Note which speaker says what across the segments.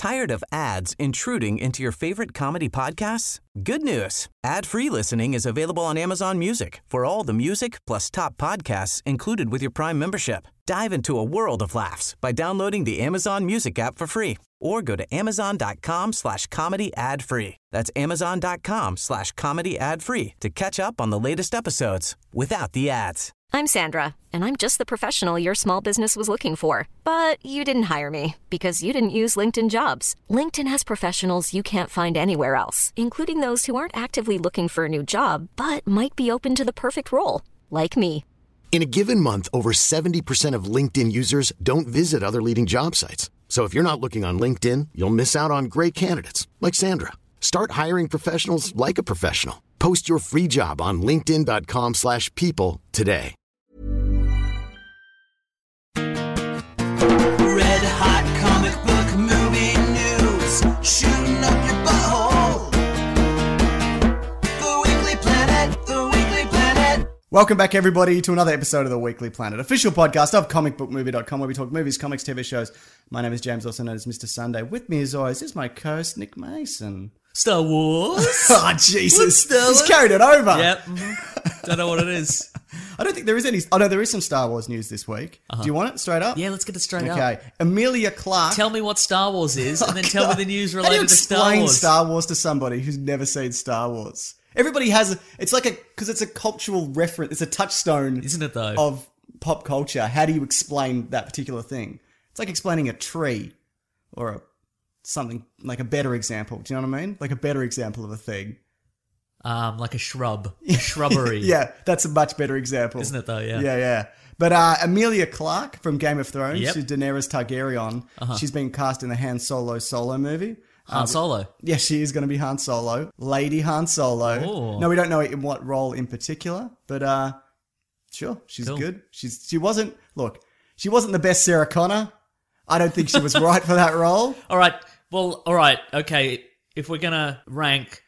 Speaker 1: Tired of ads intruding into your favorite comedy podcasts? Good news. Ad-free listening is available on Amazon Music for all the music plus top podcasts included with your Prime membership. Dive into a world of laughs by downloading the Amazon Music app for free or go to amazon.com/comedy ad-free. That's amazon.com/comedy ad-free to catch up on the latest episodes without the ads.
Speaker 2: I'm Sandra, and I'm just the professional your small business was looking for. But you didn't hire me because you didn't use LinkedIn Jobs. LinkedIn has professionals you can't find anywhere else, including those who aren't actively looking for a new job, but might be open to the perfect role, like me.
Speaker 3: In a given month, over 70% of LinkedIn users don't visit other leading job sites. So if you're not looking on LinkedIn, you'll miss out on great candidates like Sandra. Start hiring professionals like a professional. Post your free job on linkedin.com/people today.
Speaker 4: Red hot comic book movie news, shooting up your butthole. The Weekly Planet, the Weekly Planet.
Speaker 5: Welcome back, everybody, to another episode of the Weekly Planet, official podcast of comicbookmovie.com, where we talk movies, comics, TV shows. My name is James, also known as Mr. Sunday. With me, as always, is my co-host, Nick Mason.
Speaker 6: Star Wars.
Speaker 5: Oh, Jesus.
Speaker 6: Star Wars?
Speaker 5: He's carried it over.
Speaker 6: Yep. Don't know what it is.
Speaker 5: I don't think there is any... Oh, no, there is some Star Wars news this week. Do you want it straight up?
Speaker 6: Yeah, let's get it straight up.
Speaker 5: Okay. Emilia Clarke...
Speaker 6: Tell me what Star Wars is, and then tell me the news
Speaker 5: How do you
Speaker 6: related to Star
Speaker 5: explain
Speaker 6: Wars.
Speaker 5: Star Wars to somebody who's never seen Star Wars? Everybody has... It's like a... Because it's a cultural reference. It's a touchstone...
Speaker 6: Isn't it, though?
Speaker 5: ...of pop culture. How do you explain that particular thing? It's like explaining a tree or something, like a better example. Do you know what I mean? Like a better example of a thing.
Speaker 6: Like a shrub. A shrubbery.
Speaker 5: Yeah, that's a much better example.
Speaker 6: Isn't it, though? Yeah.
Speaker 5: Yeah. But Emilia Clarke from Game of Thrones,
Speaker 6: Yep.
Speaker 5: she's Daenerys Targaryen. She's been cast in the Han Solo movie.
Speaker 6: Han Solo.
Speaker 5: Yeah, she is going to be Han Solo. Lady Han Solo.
Speaker 6: Ooh.
Speaker 5: No, we don't know in what role in particular, but sure, she's
Speaker 6: Cool.
Speaker 5: good. She wasn't the best Sarah Connor. I don't think she was right for that role.
Speaker 6: All right. Well, all right. Okay. If we're going to rank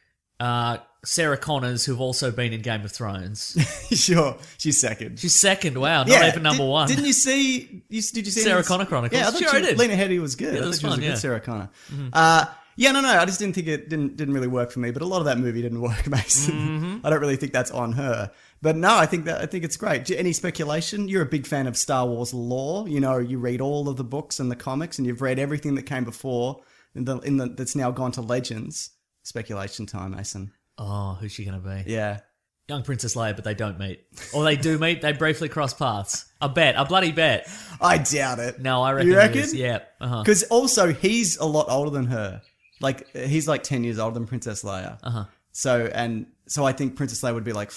Speaker 6: Sarah Connors, who've also been in Game of Thrones.
Speaker 5: Sure, she's second.
Speaker 6: She's second. Wow. Not even number one.
Speaker 5: Didn't you see? Did you see
Speaker 6: Sarah Connor Chronicles?
Speaker 5: Yeah, I thought
Speaker 6: Sure, I did.
Speaker 5: Lena Headey was good.
Speaker 6: Yeah,
Speaker 5: I
Speaker 6: that
Speaker 5: thought
Speaker 6: was
Speaker 5: she was
Speaker 6: fun,
Speaker 5: a good
Speaker 6: yeah.
Speaker 5: Sarah Connor. Yeah, no. I just didn't think it didn't really work for me. But a lot of that movie didn't work, Mason. I don't really think that's on her. But no, I think it's great. Any speculation? You're a big fan of Star Wars lore. You know, you read all of the books and the comics, and you've read everything that came before. That's now gone to Legends. Speculation time, Mason.
Speaker 6: Oh, who's she going to be?
Speaker 5: Yeah.
Speaker 6: Young Princess Leia, but they don't meet. Or they do meet, they briefly cross paths. A bloody bet.
Speaker 5: I doubt it.
Speaker 6: No, I reckon
Speaker 5: You reckon?
Speaker 6: it is. Yeah.
Speaker 5: Because also, he's a lot older than her. Like, he's like 10 years older than Princess Leia. So I think Princess Leia would be like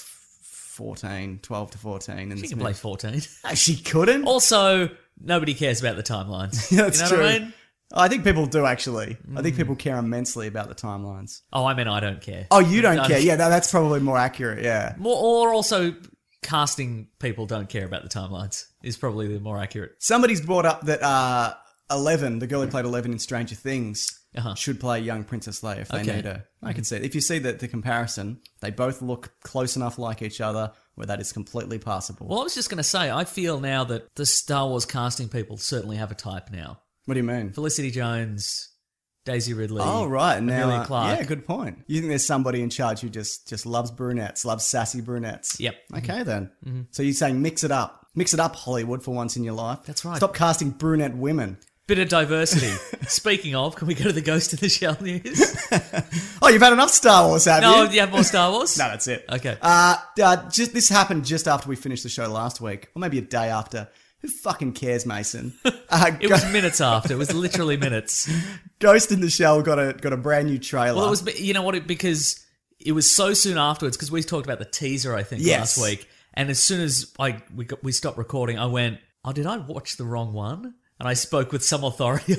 Speaker 5: 12 to 14.
Speaker 6: She can play 14.
Speaker 5: She couldn't?
Speaker 6: Also, nobody cares about the timelines.
Speaker 5: That's
Speaker 6: you know
Speaker 5: true.
Speaker 6: what I mean?
Speaker 5: I think people do, actually. I think people care immensely about the timelines.
Speaker 6: Oh, I mean, I don't care.
Speaker 5: Oh, you don't care? Yeah, that's probably more accurate, yeah.
Speaker 6: Or also, casting people don't care about the timelines is probably the more accurate.
Speaker 5: Somebody's brought up that Eleven, the girl who played Eleven in Stranger Things, should play young Princess Leia if they need her. I can see it. If you see the comparison, they both look close enough like each other where that is completely passable.
Speaker 6: Well, I was just going to say, I feel now that the Star Wars casting people certainly have a type now.
Speaker 5: What do you mean?
Speaker 6: Felicity Jones, Daisy Ridley.
Speaker 5: Oh, right. Now,
Speaker 6: Emilia Clarke.
Speaker 5: yeah, good point. You think there's somebody in charge who just loves brunettes, loves sassy brunettes?
Speaker 6: Yep.
Speaker 5: Okay, then. So you're saying mix it up. Mix it up, Hollywood, for once in your life.
Speaker 6: That's right.
Speaker 5: Stop casting brunette women.
Speaker 6: Bit of diversity. Speaking of, can we go to the Ghost in the Shell news?
Speaker 5: Oh, you've had enough Star Wars, have
Speaker 6: No,
Speaker 5: you?
Speaker 6: do you have more Star Wars?
Speaker 5: No, that's it.
Speaker 6: Okay.
Speaker 5: This happened just after we finished the show last week, or maybe a day after. Who fucking cares, Mason?
Speaker 6: It was minutes after. It was literally minutes.
Speaker 5: Ghost in the Shell got a brand new trailer.
Speaker 6: Well, it was, you know what, because it was so soon afterwards, because we talked about the teaser, I think,
Speaker 5: Yes.
Speaker 6: last week. And as soon as we stopped recording, I went, oh, did I watch the wrong one? And I spoke with some authority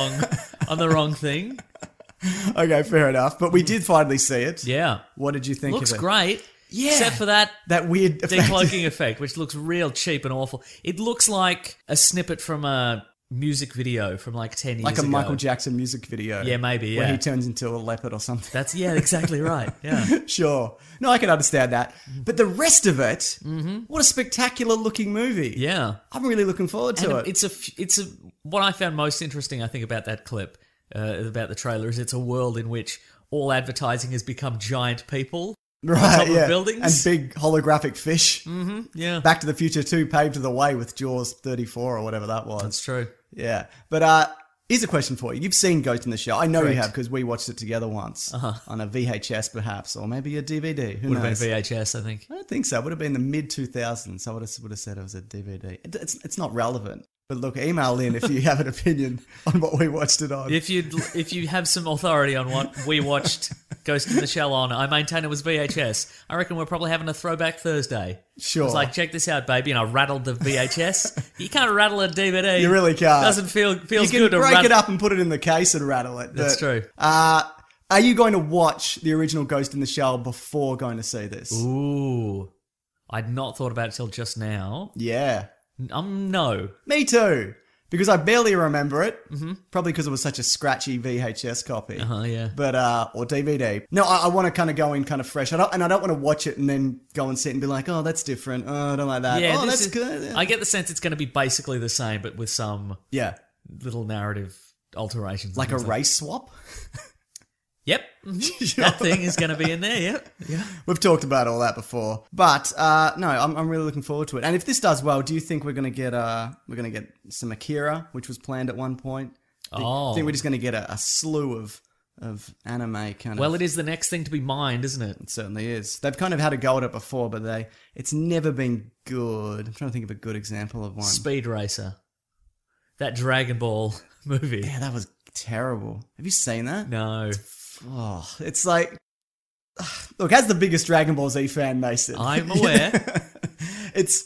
Speaker 6: on the wrong thing.
Speaker 5: Okay, fair enough. But we did finally see it.
Speaker 6: Yeah.
Speaker 5: What did you think
Speaker 6: Looks
Speaker 5: of it?
Speaker 6: great.
Speaker 5: Yeah.
Speaker 6: Except for that
Speaker 5: weird effect.
Speaker 6: decloaking effect, which looks real cheap and awful. It looks like a snippet from a music video from like 10 years ago.
Speaker 5: Like a Michael Jackson music video.
Speaker 6: Yeah, maybe,
Speaker 5: Where
Speaker 6: yeah.
Speaker 5: he turns into a leopard or something.
Speaker 6: That's, yeah, exactly right. Yeah.
Speaker 5: Sure. No, I can understand that. But the rest of it, what a spectacular looking movie.
Speaker 6: Yeah.
Speaker 5: I'm really looking forward to
Speaker 6: And
Speaker 5: it.
Speaker 6: it's what I found most interesting, I think, about that clip. about the trailer is it's a world in which all advertising has become giant people on
Speaker 5: Right,
Speaker 6: top
Speaker 5: yeah.
Speaker 6: of buildings.
Speaker 5: And big holographic fish.
Speaker 6: Yeah,
Speaker 5: Back to the Future 2 paved the way with Jaws 34 or whatever that was.
Speaker 6: that's true.
Speaker 5: Yeah. But here's a question for you. You've seen Ghost in the Shell. I know you
Speaker 6: Correct.
Speaker 5: have because we watched it together once on a VHS perhaps, or maybe a DVD. Who
Speaker 6: Would have
Speaker 5: knows?
Speaker 6: been VHS, I think.
Speaker 5: I don't think so. It would have been the mid-2000s. I would have said it was a DVD. It's not relevant. But look, email in if you have an opinion on what we watched it on.
Speaker 6: If you have some authority on what we watched Ghost in the Shell on, I maintain it was VHS. I reckon we're probably having a throwback Thursday.
Speaker 5: Sure.
Speaker 6: I was like, check this out, baby, and I rattled the VHS. You can't rattle a DVD.
Speaker 5: You really can't.
Speaker 6: Doesn't feels
Speaker 5: you can
Speaker 6: good to
Speaker 5: break
Speaker 6: rattle.
Speaker 5: it up and put it in the case and rattle it.
Speaker 6: That's
Speaker 5: But,
Speaker 6: true.
Speaker 5: Are you going to watch the original Ghost in the Shell before going to see this?
Speaker 6: Ooh, I'd not thought about it till just now.
Speaker 5: Yeah.
Speaker 6: No.
Speaker 5: Me too. Because I barely remember it. Mm-hmm. Probably because it was such a scratchy VHS copy.
Speaker 6: Yeah.
Speaker 5: But, or DVD. No, I want to kind of go in kind of fresh. I don't want to watch it and then go and sit and be like, oh, that's different. Oh, I don't like that.
Speaker 6: Yeah,
Speaker 5: oh,
Speaker 6: this
Speaker 5: that's
Speaker 6: is-
Speaker 5: good.
Speaker 6: I get the sense it's going to be basically the same, but with some
Speaker 5: Yeah.
Speaker 6: little narrative alterations.
Speaker 5: Like a
Speaker 6: and things
Speaker 5: race swap.
Speaker 6: Yep. That thing is going to be in there, yep. Yeah.
Speaker 5: We've talked about all that before, but no, I'm really looking forward to it. And if this does well, do you think we're going to get some Akira, which was planned at one point? I think we're just going to get a slew of anime kind of.
Speaker 6: Well, it is the next thing to be mined, isn't it?
Speaker 5: It certainly is. They've kind of had a go at it before, but it's never been good. I'm trying to think of a good example of one.
Speaker 6: Speed Racer. That Dragon Ball movie.
Speaker 5: Yeah, that was terrible. Have you seen that?
Speaker 6: No.
Speaker 5: Oh, it's like, look, as the biggest Dragon Ball Z fan, Mason,
Speaker 6: I'm aware.
Speaker 5: it's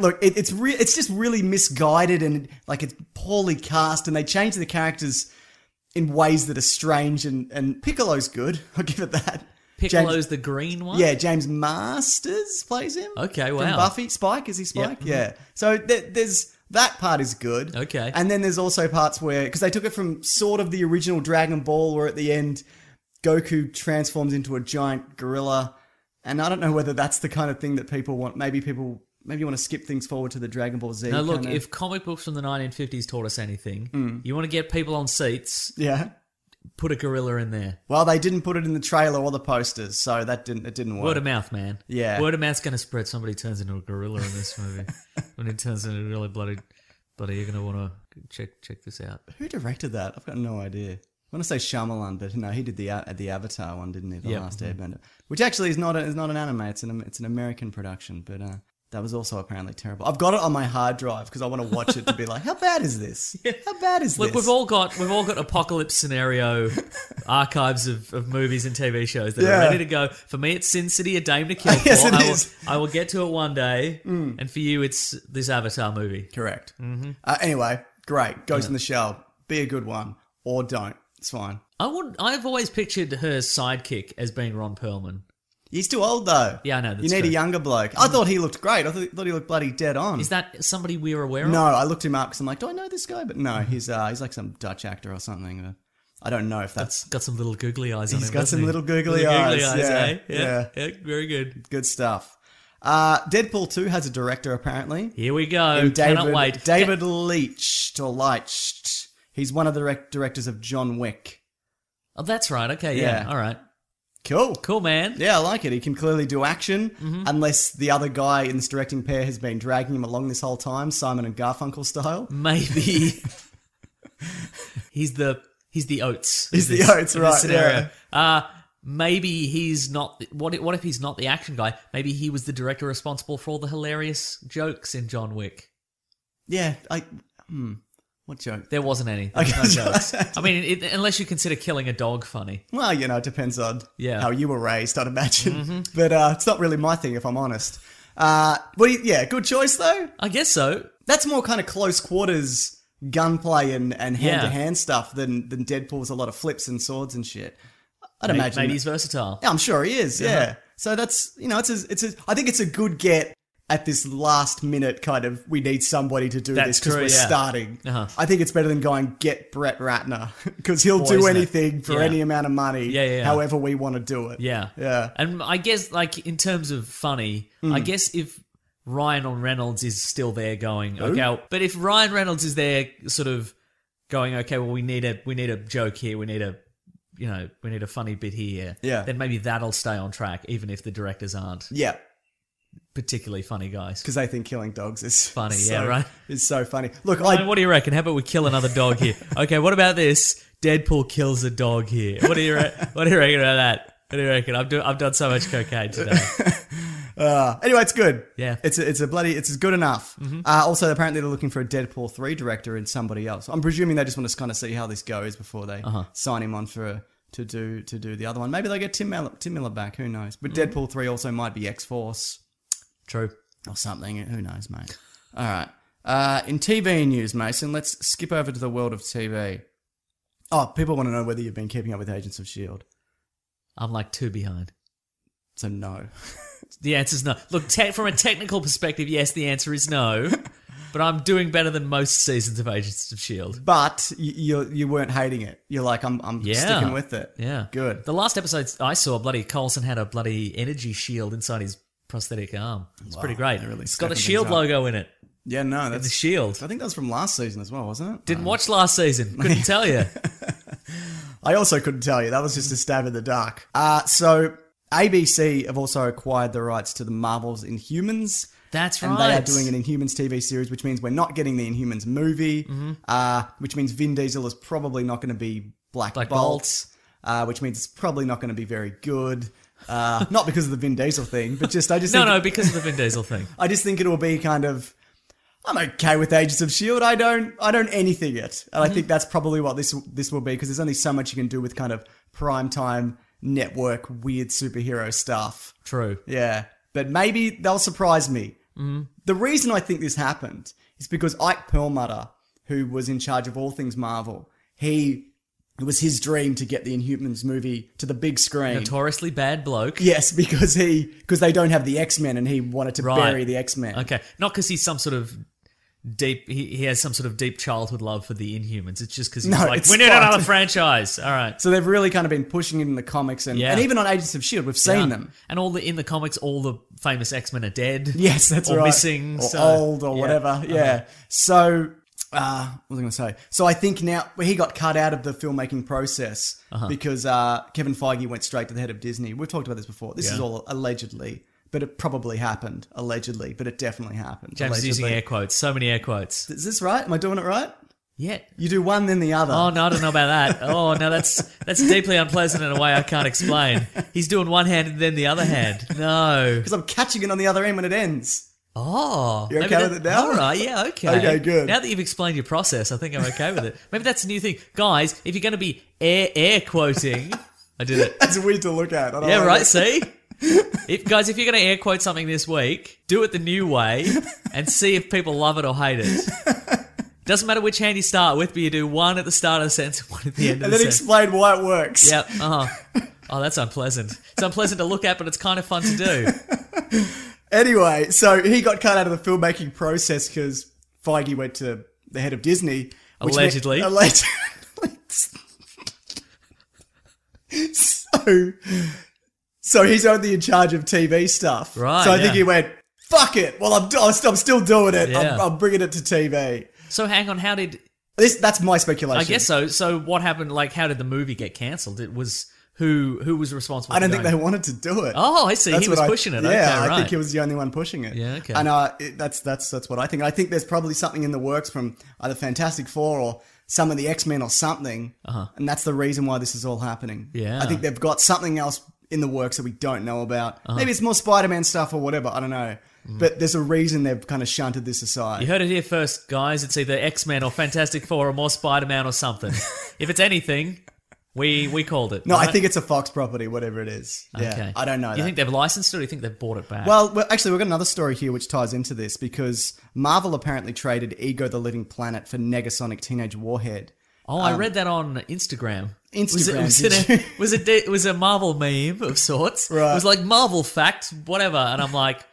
Speaker 5: just really misguided and like it's poorly cast, and they change the characters in ways that are strange. And Piccolo's good, I'll give it that.
Speaker 6: Piccolo's the green one?
Speaker 5: Yeah, James Masters plays him.
Speaker 6: Okay,
Speaker 5: From
Speaker 6: wow.
Speaker 5: Buffy, Spike, is he Spike?
Speaker 6: Yep.
Speaker 5: Yeah. So there's that part is good.
Speaker 6: Okay.
Speaker 5: And then there's also parts where, because they took it from sort of the original Dragon Ball, where at the end Goku transforms into a giant gorilla, and I don't know whether that's the kind of thing that people want. Maybe you want to skip things forward to the Dragon Ball Z.
Speaker 6: Now, look,
Speaker 5: kinda.
Speaker 6: if comic books from the 1950s taught us anything, you want to get people on seats,
Speaker 5: Yeah.
Speaker 6: put a gorilla in there.
Speaker 5: Well, they didn't put it in the trailer or the posters, so it didn't work.
Speaker 6: Word of mouth, man.
Speaker 5: Yeah.
Speaker 6: Word of mouth's going to spread. Somebody turns into a gorilla in this movie. When it turns into really bloody, you're going to want to check this out.
Speaker 5: Who directed that? I've got no idea. I want to say Shyamalan, but no, he did the Avatar one, didn't he? The
Speaker 6: Yep.
Speaker 5: Last Airbender, which actually is not an anime. It's an American production, but that was also apparently terrible. I've got it on my hard drive because I want to watch it to be like, how bad is this? How bad is
Speaker 6: Look,
Speaker 5: this?
Speaker 6: we've all got apocalypse scenario archives of movies and TV shows that
Speaker 5: Yeah.
Speaker 6: are ready to go. For me, it's Sin City: A Dame to Kill For.
Speaker 5: Yes, it is.
Speaker 6: I will get to it one day. And for you, it's this Avatar movie.
Speaker 5: Correct. Mm-hmm. Anyway, great. Ghost in the Shell. Be a good one, or don't. It's fine.
Speaker 6: I've always pictured her sidekick as being Ron Perlman.
Speaker 5: He's too old though.
Speaker 6: Yeah, I know, that's
Speaker 5: you need
Speaker 6: true.
Speaker 5: a younger bloke. I thought he looked great. I thought he looked bloody dead on.
Speaker 6: Is that somebody we're aware of?
Speaker 5: No, I looked him up because I'm like, do I know this guy? But no, he's like some Dutch actor or something. I don't know if that's
Speaker 6: Got some little googly eyes on him.
Speaker 5: He's got
Speaker 6: doesn't
Speaker 5: some
Speaker 6: he?
Speaker 5: little googly eyes, yeah,
Speaker 6: eh? Yeah, very good.
Speaker 5: good stuff. Deadpool 2 has a director apparently.
Speaker 6: Here we go.
Speaker 5: And
Speaker 6: Cannot wait.
Speaker 5: David Leitch or Leitch. He's one of the directors of John Wick.
Speaker 6: Oh, that's right. Okay, yeah.
Speaker 5: Yeah.
Speaker 6: All right.
Speaker 5: Cool,
Speaker 6: man.
Speaker 5: Yeah, I like it. He can clearly do action,
Speaker 6: Mm-hmm.
Speaker 5: unless the other guy in this directing pair has been dragging him along this whole time, Simon and Garfunkel style.
Speaker 6: Maybe he's the Oates.
Speaker 5: He's
Speaker 6: of
Speaker 5: the Oates,
Speaker 6: of
Speaker 5: right,
Speaker 6: this scenario. Maybe he's not. What if he's not the action guy? Maybe he was the director responsible for all the hilarious jokes in John Wick.
Speaker 5: Yeah, what joke?
Speaker 6: There wasn't any. There was
Speaker 5: Okay.
Speaker 6: no jokes. I mean, unless you consider killing a dog funny.
Speaker 5: Well, it depends on
Speaker 6: Yeah. Mm-hmm.
Speaker 5: how you were raised, I'd imagine. But it's not really my thing, if I'm honest. Good choice, though.
Speaker 6: I guess so.
Speaker 5: That's more kind of close quarters gunplay and hand-to-hand stuff than Deadpool's a lot of flips and swords and shit. I'd imagine.
Speaker 6: Maybe he's versatile.
Speaker 5: Yeah, I'm sure he is, yeah. So that's, I think it's a good get at this last minute kind of, we need somebody to do
Speaker 6: That's
Speaker 5: this because
Speaker 6: true,
Speaker 5: we're
Speaker 6: yeah.
Speaker 5: starting.
Speaker 6: Uh-huh.
Speaker 5: I think it's better than going, get Brett Ratner, because he'll
Speaker 6: Or
Speaker 5: do
Speaker 6: isn't it?
Speaker 5: anything for
Speaker 6: Yeah.
Speaker 5: any amount of money,
Speaker 6: Yeah.
Speaker 5: however we want to do it.
Speaker 6: Yeah.
Speaker 5: Yeah.
Speaker 6: And I guess, like, in terms of funny, I guess if Ryan Reynolds is still there going, okay, but if Ryan Reynolds is there sort of going, okay, well, we need a joke here, we need a funny bit here.
Speaker 5: Yeah.
Speaker 6: Then maybe that'll stay on track, even if the directors aren't
Speaker 5: Yeah.
Speaker 6: particularly funny guys.
Speaker 5: Because they think killing dogs is
Speaker 6: Funny,
Speaker 5: so,
Speaker 6: yeah, right?
Speaker 5: It's so funny. Look,
Speaker 6: Ryan, what do you reckon? How about we kill another dog here? Okay, what about this? Deadpool kills a dog here. What do you reckon about that? What do you reckon? I've done so much cocaine today.
Speaker 5: Anyway, it's good.
Speaker 6: Yeah.
Speaker 5: It's good enough. Also, apparently they're looking for a Deadpool 3 director and somebody else. I'm presuming they just want to kind of see how this goes before they sign him on to do the other one. Maybe they'll get Tim Miller back. Who knows? But Deadpool 3 also might be X-Force.
Speaker 6: True.
Speaker 5: Or something. Who knows, mate? All right. In TV news, Mason, let's skip over to the world of TV. Oh, people want to know whether you've been keeping up with Agents of S.H.I.E.L.D.
Speaker 6: I'm like 2 behind.
Speaker 5: So no.
Speaker 6: The answer's no. Look, from a technical perspective, yes, the answer is no. But I'm doing better than most seasons of Agents of S.H.I.E.L.D.
Speaker 5: But you weren't hating it. You're like, I'm sticking with it.
Speaker 6: Yeah.
Speaker 5: Good.
Speaker 6: The last episode I saw, Coulson had a bloody energy shield inside his prosthetic arm. It's pretty great.
Speaker 5: Really
Speaker 6: it's got the
Speaker 5: stepping
Speaker 6: S.H.I.E.L.D.
Speaker 5: things up.
Speaker 6: logo in it.
Speaker 5: Yeah, no, that's
Speaker 6: The S.H.I.E.L.D.
Speaker 5: I think that was from last season as well, wasn't it?
Speaker 6: Didn't watch last season. Couldn't tell you.
Speaker 5: I also couldn't tell you. That was just a stab in the dark. So ABC have also acquired the rights to the Marvel's Inhumans.
Speaker 6: That's right.
Speaker 5: And they are doing an Inhumans TV series, which means we're not getting the Inhumans movie, which means Vin Diesel is probably not going to be Black Bolt, which means it's probably not going to be very good. Not because of the Vin Diesel thing, but just
Speaker 6: because of the Vin Diesel thing.
Speaker 5: I just think it will be kind of, I'm okay with Agents of S.H.I.E.L.D. I don't anything it. And I think that's probably what this will be, because there's only so much you can do with kind of primetime network weird superhero stuff.
Speaker 6: True.
Speaker 5: Yeah. But maybe they'll surprise me. The reason I think this happened is because Ike Perlmutter, who was in charge of all things Marvel, it was his dream to get the Inhumans movie to the big screen.
Speaker 6: Notoriously bad bloke.
Speaker 5: Yes, because they don't have the X-Men and he wanted to bury the X-Men.
Speaker 6: Okay. Not because he's some sort of deep, he has some sort of deep childhood love for the Inhumans. It's just because he's like, we need another franchise. All right.
Speaker 5: So they've really kind of been pushing it in the comics and even on Agents of S.H.I.E.L.D. we've seen them.
Speaker 6: And in the comics, all the famous X-Men are dead.
Speaker 5: Yes, that's
Speaker 6: or
Speaker 5: right.
Speaker 6: missing.
Speaker 5: Or old or whatever. Yeah. So, what was I going to say? So I think now he got cut out of the filmmaking process because Kevin Feige went straight to the head of Disney. We've talked about this before. This is all allegedly. But it probably happened, allegedly. But it definitely happened.
Speaker 6: James is using air quotes. So many air quotes.
Speaker 5: Is this right? Am I doing it right?
Speaker 6: Yeah.
Speaker 5: You do one, then the other.
Speaker 6: Oh, no, I don't know about that. Oh, no, that's deeply unpleasant in a way I can't explain. He's doing one hand and then the other hand. No.
Speaker 5: Because I'm catching it on the other end when it ends.
Speaker 6: Oh.
Speaker 5: You okay with it now?
Speaker 6: All right, yeah, okay.
Speaker 5: Okay, good.
Speaker 6: Now that you've explained your process, I think I'm okay with it. Maybe that's a new thing. Guys, if you're going to be air quoting... I did it.
Speaker 5: That's weird to look at.
Speaker 6: Yeah, right, see? If you're going to air quote something this week, do it the new way and see if people love it or hate it. Doesn't matter which hand you start with, but you do one at the start of the sentence and one at the end of the sentence.
Speaker 5: And then explain why it works.
Speaker 6: Yep. Oh, that's unpleasant. It's unpleasant to look at, but it's kind of fun to do.
Speaker 5: Anyway, so he got cut out of the filmmaking process because Feige went to the head of Disney.
Speaker 6: Allegedly.
Speaker 5: So he's only in charge of TV stuff.
Speaker 6: Right.
Speaker 5: So I think he went, fuck it. Well, I'm still doing it.
Speaker 6: Yeah.
Speaker 5: I'm bringing it to TV.
Speaker 6: So hang on, how did...
Speaker 5: That's my speculation.
Speaker 6: I guess so. So what happened, like, how did the movie get cancelled? It was... Who was responsible?
Speaker 5: I don't think they wanted to do it.
Speaker 6: Oh, I see. He was pushing it.
Speaker 5: Yeah,
Speaker 6: okay,
Speaker 5: I
Speaker 6: right.
Speaker 5: think he was the only one pushing it.
Speaker 6: Yeah, okay.
Speaker 5: And that's what I think. I think there's probably something in the works from either Fantastic Four or some of the X-Men or something. And that's the reason why this is all happening.
Speaker 6: Yeah.
Speaker 5: I think they've got something else in the works that we don't know about. Maybe it's more Spider-Man stuff or whatever. I don't know. But there's a reason they've kind of shunted this aside.
Speaker 6: You heard it here first, guys. It's either X-Men or Fantastic Four or more Spider-Man or something. If it's anything... We called it.
Speaker 5: No,
Speaker 6: right?
Speaker 5: I think it's a Fox property, whatever it is. Yeah,
Speaker 6: Okay.
Speaker 5: I don't know.
Speaker 6: Do you think they've licensed it or do you think they've bought it back?
Speaker 5: Well, actually, we've got another story here which ties into this because Marvel apparently traded Ego the Living Planet for Negasonic Teenage Warhead.
Speaker 6: I read that on Instagram.
Speaker 5: Instagram,
Speaker 6: it was a Marvel meme of sorts.
Speaker 5: Right.
Speaker 6: It was like Marvel fact, whatever. And I'm like,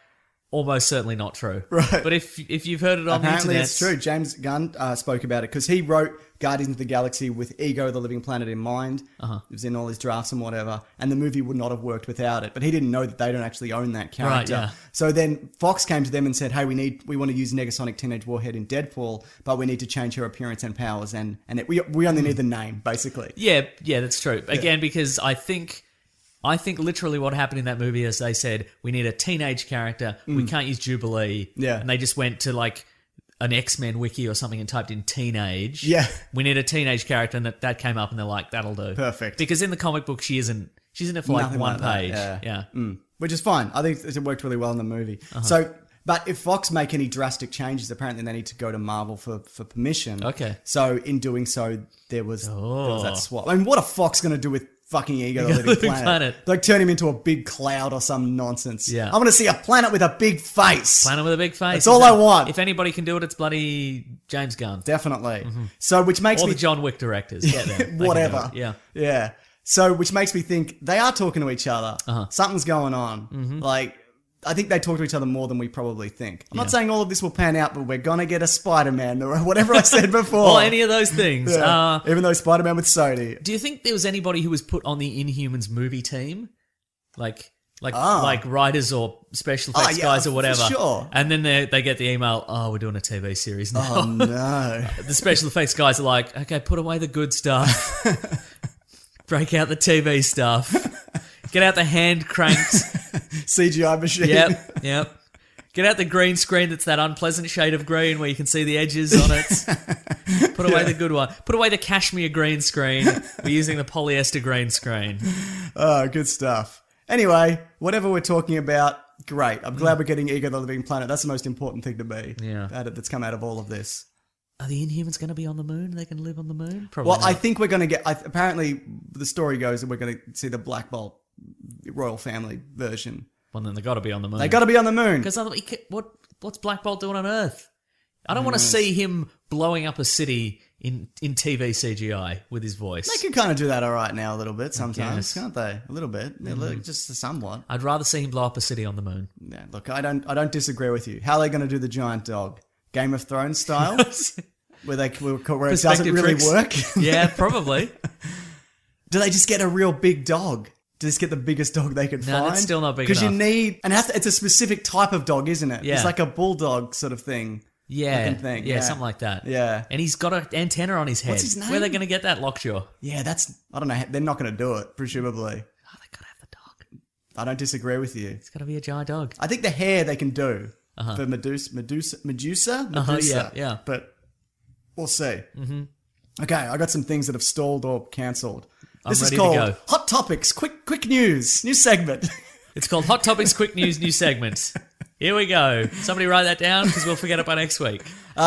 Speaker 6: almost certainly not true.
Speaker 5: Right.
Speaker 6: But if you've heard it on
Speaker 5: Apparently
Speaker 6: the internet,
Speaker 5: it's true. James Gunn spoke about it because he wrote Guardians of the Galaxy with Ego, the Living Planet, in mind. It was in all his drafts and whatever, and the movie would not have worked without it. But he didn't know that they don't actually own that character.
Speaker 6: Right, yeah.
Speaker 5: So then Fox came to them and said, "Hey, we want to use Negasonic Teenage Warhead in Deadpool, but we need to change her appearance and powers, and we only need the name, basically."
Speaker 6: Yeah, that's true. Again, because I think literally what happened in that movie is they said, we need a teenage character, we can't use Jubilee.
Speaker 5: Yeah.
Speaker 6: And they just went to like an X-Men wiki or something and typed in teenage.
Speaker 5: Yeah.
Speaker 6: We need a teenage character, and that came up and they're like, that'll do.
Speaker 5: Perfect.
Speaker 6: Because in the comic book she's in it for like
Speaker 5: Nothing
Speaker 6: one
Speaker 5: like that,
Speaker 6: page.
Speaker 5: yeah. Which is fine. I think it worked really well in the movie. So, but if Fox make any drastic changes, apparently they need to go to Marvel for permission.
Speaker 6: Okay.
Speaker 5: So in doing so, there was that swap. I mean, what are Fox going to do with fucking Ego, the Living Planet? Like turn him into a big cloud or some nonsense.
Speaker 6: Yeah.
Speaker 5: I want to see a planet with a big face.
Speaker 6: Planet with a big face.
Speaker 5: That's all I want.
Speaker 6: If anybody can do it, it's bloody James Gunn.
Speaker 5: Definitely. So which makes
Speaker 6: Or
Speaker 5: me
Speaker 6: the John Wick directors. Get them. They can do
Speaker 5: whatever.
Speaker 6: it. Yeah.
Speaker 5: Yeah. So, which makes me think they are talking to each other. Something's going on. Like, I think they talk to each other more than we probably think. I'm not saying all of this will pan out, but we're going to get a Spider-Man or whatever I said before.
Speaker 6: Or any of those things.
Speaker 5: Yeah. Even though Spider-Man with Sony.
Speaker 6: Do you think there was anybody who was put on the Inhumans movie team? Like writers or special effects guys or whatever.
Speaker 5: For sure.
Speaker 6: And then they get the email, we're doing a TV series now.
Speaker 5: Oh, no.
Speaker 6: The special effects guys are like, okay, put away the good stuff. Break out the TV stuff. Get out the hand-cranked
Speaker 5: CGI machine.
Speaker 6: Yep. Get out the green screen that's that unpleasant shade of green where you can see the edges on it. Put away the good one. Put away the cashmere green screen. We're using the polyester green screen.
Speaker 5: Oh, good stuff. Anyway, whatever we're talking about, great. I'm glad we're getting Ego the Living Planet. That's the most important thing to me.
Speaker 6: Yeah.
Speaker 5: That's come out of all of this.
Speaker 6: Are the Inhumans going to be on the moon? They can live on the moon? Probably
Speaker 5: Well,
Speaker 6: not.
Speaker 5: I think we're going to get... apparently, the story goes that we're going to see the Black Bolt royal family version.
Speaker 6: Well, then they got to be on the moon.
Speaker 5: They got to be on the moon.
Speaker 6: Because what's Black Bolt doing on Earth? I don't want to see him blowing up a city in TV CGI with his voice.
Speaker 5: They can kind of do that all right now a little bit sometimes,
Speaker 6: guess.
Speaker 5: can't they? A little bit. Yeah, just somewhat.
Speaker 6: I'd rather see him blow up a city on the moon.
Speaker 5: Yeah, look, I don't disagree with you. How are they going to do the giant dog? Game of Thrones style? where it doesn't really
Speaker 6: tricks.
Speaker 5: work?
Speaker 6: Yeah, probably.
Speaker 5: Do they just get a real big dog? Just get the biggest dog they can find?
Speaker 6: No, that's still not big
Speaker 5: Because you
Speaker 6: enough.
Speaker 5: need... And it's a specific type of dog, isn't it?
Speaker 6: Yeah.
Speaker 5: It's like a bulldog sort of thing.
Speaker 6: Yeah,
Speaker 5: looking thing.
Speaker 6: yeah, something like that.
Speaker 5: Yeah.
Speaker 6: And he's got an antenna on his head.
Speaker 5: What's his name?
Speaker 6: Where are they going to get that, Lockjaw?
Speaker 5: Yeah, I don't know. They're not going to do it, presumably.
Speaker 6: Oh, they got to have the dog.
Speaker 5: I don't disagree with you.
Speaker 6: It's got to be a giant dog.
Speaker 5: I think the hair they can do for Medusa.
Speaker 6: yeah.
Speaker 5: But we'll see. Mm-hmm. Okay, I got some things that have stalled or cancelled. This is
Speaker 6: ready to
Speaker 5: called
Speaker 6: go.
Speaker 5: Hot Topics, quick news, new segment.
Speaker 6: It's called Hot Topics Quick News New Segment. Here we go. Somebody write that down because we'll forget it by next week.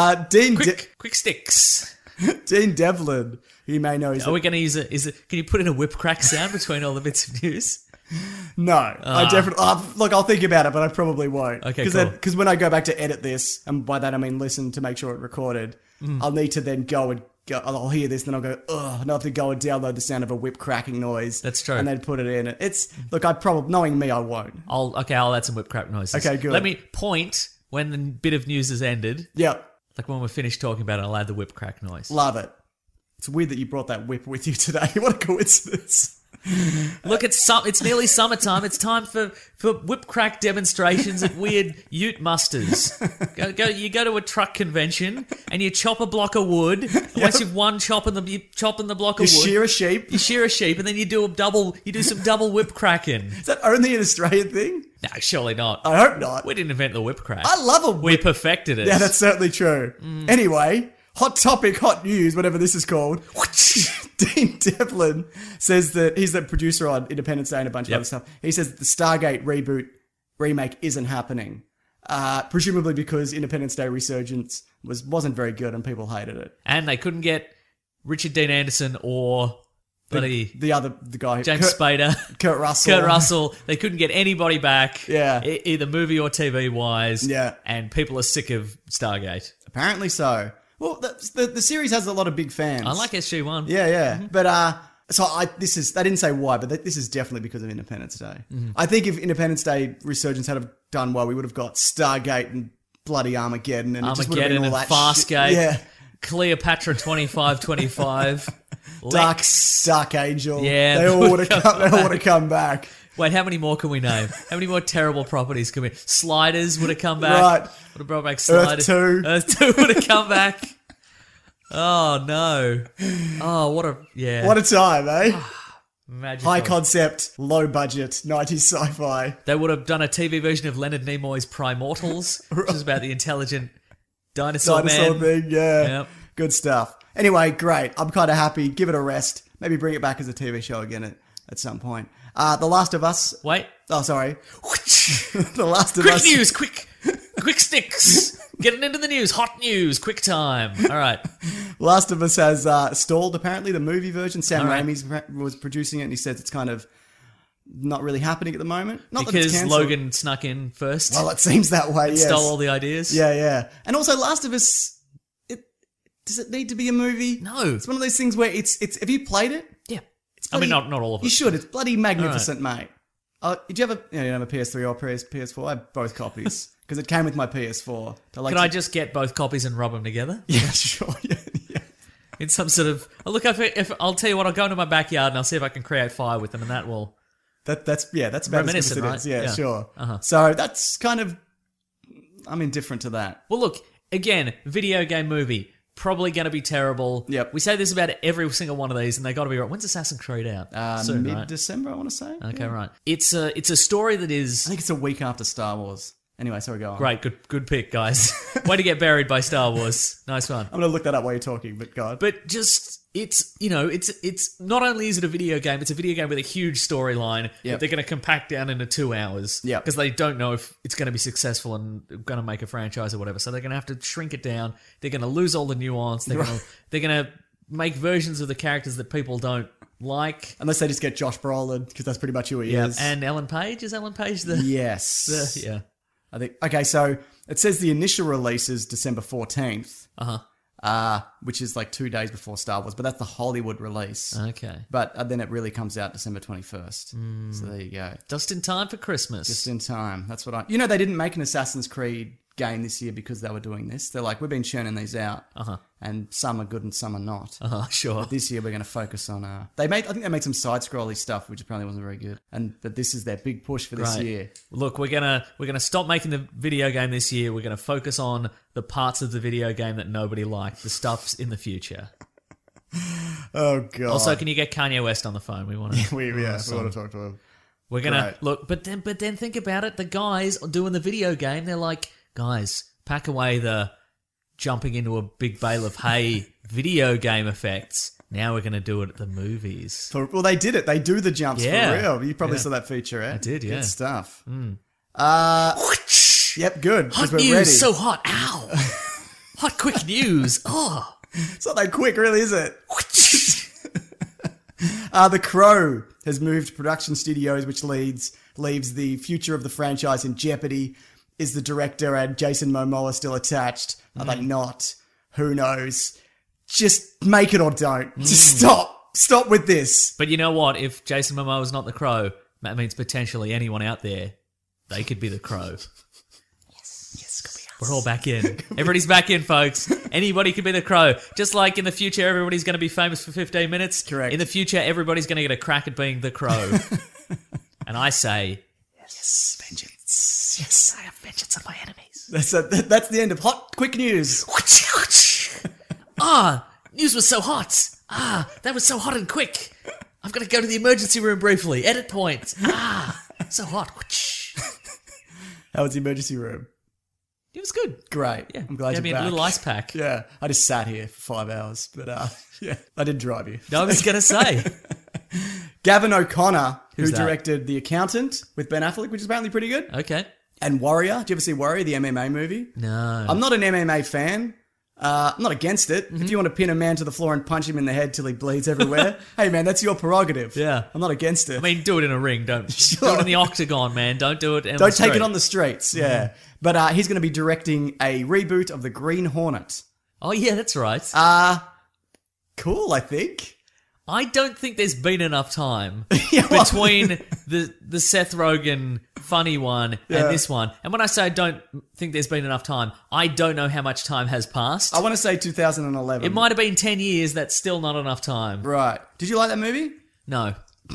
Speaker 6: Quick sticks.
Speaker 5: Dean Devlin, you may know.
Speaker 6: Are we going to use it? Can you put in a whip crack sound between all the bits of news?
Speaker 5: No, I definitely... look, I'll think about it, but I probably won't.
Speaker 6: Okay, cool.
Speaker 5: Because when I go back to edit this, and by that I mean listen to make sure it recorded, I'll need to then I'll hear this, then I'll go, ugh, and I'll have to go and download the sound of a whip cracking noise.
Speaker 6: That's true.
Speaker 5: And then put it in. Look, knowing me, I won't.
Speaker 6: I'll add some whip crack noises.
Speaker 5: Okay, good.
Speaker 6: Let me point when the bit of news has ended.
Speaker 5: Yep.
Speaker 6: Like when we're finished talking about it, I'll add the whip crack noise.
Speaker 5: Love it. It's weird that you brought that whip with you today. What a coincidence.
Speaker 6: Look, it's nearly summertime. It's time for whip crack demonstrations at weird ute musters. You go to a truck convention and you chop a block of wood. Once you've chopping the block of wood.
Speaker 5: You shear a sheep.
Speaker 6: You shear a sheep and then you do some double whip cracking.
Speaker 5: Is that only an Australian thing?
Speaker 6: No, surely not.
Speaker 5: I hope not.
Speaker 6: We didn't invent the whip crack.
Speaker 5: I love a whip.
Speaker 6: We perfected it.
Speaker 5: Yeah, that's certainly true. Anyway, hot topic, hot news, whatever this is called. Dean Devlin says that he's the producer on Independence Day and a bunch of other stuff. He says that the Stargate remake isn't happening. Presumably because Independence Day Resurgence wasn't very good and people hated it.
Speaker 6: And they couldn't get Richard Dean Anderson or
Speaker 5: the guy,
Speaker 6: James Spader,
Speaker 5: Kurt Russell.
Speaker 6: They couldn't get anybody back.
Speaker 5: Yeah.
Speaker 6: Either movie or TV wise.
Speaker 5: Yeah.
Speaker 6: And people are sick of Stargate.
Speaker 5: Apparently so. Well, the series has a lot of big fans.
Speaker 6: I like SG-1.
Speaker 5: Yeah. But They didn't say why, but this is definitely because of Independence Day. I think if Independence Day Resurgence had have done well, we would have got Stargate and bloody Armageddon, and it just would have been all
Speaker 6: and
Speaker 5: that
Speaker 6: Farscape.
Speaker 5: shit. Yeah.
Speaker 6: Cleopatra 2525.
Speaker 5: Dark Angel.
Speaker 6: Yeah,
Speaker 5: they all would have come back.
Speaker 6: Wait, how many more can we name? How many more terrible properties can we... Sliders would have come back.
Speaker 5: Right.
Speaker 6: Would have brought back Sliders.
Speaker 5: Earth 2.
Speaker 6: Earth 2 would have come back. Oh, no. Oh, what a... Yeah.
Speaker 5: What a time, eh?
Speaker 6: Magical.
Speaker 5: High concept, low budget, 90s sci-fi.
Speaker 6: They would have done a TV version of Leonard Nimoy's Primortals, which is about the intelligent dinosaur man.
Speaker 5: thing, yeah.
Speaker 6: Yep.
Speaker 5: Good stuff. Anyway, great. I'm kind of happy. Give it a rest. Maybe bring it back as a TV show again at some point. The Last of Us.
Speaker 6: Wait.
Speaker 5: Oh, sorry. The Last of
Speaker 6: Quick
Speaker 5: Us.
Speaker 6: news, quick sticks. Getting into the news, hot news, quick time. All right.
Speaker 5: Last of Us has stalled, apparently, the movie version. Sam
Speaker 6: All right.
Speaker 5: Raimi was producing it, and he says it's kind of not really happening at the moment. Not that it's
Speaker 6: Because
Speaker 5: cancelled.
Speaker 6: Logan snuck in first.
Speaker 5: Well, it seems that way, yes.
Speaker 6: Stole all the ideas.
Speaker 5: Yeah. And also, Last of Us, does it need to be a movie?
Speaker 6: No.
Speaker 5: It's one of those things where it's have you played it?
Speaker 6: Yeah.
Speaker 5: It's
Speaker 6: I mean,
Speaker 5: bloody-
Speaker 6: not all of it.
Speaker 5: You should. It's bloody magnificent, mate. Did you have you have a PS3 or PS4? I have both copies because it came with my PS4.
Speaker 6: Can I just get both copies and rub them together?
Speaker 5: Yeah, sure. Yeah.
Speaker 6: In some sort of... Look, if I'll tell you what, I'll go into my backyard and I'll see if I can create fire with them, and that will...
Speaker 5: That's about as good as
Speaker 6: Reminiscent,
Speaker 5: it
Speaker 6: right?
Speaker 5: is. Yeah,
Speaker 6: Yeah.
Speaker 5: sure.
Speaker 6: Uh-huh.
Speaker 5: So that's kind of... I'm indifferent to that.
Speaker 6: Well, look, again, video game movie. Probably going to be terrible.
Speaker 5: Yep.
Speaker 6: We say this about every single one of these, and they got to be right. When's Assassin's Creed out? Soon, right?
Speaker 5: Mid-December, I want to say.
Speaker 6: Okay, right. It's a story that is...
Speaker 5: I think it's a week after Star Wars. Anyway, sorry, go on.
Speaker 6: Great, good pick, guys. Way to get buried by Star Wars. Nice one.
Speaker 5: I'm going to look that up while you're talking, but God.
Speaker 6: But just, it's not only is it a video game, it's a video game with a huge storyline that they're going to compact down into 2 hours.
Speaker 5: Yep.
Speaker 6: Because they don't know if it's going to be successful and going to make a franchise or whatever. So they're going to have to shrink it down. They're going to lose all the nuance. They're going to make versions of the characters that people don't like.
Speaker 5: Unless they just get Josh Brolin, because that's pretty much who he is.
Speaker 6: And Ellen Page? Is Ellen Page the...
Speaker 5: Yes.
Speaker 6: Yeah.
Speaker 5: I think. Okay, so it says the initial release is December 14th. Which is like 2 days before Star Wars, but that's the Hollywood release.
Speaker 6: Okay.
Speaker 5: But then it really comes out December 21st. So there you go.
Speaker 6: Just in time for Christmas.
Speaker 5: Just in time. That's what they didn't make an Assassin's Creed game this year because they were doing this. They're like, we've been churning these out. And some are good and some are not.
Speaker 6: Sure.
Speaker 5: But this year we're going to focus on... I think they made some side-scrolly stuff, which apparently wasn't very good. But this is their big push for this year.
Speaker 6: Look, we're gonna stop making the video game this year. We're gonna focus on the parts of the video game that nobody liked, the stuff's in the future.
Speaker 5: Oh, God.
Speaker 6: Also, can you get Kanye West on the phone? We want to.
Speaker 5: we want to talk to him.
Speaker 6: We're gonna
Speaker 5: Great.
Speaker 6: look, but then think about it. The guys doing the video game, they're like, guys, pack away the jumping into a big bale of hay video game effects. Now we're going to do it at the movies.
Speaker 5: Well, they did it. They do the jumps
Speaker 6: Yeah.
Speaker 5: for real. You probably
Speaker 6: Yeah.
Speaker 5: saw that feature, eh?
Speaker 6: I did, yeah.
Speaker 5: Good stuff. Yep, good. 'cause
Speaker 6: Hot
Speaker 5: we're
Speaker 6: news,
Speaker 5: ready.
Speaker 6: so hot. Ow. Hot quick news. Oh.
Speaker 5: It's not that quick, really, is it? The Crow has moved production studios, which leaves the future of the franchise in jeopardy. Is the director and Jason Momoa still attached? Are they not? Who knows? Just make it or don't. Just stop. Stop with this.
Speaker 6: But you know what? If Jason Momoa is not the Crow, that means potentially anyone out there, they could be the Crow. Yes, could be us. We're all back in. Everybody's back in, folks. Anybody could be the Crow. Just like in the future, everybody's going to be famous for 15 minutes.
Speaker 5: Correct.
Speaker 6: In the future, everybody's going to get a crack at being the Crow. And I say,
Speaker 5: Yes, vengeance. Yes.
Speaker 6: I have vengeance on my enemies.
Speaker 5: That's the end of hot, quick news.
Speaker 6: News was so hot. That was so hot and quick. I've got to go to the emergency room briefly. Edit point. So hot.
Speaker 5: How was the emergency room?
Speaker 6: It was good.
Speaker 5: Great.
Speaker 6: Yeah.
Speaker 5: I'm glad
Speaker 6: Gave
Speaker 5: you're
Speaker 6: me
Speaker 5: back.
Speaker 6: a little ice pack.
Speaker 5: Yeah, I just sat here for 5 hours, but yeah, I didn't drive you.
Speaker 6: No, I was going to say.
Speaker 5: Gavin O'Connor, who
Speaker 6: Who's that?
Speaker 5: directed The Accountant with Ben Affleck, which is apparently pretty good,
Speaker 6: Okay.
Speaker 5: and Warrior. Do you ever see Warrior, the MMA movie?
Speaker 6: No.
Speaker 5: I'm not an MMA fan. I'm not against it.
Speaker 6: Mm-hmm.
Speaker 5: If you want to pin a man to the floor and punch him in the head till he bleeds everywhere, hey man, that's your prerogative.
Speaker 6: Yeah.
Speaker 5: I'm not against it.
Speaker 6: I mean, do it in a ring. Don't do
Speaker 5: Sure.
Speaker 6: it in the octagon, man. Don't do it.
Speaker 5: Don't take it on the streets. Yeah, but he's going to be directing a reboot of The Green Hornet.
Speaker 6: Oh yeah, that's right.
Speaker 5: Cool, I think.
Speaker 6: I don't think there's been enough time
Speaker 5: Yeah, well-
Speaker 6: between the Seth Rogen funny one and this one. And when I say I don't think there's been enough time, I don't know how much time has passed.
Speaker 5: I want to say 2011.
Speaker 6: It might have been 10 years. That's still not enough time.
Speaker 5: Right. Did you like that movie?
Speaker 6: No.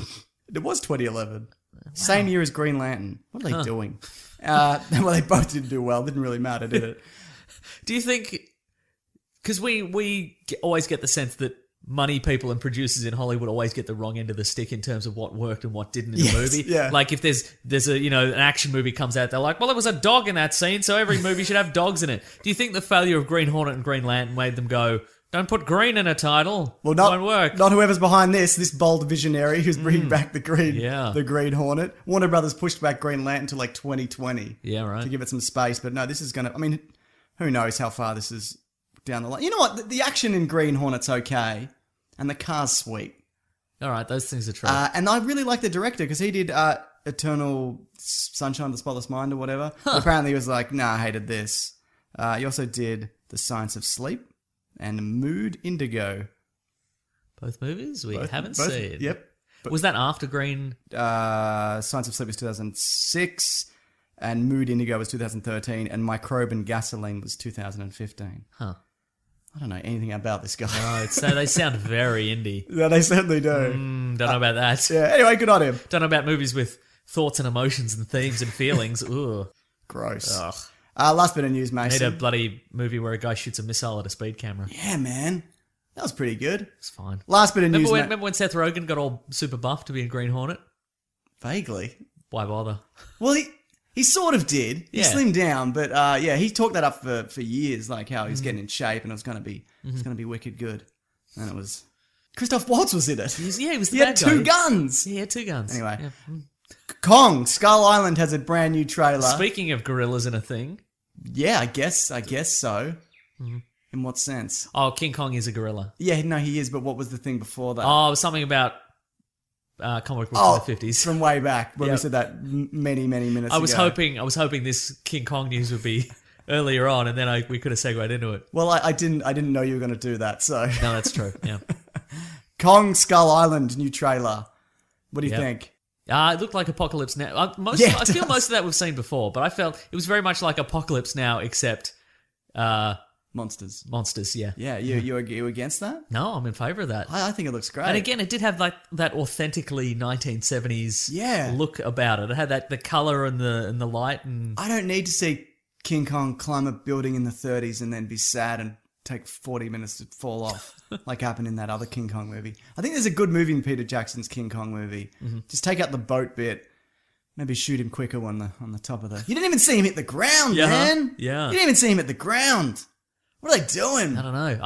Speaker 5: It was 2011. Same year as Green Lantern. What are they doing? Well, they both didn't do well. Didn't really matter, did it?
Speaker 6: Do you think... Because we always get the sense that money people and producers in Hollywood always get the wrong end of the stick in terms of what worked and what didn't in the movie.
Speaker 5: Yeah.
Speaker 6: Like if there's a an action movie comes out, they're like, well, there was a dog in that scene, so every movie should have dogs in it. Do you think the failure of Green Hornet and Green Lantern made them go, don't put green in a title?
Speaker 5: Well,
Speaker 6: It won't work.
Speaker 5: Not whoever's behind this bold visionary who's bringing back the Green Hornet. Warner Brothers pushed back Green Lantern to like 2020.
Speaker 6: Yeah, right.
Speaker 5: To give it some space, but no, this is gonna. I mean, who knows how far this is down the line? You know what? The action in Green Hornet's okay, and the car's sweet.
Speaker 6: All right, those things are true.
Speaker 5: And I really like the director because he did Eternal Sunshine of the Spotless Mind or whatever. Apparently, he was like, "Nah, I hated this." He also did The Science of Sleep and Mood Indigo.
Speaker 6: Both movies we haven't seen.
Speaker 5: Yep.
Speaker 6: Was that after Green?
Speaker 5: Science of Sleep was 2006, and Mood Indigo was 2013, and Microbe and Gasoline was 2015.
Speaker 6: Huh.
Speaker 5: I don't know anything about this guy.
Speaker 6: Oh, so they sound very indie.
Speaker 5: Yeah, they certainly do.
Speaker 6: Don't know about that.
Speaker 5: Yeah. Anyway, good on him.
Speaker 6: Don't know about movies with thoughts and emotions and themes and feelings. Ugh.
Speaker 5: Gross.
Speaker 6: Ugh.
Speaker 5: Last bit of news,
Speaker 6: Need
Speaker 5: Mason.
Speaker 6: a bloody movie where a guy shoots a missile at a speed camera.
Speaker 5: Yeah, man. That was pretty good.
Speaker 6: It's fine.
Speaker 5: Last bit of news,
Speaker 6: Remember when Seth Rogen got all super buff to be in Green Hornet?
Speaker 5: Vaguely.
Speaker 6: Why bother?
Speaker 5: Well, he sort of did. He
Speaker 6: Yeah.
Speaker 5: slimmed down, but he talked that up for years, like how he was getting in shape and it was going to be wicked good. And it was Christoph Waltz was in it.
Speaker 6: He was the
Speaker 5: He had
Speaker 6: bad
Speaker 5: two
Speaker 6: guy.
Speaker 5: guns.
Speaker 6: He had two guns.
Speaker 5: Anyway.
Speaker 6: Yeah.
Speaker 5: Kong Skull Island has a brand new trailer.
Speaker 6: Speaking of gorillas in a thing,
Speaker 5: Yeah, I guess so. In what sense?
Speaker 6: oh, King Kong is a gorilla.
Speaker 5: Yeah, no, he is. But what was the thing before that?
Speaker 6: Oh, it was something about comic books in the 50s.
Speaker 5: from way back when we
Speaker 6: Yep.
Speaker 5: said that many minutes
Speaker 6: I was
Speaker 5: ago.
Speaker 6: hoping this King Kong news would be earlier on, and then we could have segued into it.
Speaker 5: Well, I didn't know you were going to do that. So
Speaker 6: No, that's true. Yeah.
Speaker 5: Kong Skull Island new trailer. What do you
Speaker 6: Yep.
Speaker 5: think?
Speaker 6: It looked like Apocalypse Now.
Speaker 5: Yeah,
Speaker 6: I
Speaker 5: it
Speaker 6: feel
Speaker 5: does.
Speaker 6: most of that we've seen before, but I felt it was very much like Apocalypse Now, except
Speaker 5: Monsters.
Speaker 6: monsters. Yeah.
Speaker 5: Yeah, you against that?
Speaker 6: No, I'm in favour of that.
Speaker 5: I think it looks great.
Speaker 6: And again, it did have like that authentically 1970s
Speaker 5: Yeah.
Speaker 6: look about it. It had the colour and the light and
Speaker 5: I don't need to see King Kong climb a building in the 30s and then be sad and take 40 minutes to fall off, like happened in that other King Kong movie. I think there's a good movie in Peter Jackson's King Kong movie. Just take out the boat bit, maybe shoot him quicker on the top of the. You didn't even see him hit the ground,
Speaker 6: Yeah.
Speaker 5: man.
Speaker 6: Yeah.
Speaker 5: You didn't even see him hit the ground. What are they doing?
Speaker 6: I don't know.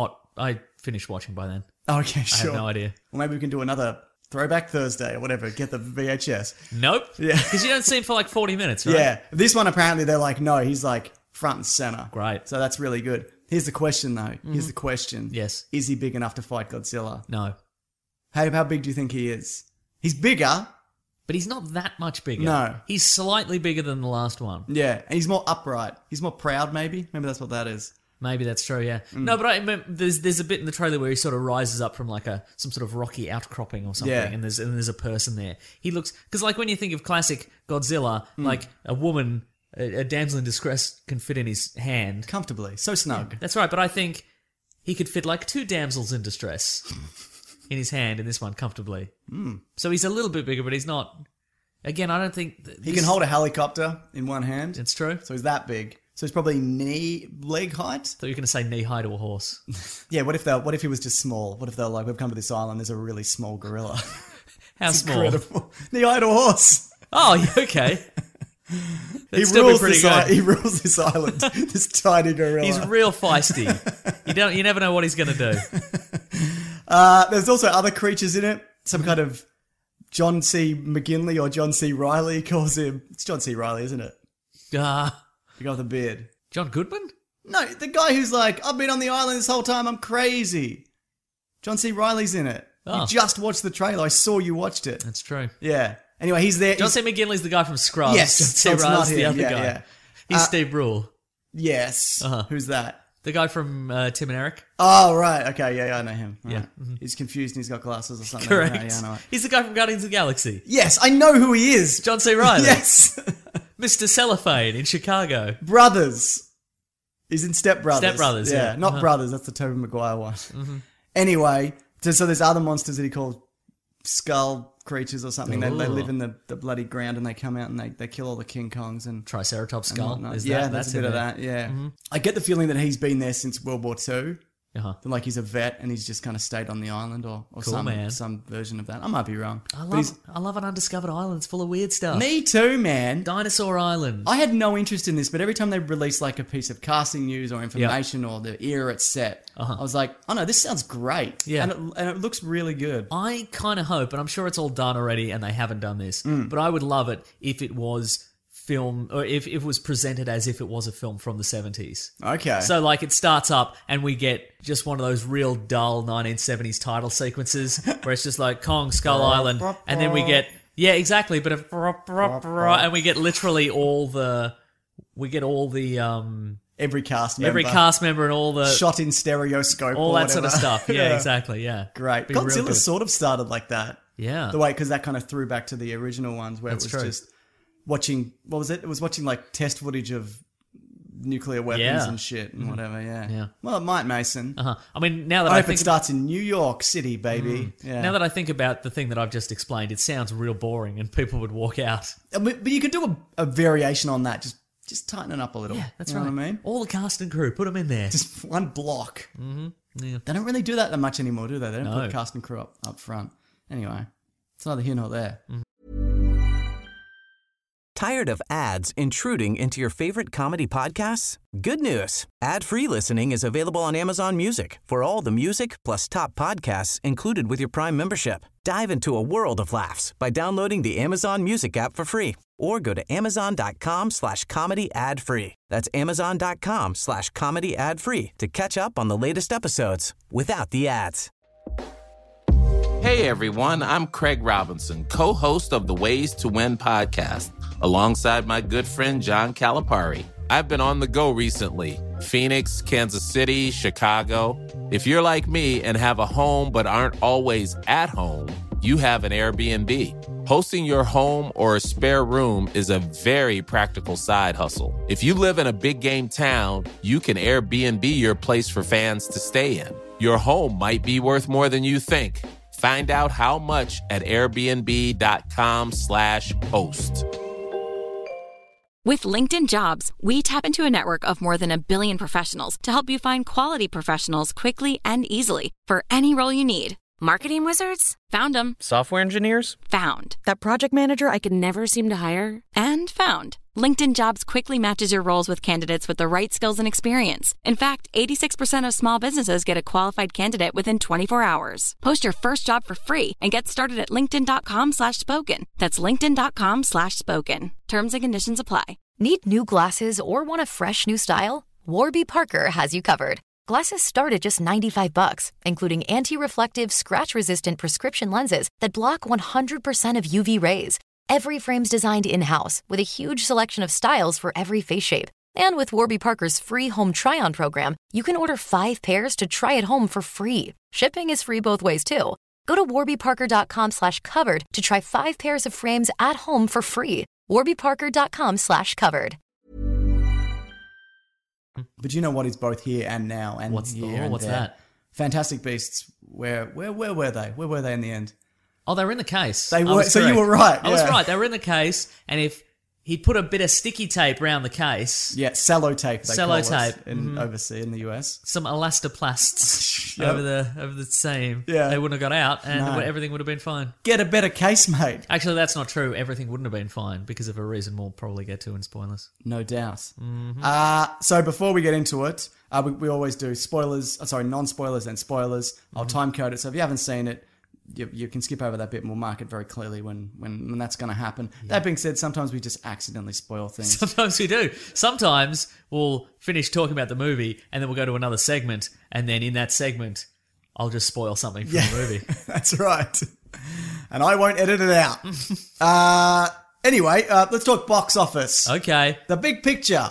Speaker 6: I finished watching by then.
Speaker 5: Okay,
Speaker 6: I
Speaker 5: sure.
Speaker 6: have no idea.
Speaker 5: Well, maybe we can do another Throwback Thursday or whatever. Get the VHS.
Speaker 6: Nope.
Speaker 5: Yeah.
Speaker 6: Because you don't see him for like 40 minutes, right?
Speaker 5: Yeah. This one, apparently, they're like, no, he's like front and center.
Speaker 6: Great.
Speaker 5: So that's really good. Here's the question, though. Here's the question.
Speaker 6: Yes.
Speaker 5: Is he big enough to fight Godzilla?
Speaker 6: No.
Speaker 5: How big do you think he is? He's bigger.
Speaker 6: But he's not that much bigger.
Speaker 5: No.
Speaker 6: He's slightly bigger than the last one.
Speaker 5: Yeah. And he's more upright. He's more proud, maybe. Maybe that's what that is.
Speaker 6: Maybe that's true, yeah. No, but there's a bit in the trailer where he sort of rises up from like some sort of rocky outcropping or something,
Speaker 5: Yeah.
Speaker 6: and there's a person there. He looks because like when you think of classic Godzilla, like a woman, a damsel in distress can fit in his hand.
Speaker 5: Comfortably. So snug.
Speaker 6: That's right, but I think he could fit like two damsels in distress in his hand in this one comfortably. So he's a little bit bigger, but he's not. Again, I don't think
Speaker 5: He can hold a helicopter in one hand.
Speaker 6: It's true.
Speaker 5: So he's that big. So he's probably leg height.
Speaker 6: Thought you were going to say knee high to a horse.
Speaker 5: Yeah, what if he was just small? What if they're like, we've come to this island, there's a really small gorilla.
Speaker 6: How
Speaker 5: It's
Speaker 6: small?
Speaker 5: incredible. Knee high to a horse.
Speaker 6: Oh, yeah, okay.
Speaker 5: He
Speaker 6: That'd still be
Speaker 5: rules,
Speaker 6: pretty
Speaker 5: this
Speaker 6: good.
Speaker 5: he rules this island. This tiny gorilla.
Speaker 6: He's real feisty. You never know what he's going to do.
Speaker 5: There's also other creatures in it. Some kind of John C. McGinley or John C. Riley. He calls him. It's John C. Riley, isn't it? The guy with the beard.
Speaker 6: John Goodman?
Speaker 5: No, the guy who's like, I've been on the island this whole time. I'm crazy. John C. Riley's in it.
Speaker 6: Oh.
Speaker 5: You just watched the trailer. I saw you watched it.
Speaker 6: That's true.
Speaker 5: Yeah. Anyway, he's there.
Speaker 6: John C. McGinley's the guy from Scrubs.
Speaker 5: Yes,
Speaker 6: John
Speaker 5: so
Speaker 6: C.
Speaker 5: it's
Speaker 6: Riley's
Speaker 5: not
Speaker 6: the
Speaker 5: him.
Speaker 6: other
Speaker 5: Yeah,
Speaker 6: guy.
Speaker 5: yeah.
Speaker 6: He's Steve Brule.
Speaker 5: Yes.
Speaker 6: Uh-huh.
Speaker 5: Who's that?
Speaker 6: The guy from Tim and Eric.
Speaker 5: Oh, right. Okay, yeah, I know him. Right.
Speaker 6: Yeah.
Speaker 5: He's confused and he's got glasses or something.
Speaker 6: Correct.
Speaker 5: Yeah, I know it.
Speaker 6: He's the guy from Guardians of the Galaxy.
Speaker 5: Yes, I know who he is.
Speaker 6: John C. Reilly.
Speaker 5: Yes.
Speaker 6: Mr. Cellophane in Chicago.
Speaker 5: Brothers. He's in Step Brothers.
Speaker 6: Step Brothers, yeah.
Speaker 5: Not Brothers, that's the Tobey Maguire one. Anyway, so there's other monsters that he called skull creatures or something. They live in the bloody ground and they come out and they kill all the King Kongs and
Speaker 6: Triceratops
Speaker 5: and
Speaker 6: skull.
Speaker 5: whatnot.
Speaker 6: Is
Speaker 5: yeah,
Speaker 6: that,
Speaker 5: there's
Speaker 6: that's
Speaker 5: a bit
Speaker 6: in
Speaker 5: of
Speaker 6: there.
Speaker 5: that, yeah. I get the feeling that he's been there since World War II.
Speaker 6: Uh-huh.
Speaker 5: That, like he's a vet and he's just kind of stayed on the island or
Speaker 6: Cool, man.
Speaker 5: some version of that. I might be wrong.
Speaker 6: I
Speaker 5: But he's-
Speaker 6: love an undiscovered island. It's full of weird stuff.
Speaker 5: Me too, man.
Speaker 6: Dinosaur Island.
Speaker 5: I had no interest in this, but every time they release like a piece of casting news or information or the era it's set, I was like, oh no, this sounds great.
Speaker 6: Yeah.
Speaker 5: And it looks really good.
Speaker 6: I kind of hope, and I'm sure it's all done already and they haven't done this, but I would love it if it was film, or if it was presented as if it was a film from the 70s.
Speaker 5: Okay.
Speaker 6: So like it starts up and we get just one of those real dull 1970s title sequences where it's just like Kong, Skull Island, and then we get, yeah, exactly, but and we get literally all the
Speaker 5: every cast member.
Speaker 6: every cast member and all the
Speaker 5: shot in stereoscope.
Speaker 6: all
Speaker 5: or
Speaker 6: that sort of
Speaker 5: whatever.
Speaker 6: stuff. Yeah, exactly. Yeah,
Speaker 5: Great.
Speaker 6: Be real
Speaker 5: Godzilla
Speaker 6: good.
Speaker 5: sort of started like that.
Speaker 6: Yeah.
Speaker 5: The way, because that kind of threw back to the original ones where
Speaker 6: That's
Speaker 5: it was
Speaker 6: true.
Speaker 5: just watching, what was it? It was watching like test footage of nuclear weapons
Speaker 6: Yeah.
Speaker 5: and shit and whatever, yeah.
Speaker 6: Yeah.
Speaker 5: Well, it might, Mason.
Speaker 6: Uh-huh. I mean, now that
Speaker 5: I
Speaker 6: I
Speaker 5: hope
Speaker 6: think
Speaker 5: it starts in New York City, baby. Yeah.
Speaker 6: now that I think about the thing that I've just explained, it sounds real boring, and people would walk out.
Speaker 5: But you could do a variation on that. Just tighten it up a little.
Speaker 6: Yeah, that's
Speaker 5: you know
Speaker 6: right.
Speaker 5: what I mean?
Speaker 6: All the cast and crew, put them in there.
Speaker 5: Just one block.
Speaker 6: Yeah.
Speaker 5: They don't really do that much anymore, do they? They don't
Speaker 6: No.
Speaker 5: put cast and crew up front. Anyway, it's neither here nor there.
Speaker 1: Tired of ads intruding into your favorite comedy podcasts? Good news. Ad-free listening is available on Amazon Music for all the music plus top podcasts included with your Prime membership. Dive into a world of laughs by downloading the Amazon Music app for free or go to amazon.com/comedy ad-free. That's amazon.com/comedy ad-free to catch up on the latest episodes without the ads.
Speaker 7: Hey everyone, I'm Craig Robinson, co-host of the Ways to Win podcast, alongside my good friend John Calipari. I've been on the go recently. Phoenix, Kansas City, Chicago. If you're like me and have a home but aren't always at home, you have an Airbnb. Hosting your home or a spare room is a very practical side hustle. If you live in a big game town, you can Airbnb your place for fans to stay in. Your home might be worth more than you think. Find out how much at airbnb.com/host.
Speaker 8: With LinkedIn Jobs, we tap into a network of more than 1 billion professionals to help you find quality professionals quickly and easily for any role you need.
Speaker 9: Marketing wizards?
Speaker 8: Found them.
Speaker 10: Software engineers?
Speaker 8: Found.
Speaker 9: That project manager I could never seem to hire?
Speaker 8: And found. LinkedIn Jobs quickly matches your roles with candidates with the right skills and experience. In fact, 86% of small businesses get a qualified candidate within 24 hours. Post your first job for free and get started at linkedin.com/spoken. That's linkedin.com/spoken. Terms and conditions apply.
Speaker 11: Need new glasses or want a fresh new style? Warby Parker has you covered. Glasses start at just $95, including anti-reflective, scratch-resistant prescription lenses that block 100% of UV rays. Every frame's designed in-house with a huge selection of styles for every face shape. And with Warby Parker's free home try-on program, you can order 5 pairs to try at home for free. Shipping is free both ways, too. Go to warbyparker.com/covered to try 5 pairs of frames at home for free. warbyparker.com/covered.
Speaker 5: But you know what is both here and now and
Speaker 6: What's
Speaker 5: here and
Speaker 6: what's
Speaker 5: there?
Speaker 6: that?
Speaker 5: Fantastic Beasts. Where were they? Where were they in the end?
Speaker 6: Oh, they were in the case.
Speaker 5: They
Speaker 6: I
Speaker 5: were.
Speaker 6: was
Speaker 5: So you
Speaker 6: correct.
Speaker 5: were right.
Speaker 6: I was
Speaker 5: yeah.
Speaker 6: right. They were in the case, and if he put a bit of sticky tape around the case,
Speaker 5: Yeah, sellotape. They call
Speaker 6: Sellotape,
Speaker 5: it in overseas in the US.
Speaker 6: some elastoplasts
Speaker 5: Yep.
Speaker 6: over the seam,
Speaker 5: Yeah.
Speaker 6: they wouldn't have got out, and
Speaker 5: No.
Speaker 6: everything would have been fine.
Speaker 5: Get a better case, mate.
Speaker 6: Actually, that's not true. Everything wouldn't have been fine because of a reason we'll probably get to in spoilers.
Speaker 5: No doubt.
Speaker 6: Mm-hmm.
Speaker 5: So before we get into it, we always do spoilers. Non-spoilers and spoilers. I'll time code it. So if you haven't seen it, you can skip over that bit and we'll mark it very clearly when that's going to happen. That being said, sometimes we just accidentally spoil things.
Speaker 6: Sometimes we do. Sometimes we'll finish talking about the movie and then we'll go to another segment, and then in that segment, I'll just spoil something from the movie.
Speaker 5: That's right. And I won't edit it out. Anyway, let's talk box office.
Speaker 6: Okay.
Speaker 5: The big picture.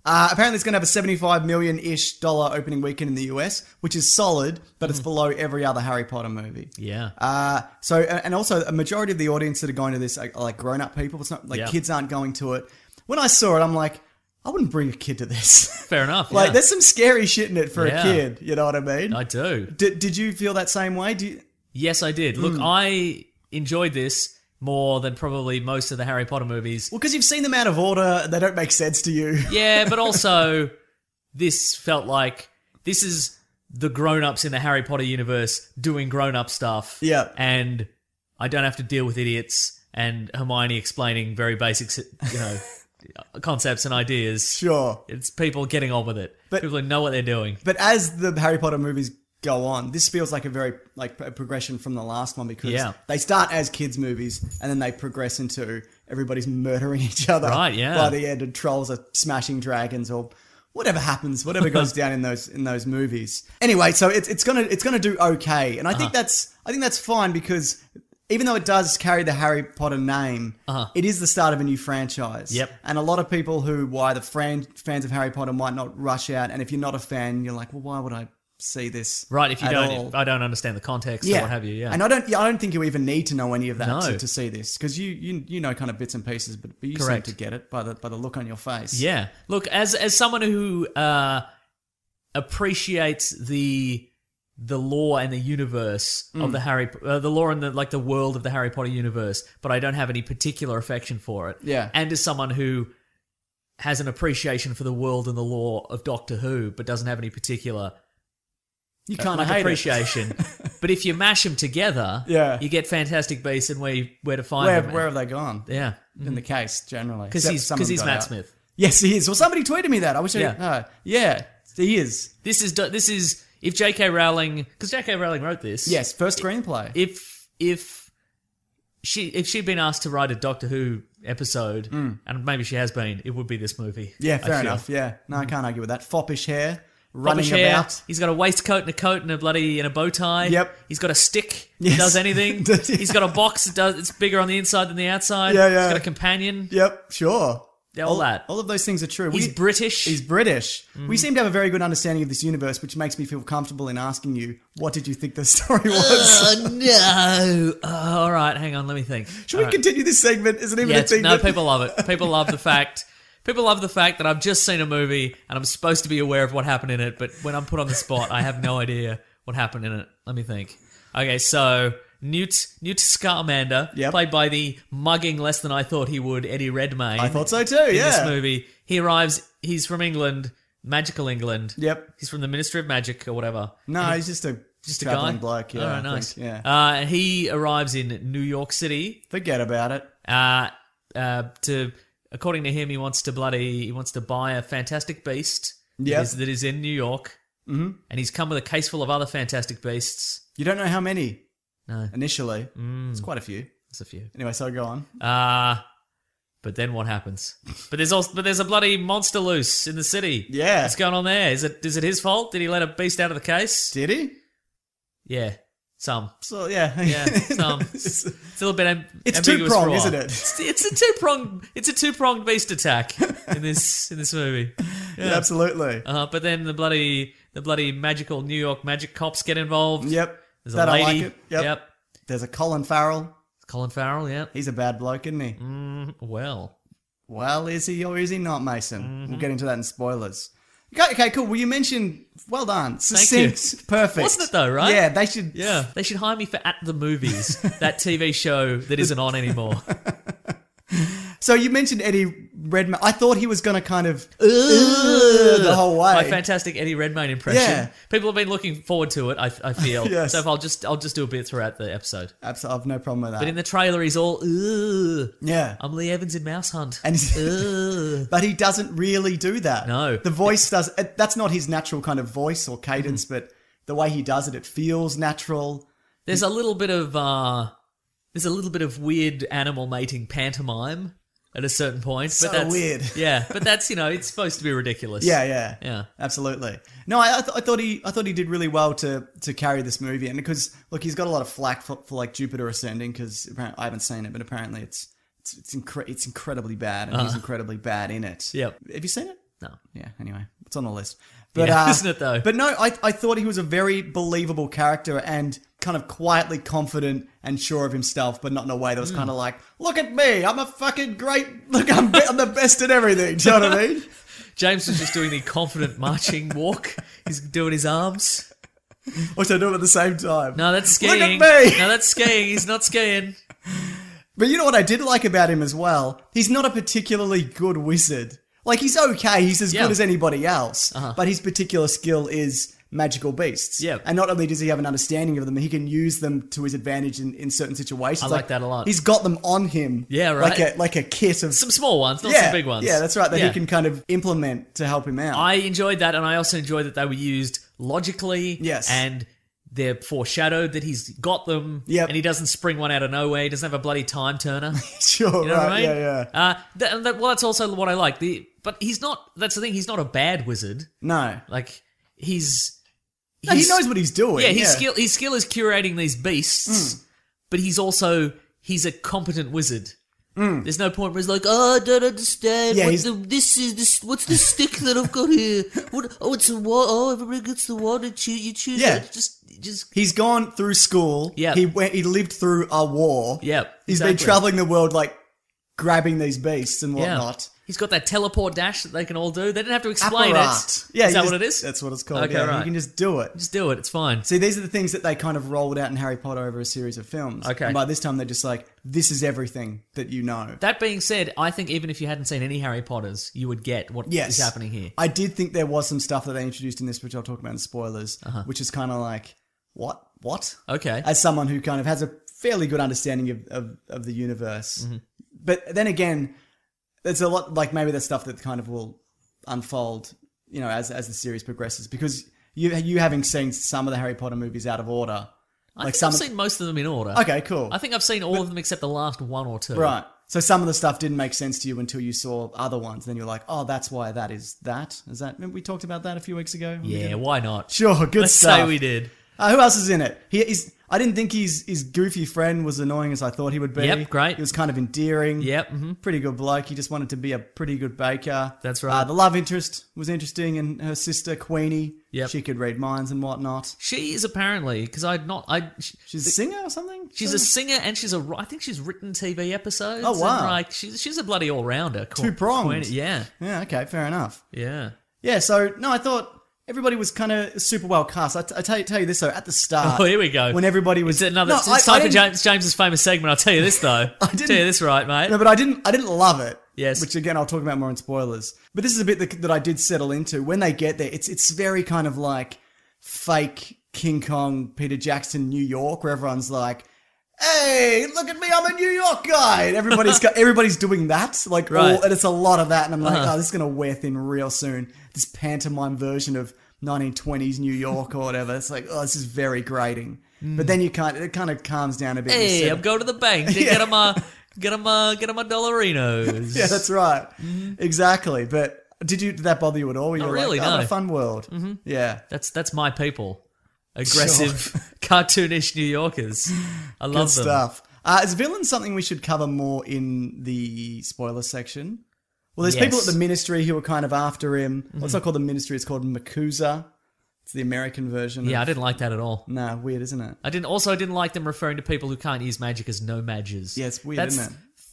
Speaker 5: Apparently it's going to have a $75 million-ish opening weekend in the US, which is solid, but it's below every other Harry Potter movie.
Speaker 6: Yeah.
Speaker 5: So, and also a majority of the audience that are going to this are like grown-up people. It's not like kids aren't going to it. When I saw it, I'm like, I wouldn't bring a kid to this.
Speaker 6: Fair enough.
Speaker 5: Like,
Speaker 6: yeah.
Speaker 5: there's some scary shit in it for a kid. You know what I mean?
Speaker 6: I do.
Speaker 5: Did you feel that same way?
Speaker 6: Yes, I did. Look, I enjoyed this more than probably most of the Harry Potter movies.
Speaker 5: Well, because you've seen them out of order, they don't make sense to you.
Speaker 6: Yeah, but also this felt like this is the grown-ups in the Harry Potter universe doing grown-up stuff.
Speaker 5: Yeah.
Speaker 6: And I don't have to deal with idiots and Hermione explaining very basic, concepts and ideas.
Speaker 5: Sure.
Speaker 6: It's people getting on with it.
Speaker 5: But,
Speaker 6: people who know what they're doing.
Speaker 5: But as the Harry Potter movies go on, this feels like a very a progression from the last one because they start as kids movies and then they progress into everybody's murdering each other
Speaker 6: by the
Speaker 5: end, and trolls are smashing dragons or whatever happens, whatever goes down in those movies. Anyway, so it's gonna do okay, and I think that's fine because even though it does carry the Harry Potter name, it is the start of a new franchise.
Speaker 6: Yep.
Speaker 5: And a lot of people who the fans of Harry Potter might not rush out, and if you're not a fan, you're like, well, why would I see this?
Speaker 6: Right, if you don't,
Speaker 5: all?
Speaker 6: I don't understand the context or what have you. Yeah,
Speaker 5: and I don't think you even need to know any of that to see this because you know kind of bits and pieces, but you seem to get it by the look on your face.
Speaker 6: Yeah, look, as someone who appreciates the lore and the universe of the lore and the world of the Harry Potter universe, but I don't have any particular affection for it.
Speaker 5: Yeah,
Speaker 6: and as someone who has an appreciation for the world and the lore of Doctor Who, but doesn't have any particular
Speaker 5: you kind of hate
Speaker 6: appreciation. But if you mash them together, you get Fantastic Beasts and Where to Find Them.
Speaker 5: Where have they gone?
Speaker 6: Yeah,
Speaker 5: in the case generally,
Speaker 6: because he's Matt Smith.
Speaker 5: Yes, he is. Well, somebody tweeted me that. I wish. He is.
Speaker 6: This is if J.K. Rowling, because J.K. Rowling wrote this.
Speaker 5: Yes, first screenplay.
Speaker 6: If she'd been asked to write a Doctor Who episode, and maybe she has been, it would be this movie.
Speaker 5: Yeah, fair enough. Yeah, no, I can't argue with that. Foppish hair. Running about.
Speaker 6: He's got a waistcoat and a coat and a bow tie.
Speaker 5: Yep.
Speaker 6: He's got a stick that does anything. He's got a box it's bigger on the inside than the outside.
Speaker 5: Yeah.
Speaker 6: He's got a companion.
Speaker 5: Yep, sure.
Speaker 6: Yeah, all that.
Speaker 5: All of those things are true.
Speaker 6: He's British.
Speaker 5: He's British. We seem to have a very good understanding of this universe, which makes me feel comfortable in asking you, what did you think the story was?
Speaker 6: Oh, no. Oh, all right, hang on, let me think.
Speaker 5: Should we continue this segment? Is it even a thing?
Speaker 6: No, people love it. People love the fact... People love the fact that I've just seen a movie and I'm supposed to be aware of what happened in it, but when I'm put on the spot, I have no idea what happened in it. Let me think. Okay, so Newt Scamander, played by the mugging less than I thought he would, Eddie Redmayne.
Speaker 5: I thought so too,
Speaker 6: in this movie. He arrives, he's from England, magical England.
Speaker 5: Yep.
Speaker 6: He's from the Ministry of Magic or whatever.
Speaker 5: No, he's just a traveling
Speaker 6: guy?
Speaker 5: bloke. Yeah,
Speaker 6: all right, nice.
Speaker 5: Think, yeah.
Speaker 6: He arrives in New York City.
Speaker 5: Forget about it.
Speaker 6: According to him, he wants to buy a Fantastic Beast that is in New York. Mm-hmm. And he's come with a case full of other Fantastic Beasts.
Speaker 5: You don't know how many?
Speaker 6: No.
Speaker 5: Initially. It's quite a few.
Speaker 6: It's a few.
Speaker 5: Anyway, so go on.
Speaker 6: But then what happens? But there's a bloody monster loose in the city.
Speaker 5: Yeah.
Speaker 6: What's going on there? Is it his fault? Did he let a beast out of the case?
Speaker 5: Did he?
Speaker 6: Yeah. Some.
Speaker 5: So yeah,
Speaker 6: some. It's a little bit
Speaker 5: it's
Speaker 6: ambiguous.
Speaker 5: Two-pronged, isn't it?
Speaker 6: It's a two-pronged beast attack in this movie.
Speaker 5: Yeah, absolutely.
Speaker 6: But then the bloody magical New York magic cops get involved.
Speaker 5: Yep.
Speaker 6: There's a lady.
Speaker 5: I like it. Yep. There's a Colin Farrell.
Speaker 6: Colin Farrell, yeah.
Speaker 5: He's a bad bloke, isn't he?
Speaker 6: Well,
Speaker 5: is he or is he not, Mason? Mm-hmm. We'll get into that in spoilers. Okay, cool. Well, you mentioned... Well done. Succinct. Perfect.
Speaker 6: Wasn't it though, right?
Speaker 5: Yeah, they should...
Speaker 6: Yeah. They should hire me for At the Movies, that TV show that isn't on anymore.
Speaker 5: So you mentioned Eddie Redmayne. I thought he was going to kind of... the whole way.
Speaker 6: My fantastic Eddie Redmayne impression.
Speaker 5: Yeah.
Speaker 6: People have been looking forward to it, I feel.
Speaker 5: Yes.
Speaker 6: So I'll just do a bit throughout the episode.
Speaker 5: Absolutely. I have no problem with that.
Speaker 6: But in the trailer, he's all,
Speaker 5: yeah.
Speaker 6: I'm Lee Evans in Mouse Hunt.
Speaker 5: And but he doesn't really do that.
Speaker 6: No.
Speaker 5: The voice does... That's not his natural kind of voice or cadence, but the way he does it feels natural.
Speaker 6: There's a little bit of weird animal mating pantomime at a certain point.
Speaker 5: So
Speaker 6: but that's
Speaker 5: weird.
Speaker 6: Yeah, but that's, it's supposed to be ridiculous.
Speaker 5: Yeah. Absolutely. No, I thought he did really well to carry this movie, and because look, he's got a lot of flack for like Jupiter Ascending, because I haven't seen it, but apparently it's incredibly bad, and he's incredibly bad in it.
Speaker 6: Yep.
Speaker 5: Have you seen it?
Speaker 6: No.
Speaker 5: Yeah, anyway, it's on the list. But,
Speaker 6: Yeah, isn't it though?
Speaker 5: But no, I thought he was a very believable character and kind of quietly confident and sure of himself, but not in a way that was kind of like, look at me, I'm a fucking great, look, I'm the best at everything. Do you know what I mean?
Speaker 6: James was just doing the confident marching walk. He's doing his arms.
Speaker 5: Or should I do them at the same time?
Speaker 6: No, that's skiing.
Speaker 5: Look at me!
Speaker 6: No, that's skiing. He's not skiing.
Speaker 5: But you know what I did like about him as well? He's not a particularly good wizard. Like, he's okay, he's as good as anybody else, but his particular skill is magical beasts.
Speaker 6: Yeah.
Speaker 5: And not only does he have an understanding of them, he can use them to his advantage in certain situations.
Speaker 6: I like that a lot.
Speaker 5: He's got them on him.
Speaker 6: Yeah, right.
Speaker 5: Like a kit of...
Speaker 6: Some small ones, not some big ones.
Speaker 5: Yeah, that's right, that he can kind of implement to help him out.
Speaker 6: I enjoyed that, and I also enjoyed that they were used logically.
Speaker 5: Yes.
Speaker 6: And they're foreshadowed that he's got them.
Speaker 5: Yep.
Speaker 6: And he doesn't spring one out of nowhere. He doesn't have a bloody time turner.
Speaker 5: Sure,
Speaker 6: You know
Speaker 5: right,
Speaker 6: what I mean?
Speaker 5: yeah.
Speaker 6: Well, that's also what I like. But he's not. That's the thing. He's not a bad wizard.
Speaker 5: No.
Speaker 6: Like he's.
Speaker 5: No, he knows what he's doing.
Speaker 6: Yeah, his skill is curating these beasts, but he's a competent wizard. There's no point where he's like, oh, I don't understand.
Speaker 5: Yeah,
Speaker 6: What's the stick that I've got here? It's a water. Oh, everybody gets the water. You choose.
Speaker 5: Yeah.
Speaker 6: It. Just.
Speaker 5: He's gone through school.
Speaker 6: Yeah.
Speaker 5: He lived through a war.
Speaker 6: Yep.
Speaker 5: He's been traveling the world, like, grabbing these beasts and whatnot.
Speaker 6: He's got that teleport dash that they can all do. They didn't have to explain
Speaker 5: Apparat.
Speaker 6: it.
Speaker 5: Yeah,
Speaker 6: Is that what it is?
Speaker 5: That's what it's called.
Speaker 6: Okay,
Speaker 5: yeah.
Speaker 6: right.
Speaker 5: You can just do it.
Speaker 6: Just do it. It's fine.
Speaker 5: See, these are the things that they kind of rolled out in Harry Potter over a series of films.
Speaker 6: Okay.
Speaker 5: And by this time, they're just like, this is everything that you know.
Speaker 6: That being said, I think even if you hadn't seen any Harry Potters, you would get what is happening here.
Speaker 5: I did think there was some stuff that they introduced in this, which I'll talk about in spoilers, which is kind of like, what?
Speaker 6: Okay.
Speaker 5: As someone who kind of has a fairly good understanding of the universe.
Speaker 6: Mm-hmm.
Speaker 5: But then again, there's a lot, like maybe there's stuff that kind of will unfold, you know, as the series progresses. Because you having seen some of the Harry Potter movies out of order.
Speaker 6: I think I've seen most of them in order.
Speaker 5: Okay, cool.
Speaker 6: I think I've seen all of them except the last one or two.
Speaker 5: Right. So some of the stuff didn't make sense to you until you saw other ones. Then you're like, oh, that's why that is that. Is that? Remember we talked about that a few weeks ago?
Speaker 6: Yeah, why not?
Speaker 5: Sure, good
Speaker 6: Let's
Speaker 5: stuff.
Speaker 6: say we did.
Speaker 5: Who else is in it? I didn't think his goofy friend was annoying as I thought he would be.
Speaker 6: Yep, great.
Speaker 5: He was kind of endearing.
Speaker 6: Yep. Mm-hmm.
Speaker 5: Pretty good bloke. He just wanted to be a pretty good baker.
Speaker 6: That's right.
Speaker 5: The love interest was interesting, and her sister, Queenie.
Speaker 6: Yep.
Speaker 5: She could read minds and whatnot.
Speaker 6: She is apparently, because
Speaker 5: She's a singer or something?
Speaker 6: She's a singer, and I think she's written TV episodes.
Speaker 5: Oh, wow.
Speaker 6: And like, she's a bloody all-rounder.
Speaker 5: Two-pronged.
Speaker 6: Yeah.
Speaker 5: Yeah, okay, fair enough.
Speaker 6: Yeah.
Speaker 5: Yeah, so, no, I thought everybody was kind of super well cast. I tell you this, though, at the start.
Speaker 6: Oh, here we go.
Speaker 5: When everybody was...
Speaker 6: It's time for James's famous segment. I'll tell you this, though. I'll tell you this right, mate.
Speaker 5: No, but I didn't love it.
Speaker 6: Yes.
Speaker 5: Which, again, I'll talk about more in spoilers. But this is a bit that I did settle into. When they get there, it's very kind of like fake King Kong, Peter Jackson, New York, where everyone's like, hey, look at me, I'm a New York guy. And everybody's doing that. Like,
Speaker 6: right.
Speaker 5: And it's a lot of that. And I'm like, oh, this is going to wear thin real soon. This pantomime version of 1920s New York or whatever. It's like, oh, this is very grating. But then it kind of calms down a bit.
Speaker 6: Hey, I'm going to the bank to get him a dollarinos.
Speaker 5: Yeah, that's right. Mm-hmm. Exactly. But did that bother you at all?
Speaker 6: Not really,
Speaker 5: like,
Speaker 6: no.
Speaker 5: What a fun world. Mm-hmm. Yeah.
Speaker 6: That's my people. Aggressive, cartoonish New Yorkers. I love
Speaker 5: Good
Speaker 6: them.
Speaker 5: stuff. Is villains something we should cover more in the spoiler section? Well, there's people at the Ministry who are kind of after him. Mm-hmm. Well, it's not called the Ministry, it's called MACUSA. It's the American version.
Speaker 6: Yeah, I didn't like that at all.
Speaker 5: Nah, weird, isn't it?
Speaker 6: I didn't like them referring to people who can't use magic as no magers.
Speaker 5: Yeah, it's weird, isn't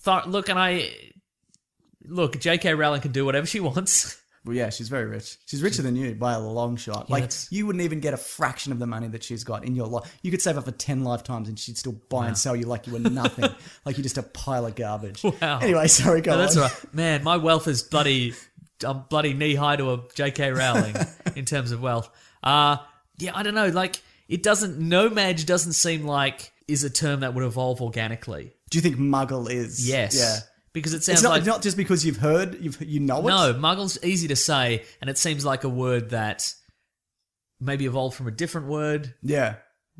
Speaker 5: it?
Speaker 6: Look, J.K. Rowling can do whatever she wants.
Speaker 5: Well, yeah, she's very rich. She's richer than you by a long shot.
Speaker 6: Yeah,
Speaker 5: like, you wouldn't even get a fraction of the money that she's got in your life. You could save up for 10 lifetimes and she'd still buy and sell you like you were nothing. Like you're just a pile of garbage.
Speaker 6: Wow.
Speaker 5: Anyway, sorry, go on.
Speaker 6: That's right. Man, my wealth is bloody knee-high to a J.K. Rowling in terms of wealth. Yeah, I don't know. Like, no mage doesn't seem like is a term that would evolve organically.
Speaker 5: Do you think muggle is?
Speaker 6: Yes.
Speaker 5: Yeah.
Speaker 6: Because it sounds
Speaker 5: it's not just because you've heard, you know it?
Speaker 6: No, muggle's easy to say, and it seems like a word that maybe evolved from a different word.
Speaker 5: Yeah.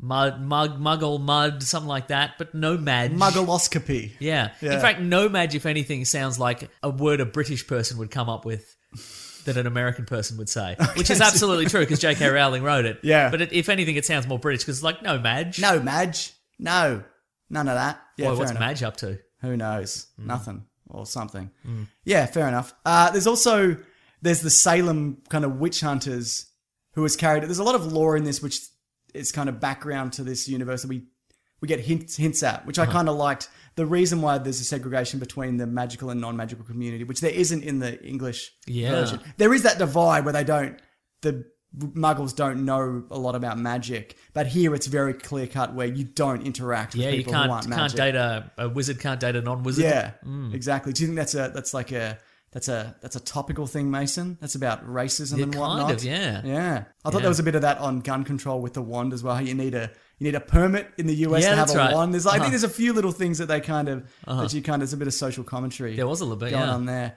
Speaker 6: Muggle, something like that, but no mage.
Speaker 5: Muggleoscopy.
Speaker 6: Yeah. In fact, no mage, if anything, sounds like a word a British person would come up with that an American person would say, which is absolutely true because J.K. Rowling wrote it.
Speaker 5: Yeah.
Speaker 6: But if anything, it sounds more British because it's like, no mage.
Speaker 5: No mage. No. None of that. Yeah,
Speaker 6: Boy, what's
Speaker 5: enough.
Speaker 6: mage up to?
Speaker 5: Who knows? Nothing. Or something. Yeah, fair enough. There's also there's the Salem kind of witch hunters who has carried it. There's a lot of lore in this, which is kind of background to this universe that we get hints at, which I kind of liked. The reason why there's a segregation between the magical and non-magical community, which there isn't in the English version. There is that divide where the Muggles don't know a lot about magic, but here it's very clear cut where you don't interact with people who aren't magic.
Speaker 6: Can't date a wizard, can't date a non-wizard.
Speaker 5: Yeah, exactly. Do you think that's a topical thing, Mason? That's about racism and whatnot.
Speaker 6: Kind of, yeah.
Speaker 5: Yeah. I thought there was a bit of that on gun control with the wand as well. How you need a permit in the US to have a wand. There's I think there's a few little things that they kind of there's a bit of social commentary.
Speaker 6: There was a little bit
Speaker 5: going on there.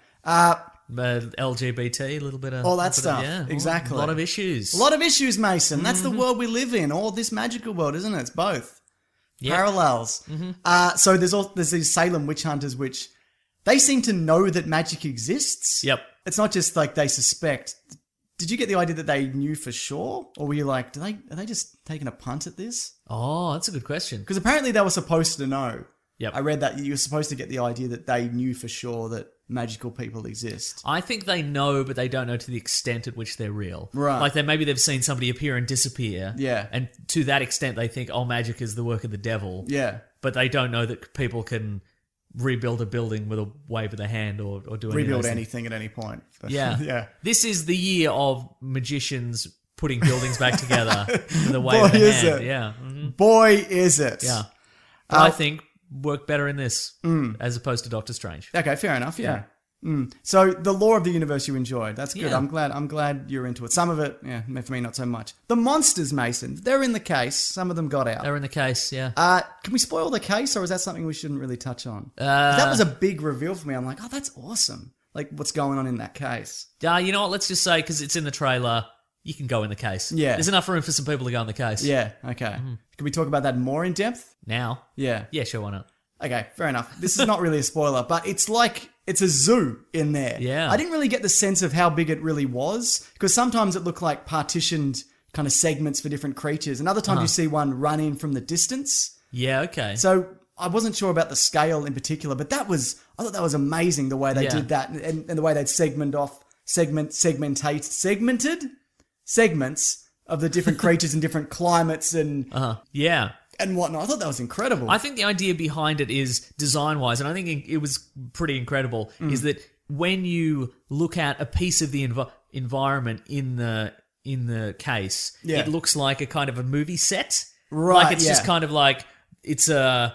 Speaker 6: But LGBT, a little bit of
Speaker 5: all that stuff.
Speaker 6: Exactly. A lot of issues.
Speaker 5: A lot of issues, Mason. That's the world we live in, or this magical world, isn't it? It's both. Yep. Parallels. So there's these Salem witch hunters, which they seem to know that magic exists.
Speaker 6: Yep.
Speaker 5: It's not just like they suspect. Did you get the idea that they knew for sure? Or were you like, are they just taking a punt at this?
Speaker 6: Oh, that's a good question.
Speaker 5: Because apparently they were supposed to know.
Speaker 6: Yep.
Speaker 5: I read that you were supposed to get the idea that they knew for sure that magical people exist.
Speaker 6: I think they know, but they don't know to the extent at which they're real.
Speaker 5: Right.
Speaker 6: Like maybe they've seen somebody appear and disappear.
Speaker 5: Yeah.
Speaker 6: And to that extent, they think, oh, magic is the work of the devil.
Speaker 5: Yeah.
Speaker 6: But they don't know that people can rebuild a building with a wave of the hand or do
Speaker 5: rebuild anything at any point.
Speaker 6: Yeah.
Speaker 5: Yeah.
Speaker 6: This is the year of magicians putting buildings back together with a wave
Speaker 5: Boy,
Speaker 6: of the
Speaker 5: is
Speaker 6: hand.
Speaker 5: it.
Speaker 6: Yeah.
Speaker 5: Boy, is it.
Speaker 6: Yeah. But I think work better in this as opposed to Doctor Strange.
Speaker 5: Okay, fair enough. Yeah. So the lore of the universe you enjoyed. That's good.
Speaker 6: Yeah.
Speaker 5: I'm glad you're into it. Some of it, yeah, for me not so much. The monsters, Mason, they're in the case. Some of them got out.
Speaker 6: They're in the case, yeah.
Speaker 5: Can we spoil the case, or is that something we shouldn't really touch on? 'Cause that was a big reveal for me. I'm like, oh, that's awesome. Like, what's going on in that case?
Speaker 6: You know what? Let's just say, because it's in the trailer, you can go in the case.
Speaker 5: Yeah.
Speaker 6: There's enough room for some people to go in the case.
Speaker 5: Yeah, okay. Can we talk about that more in depth?
Speaker 6: Now?
Speaker 5: Yeah.
Speaker 6: Yeah, sure, why not?
Speaker 5: Okay, fair enough. This is not really a spoiler, but it's like it's a zoo in there.
Speaker 6: Yeah.
Speaker 5: I didn't really get the sense of how big it really was, because sometimes it looked like partitioned kind of segments for different creatures, and other times you see one run in from the distance.
Speaker 6: Yeah, okay.
Speaker 5: So I wasn't sure about the scale in particular, but I thought that was amazing the way they did that, and the way they'd segmented segments of the different creatures in different climates and
Speaker 6: Yeah.
Speaker 5: and whatnot. I thought that was incredible.
Speaker 6: I think the idea behind it is design-wise, and I think it was pretty incredible, is that when you look at a piece of the environment in the case, it looks like a kind of a movie set.
Speaker 5: Right,
Speaker 6: Like it's just kind of like there's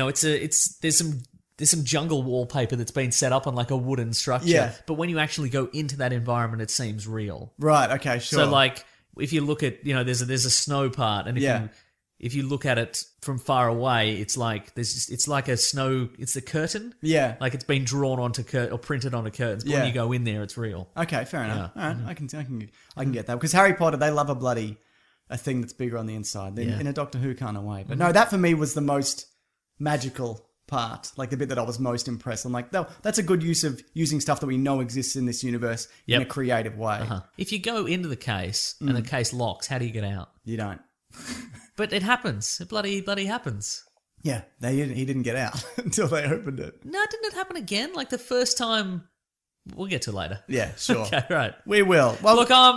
Speaker 6: some jungle wallpaper that's been set up on like a wooden structure.
Speaker 5: Yeah.
Speaker 6: But when you actually go into that environment, it seems real.
Speaker 5: Right, okay, sure.
Speaker 6: So like if you look at, there's a snow part, and if you look at it from far away, it's like it's like a snow. It's the curtain.
Speaker 5: Yeah.
Speaker 6: Like it's been drawn onto or printed onto curtains. But when you go in there, it's real.
Speaker 5: Okay, fair enough.
Speaker 6: Yeah.
Speaker 5: All right, I can get that, because Harry Potter, they love a thing that's bigger on the inside in a Doctor Who kind of way. But no, that for me was the most magical part, like the bit that I was most impressed. I'm like, no, that's a good use of using stuff that we know exists in this universe in a creative way.
Speaker 6: If you go into the case and the case locks, how do you get out?
Speaker 5: You don't.
Speaker 6: But it happens. It bloody happens.
Speaker 5: Yeah, he didn't get out until they opened it.
Speaker 6: No, didn't it happen again? Like the first time. We'll get to it later.
Speaker 5: Yeah, sure.
Speaker 6: Okay, right.
Speaker 5: We will. Well,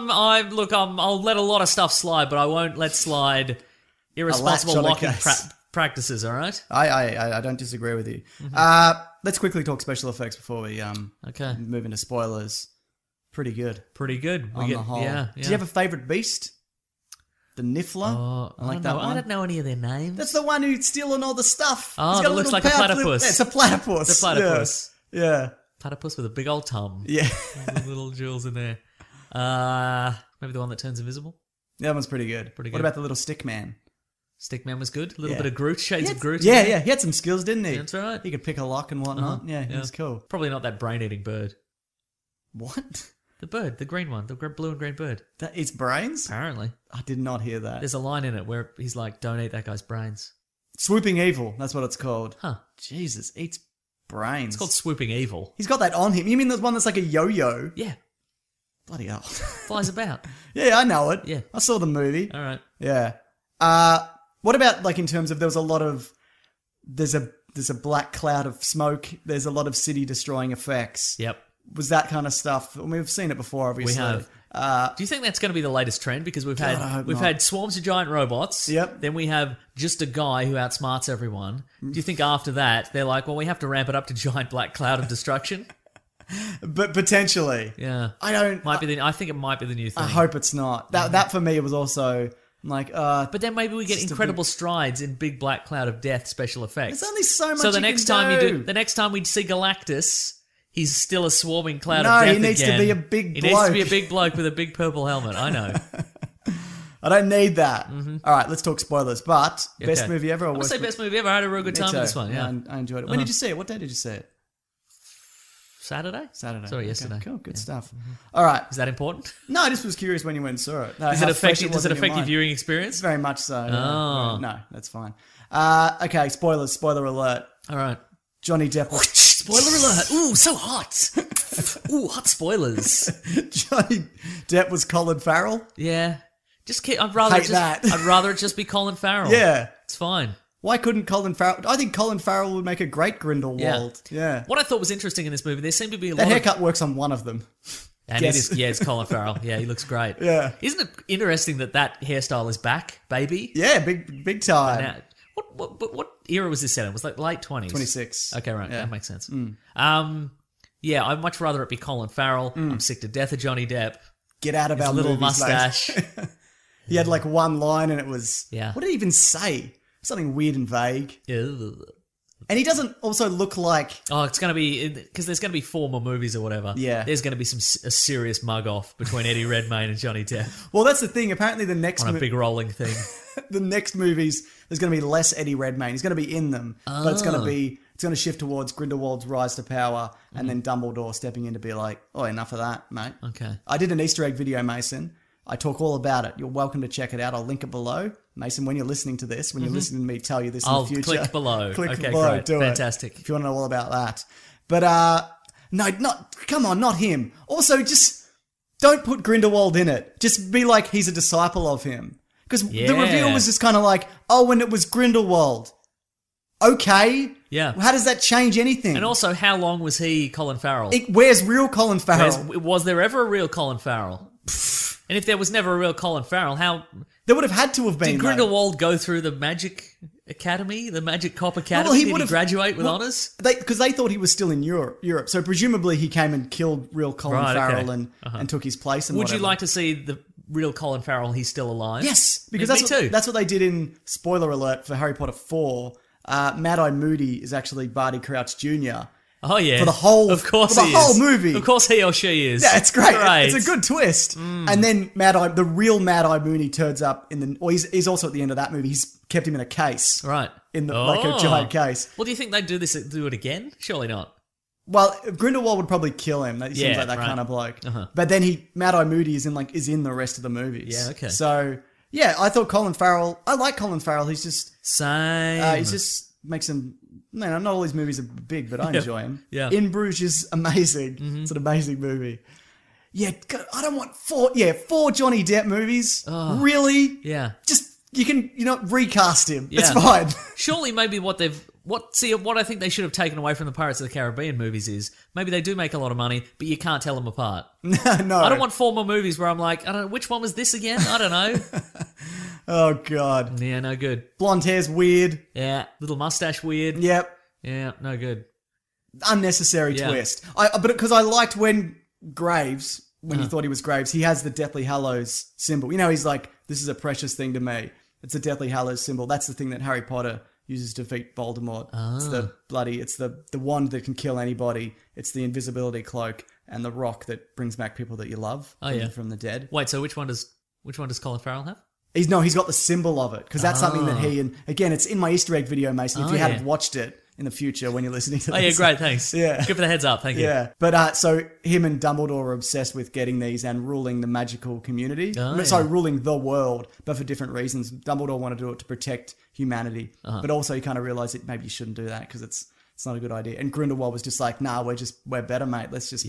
Speaker 6: I'll let a lot of stuff slide, but I won't let slide irresponsible locking practices. All right.
Speaker 5: I don't disagree with you. Let's quickly talk special effects before we move into spoilers. Pretty good.
Speaker 6: On
Speaker 5: the whole.
Speaker 6: Yeah.
Speaker 5: Do you have a favourite beast? The Niffler?
Speaker 6: I like that one. I don't know any of their names.
Speaker 5: That's the one who's stealing all the stuff.
Speaker 6: Oh,
Speaker 5: He's got
Speaker 6: that looks like a platypus.
Speaker 5: It's a platypus.
Speaker 6: It's a platypus.
Speaker 5: Yeah.
Speaker 6: Platypus with a big old tum.
Speaker 5: Yeah.
Speaker 6: Little jewels in there. Maybe the one that turns invisible.
Speaker 5: That one's pretty good. What about the little stick man?
Speaker 6: Stickman was good. A little bit of Groot, shades of Groot.
Speaker 5: Yeah. He had some skills, didn't he?
Speaker 6: That's right.
Speaker 5: He could pick a lock and whatnot. Yeah, he was cool.
Speaker 6: Probably not that brain-eating bird.
Speaker 5: What?
Speaker 6: The bird, the green one, the blue and green bird.
Speaker 5: That eats brains?
Speaker 6: Apparently.
Speaker 5: I did not hear that.
Speaker 6: There's a line in it where he's like, don't eat that guy's brains.
Speaker 5: Swooping Evil, that's what it's called.
Speaker 6: Huh.
Speaker 5: Jesus, eats brains.
Speaker 6: It's called Swooping Evil.
Speaker 5: He's got that on him. You mean the one that's like a yo-yo?
Speaker 6: Yeah.
Speaker 5: Bloody hell.
Speaker 6: Flies about.
Speaker 5: Yeah, I know it.
Speaker 6: Yeah.
Speaker 5: I saw the movie.
Speaker 6: All right.
Speaker 5: Yeah. What about, like, in terms of, there's a black cloud of smoke. There's a lot of city destroying effects.
Speaker 6: Yep.
Speaker 5: was that kind of stuff. I mean, we've seen it before, obviously.
Speaker 6: We have. Do you think that's going to be the latest trend? Because we've had swarms of giant robots.
Speaker 5: Yep.
Speaker 6: Then we have just a guy who outsmarts everyone. Do you think after that they're like, well, we have to ramp it up to giant black cloud of destruction?
Speaker 5: But potentially.
Speaker 6: Yeah.
Speaker 5: I
Speaker 6: think it might be the new thing.
Speaker 5: I hope it's not. That for me, it was also like.
Speaker 6: But then maybe we get incredible strides in big black cloud of death special effects.
Speaker 5: There's only so much.
Speaker 6: So the next time we see Galactus, he's still a swarming cloud of death.
Speaker 5: No, he needs to be a big bloke.
Speaker 6: He needs to be a big bloke with a big purple helmet. I know.
Speaker 5: I don't need that. All right, let's talk spoilers. But best movie ever?
Speaker 6: I'm going to say best movie ever. I had a real good time with this one. Yeah,
Speaker 5: I enjoyed it. When did you see it? What day did you see it?
Speaker 6: Saturday.
Speaker 5: Sorry,
Speaker 6: yesterday.
Speaker 5: Cool, good stuff. All right.
Speaker 6: Is that important?
Speaker 5: No, I just was curious when you went and saw it.
Speaker 6: Does it affect your viewing experience?
Speaker 5: Very much so.
Speaker 6: Oh.
Speaker 5: No, that's fine. Okay, spoilers. Spoiler alert.
Speaker 6: All right.
Speaker 5: Johnny Depp.
Speaker 6: Spoiler alert. Ooh, so hot. Ooh, hot spoilers.
Speaker 5: Johnny Depp was Colin Farrell.
Speaker 6: Yeah. I'd rather it just be Colin Farrell.
Speaker 5: Yeah.
Speaker 6: It's fine.
Speaker 5: Why couldn't Colin Farrell? I think Colin Farrell would make a great Grindelwald. Yeah.
Speaker 6: What I thought was interesting in this movie, there seemed to be a lot
Speaker 5: of... That haircut works on one of them.
Speaker 6: And it's Colin Farrell. Yeah, he looks great.
Speaker 5: Yeah.
Speaker 6: Isn't it interesting that hairstyle is back, baby?
Speaker 5: Yeah, big time.
Speaker 6: What era was this set in? It was like late 20s?
Speaker 5: 26.
Speaker 6: Okay, right. Yeah. That makes sense. Yeah, I'd much rather it be Colin Farrell. I'm sick to death of Johnny Depp.
Speaker 5: Get out of our
Speaker 6: little
Speaker 5: movies,
Speaker 6: mustache.
Speaker 5: He had like one line and it was...
Speaker 6: Yeah.
Speaker 5: What did he even say? Something weird and vague.
Speaker 6: Ew.
Speaker 5: And he doesn't also look like...
Speaker 6: Oh, it's going to be... Because there's going to be 4 more movies or whatever.
Speaker 5: Yeah.
Speaker 6: There's going to be a serious mug-off between Eddie Redmayne and Johnny Depp.
Speaker 5: Well, that's the thing. Apparently the next...
Speaker 6: On a big rolling thing.
Speaker 5: The next movies, there's going to be less Eddie Redmayne. He's going to be in them. Oh. But it's going to shift towards Grindelwald's rise to power and then Dumbledore stepping in to be like, oh, enough of that, mate.
Speaker 6: Okay.
Speaker 5: I did an Easter egg video, Mason. I talk all about it. You're welcome to check it out. I'll link it below. Mason, when you're listening to this, when you're listening to me tell you this in the future.
Speaker 6: Click below.
Speaker 5: Click
Speaker 6: okay,
Speaker 5: below.
Speaker 6: Great.
Speaker 5: Do
Speaker 6: Fantastic.
Speaker 5: it. If you want to know all about that. But, come on, not him. Also, just don't put Grindelwald in it. Just be like he's a disciple of him. Because the reveal was just kind of like, oh, when it was Grindelwald. Okay.
Speaker 6: Yeah.
Speaker 5: How does that change anything?
Speaker 6: And also, how long was he Colin Farrell?
Speaker 5: Where's real Colin Farrell?
Speaker 6: Was there ever a real Colin Farrell? And if there was never a real Colin Farrell, how...
Speaker 5: There would have had to have been,
Speaker 6: Did Grindelwald go through the Magic Academy? The Magic Cop Academy? Did he graduate with honours?
Speaker 5: Because they thought he was still in Europe. So presumably he came and killed real Colin Farrell and took his place and
Speaker 6: Would you like to see the real Colin Farrell, he's still alive?
Speaker 5: Yes, because that's what they did in, spoiler alert, for Harry Potter 4. Mad-Eye Moody is actually Barty Crouch Jr.,
Speaker 6: Oh yeah,
Speaker 5: for the whole movie.
Speaker 6: Of course, he or she is.
Speaker 5: Yeah, it's great. It's a good twist. And then the real Mad-Eye Mooney turns up he's also at the end of that movie. He's kept him in a case,
Speaker 6: right?
Speaker 5: In like a giant case.
Speaker 6: Well, do you think they'd do it again? Surely not.
Speaker 5: Well, Grindelwald would probably kill him. He seems like that kind of bloke. But then Mad-Eye Moody is in the rest of the movies.
Speaker 6: Yeah, okay.
Speaker 5: So yeah, I thought Colin Farrell. I like Colin Farrell. He's just
Speaker 6: same.
Speaker 5: He just makes him. Man, not all these movies are big, but I enjoy them.
Speaker 6: Yeah.
Speaker 5: In Bruges is amazing. It's an amazing movie. Yeah, I don't want 4 Johnny Depp movies.
Speaker 6: Oh,
Speaker 5: really?
Speaker 6: Yeah.
Speaker 5: Just, you can, recast him.
Speaker 6: Yeah.
Speaker 5: It's fine.
Speaker 6: Surely maybe what I think they should have taken away from the Pirates of the Caribbean movies is maybe they do make a lot of money, but you can't tell them apart.
Speaker 5: No.
Speaker 6: I don't want 4 more movies where I'm like, I don't know, which one was this again? I don't know.
Speaker 5: Oh, God.
Speaker 6: Yeah, no good.
Speaker 5: Blonde hair's weird.
Speaker 6: Yeah. Little mustache weird.
Speaker 5: Yep.
Speaker 6: Yeah, no good.
Speaker 5: Unnecessary twist. But because I liked when Graves, when you thought he was Graves, he has the Deathly Hallows symbol. He's like, this is a precious thing to me. It's a Deathly Hallows symbol. That's the thing that Harry Potter uses to defeat Voldemort. It's the wand that can kill anybody. It's the invisibility cloak and the rock that brings back people that you love from the dead.
Speaker 6: Wait, so which one does Colin Farrell have?
Speaker 5: He's got the symbol of it, because that's something that and again, it's in my Easter egg video, Mason, if you hadn't watched it in the future when you're listening to this.
Speaker 6: Oh yeah, great, thanks.
Speaker 5: Yeah.
Speaker 6: Good for the heads up, thank you.
Speaker 5: Yeah, but so him and Dumbledore are obsessed with getting these and ruling the magical community. Ruling the world, but for different reasons. Dumbledore wanted to do it to protect humanity, but also you kind of realise that maybe you shouldn't do that, because it's not a good idea. And Grindelwald was just like, nah, we're better, mate. Let's just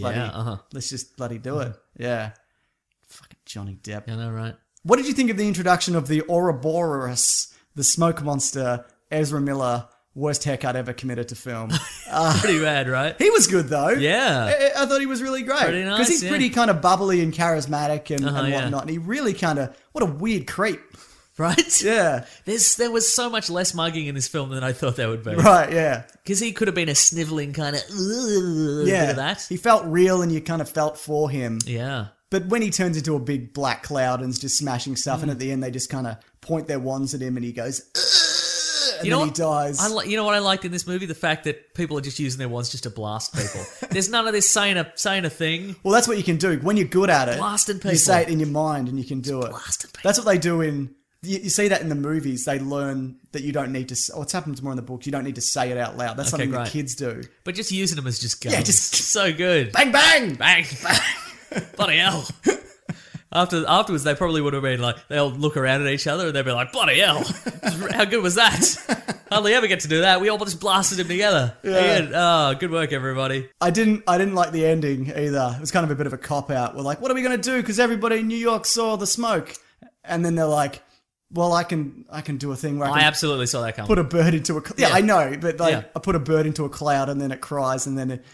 Speaker 5: bloody do it. Yeah. Fucking Johnny Depp.
Speaker 6: I know, right?
Speaker 5: What did you think of the introduction of the Ouroboros, the smoke monster, Ezra Miller, worst haircut ever committed to film.
Speaker 6: Pretty bad, right?
Speaker 5: He was good though.
Speaker 6: Yeah.
Speaker 5: I thought he was really great.
Speaker 6: Pretty nice,
Speaker 5: Because he's
Speaker 6: yeah.
Speaker 5: pretty kind of bubbly and charismatic and
Speaker 6: yeah.
Speaker 5: whatnot. And he really kind of, what a weird creep.
Speaker 6: Right?
Speaker 5: Yeah.
Speaker 6: There was so much less mugging in this film than I thought there would be.
Speaker 5: Right, yeah.
Speaker 6: Because he could have been a snivelling kind of bit
Speaker 5: Yeah.
Speaker 6: of that.
Speaker 5: He felt real and you kind of felt for him.
Speaker 6: Yeah.
Speaker 5: But when he turns into a big black cloud and is just smashing stuff, and at the end they just kind of point their wands at him and he goes, "Ugh," and then he dies.
Speaker 6: You know what I liked in this movie? The fact that people are just using their wands just to blast people. There's none of this saying a thing.
Speaker 5: Well, that's what you can do. When you're good at it,
Speaker 6: Blasting people.
Speaker 5: you say it in your mind and you can do it.
Speaker 6: Blasting people.
Speaker 5: That's what they do in... You see that in the movies. They learn that you don't need to... Or it's happens more in the books. You don't need to say it out loud. That's something that kids do.
Speaker 6: But just using them as just guns.
Speaker 5: Yeah, just...
Speaker 6: So good.
Speaker 5: Bang, bang!
Speaker 6: Bang! Bloody hell. Afterwards, they probably would have been like, they'll look around at each other and they'll be like, bloody hell, how good was that? Hardly ever get to do that. We all just blasted him together.
Speaker 5: Yeah.
Speaker 6: Again, oh, good work, everybody.
Speaker 5: I didn't like the ending either. It was kind of a bit of a cop-out. We're like, what are we going to do? Because everybody in New York saw the smoke. And then they're like, well, I can do a thing where I
Speaker 6: I
Speaker 5: can
Speaker 6: absolutely saw that coming.
Speaker 5: put a bird into a... Yeah,
Speaker 6: Yeah.
Speaker 5: I know, but like,
Speaker 6: Yeah.
Speaker 5: I put a bird into a cloud and then it cries and then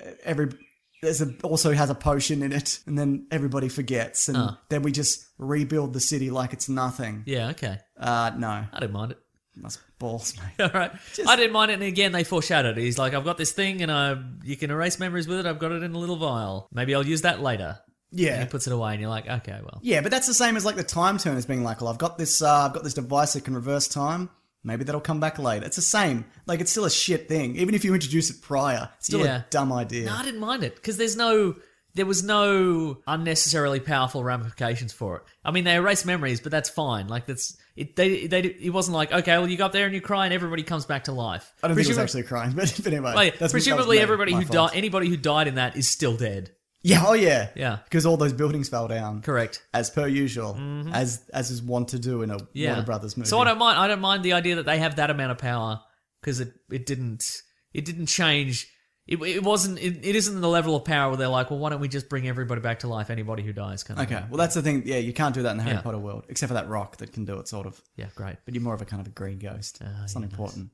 Speaker 5: also has a potion in it, and then everybody forgets, and then we just rebuild the city like it's nothing.
Speaker 6: Yeah, okay.
Speaker 5: No,
Speaker 6: I didn't mind it.
Speaker 5: that's balls, mate.
Speaker 6: All right. I didn't mind it, and again, they foreshadowed. He's like, I've got this thing, and you can erase memories with it. I've got it in a little vial. Maybe I'll use that later.
Speaker 5: Yeah,
Speaker 6: And he puts it away, and you're like, okay, well.
Speaker 5: yeah, but that's the same as like the time turners being like, well, I've got this device that can reverse time. Maybe that'll come back later. It's the same. Like, it's still a shit thing. Even if you introduce it prior, it's still a dumb idea.
Speaker 6: No, I didn't mind it because there was no unnecessarily powerful ramifications for it. I mean, they erase memories, but that's fine. Like that's it. It wasn't like, okay, well, you go up there and you cry and everybody comes back to life.
Speaker 5: I don't think it was actually crying, but anyway.
Speaker 6: Like, presumably, everybody who
Speaker 5: died,
Speaker 6: anybody who died in that is still dead.
Speaker 5: Yeah, oh yeah.
Speaker 6: Yeah.
Speaker 5: Because all those buildings fell down.
Speaker 6: Correct.
Speaker 5: As per usual. As is wont to do in a Warner Brothers movie.
Speaker 6: So I don't mind the idea that they have that amount of power because it didn't change. It isn't the level of power where they're like, well, why don't we just bring everybody back to life, anybody who dies kind of
Speaker 5: Okay,
Speaker 6: thing.
Speaker 5: well that's the thing. Yeah, you can't do that in the Harry
Speaker 6: Yeah.
Speaker 5: Potter world. Except for that rock that can do it, sort of.
Speaker 6: Yeah, great.
Speaker 5: But you're more of a kind of a green ghost. It's not
Speaker 6: yeah,
Speaker 5: important.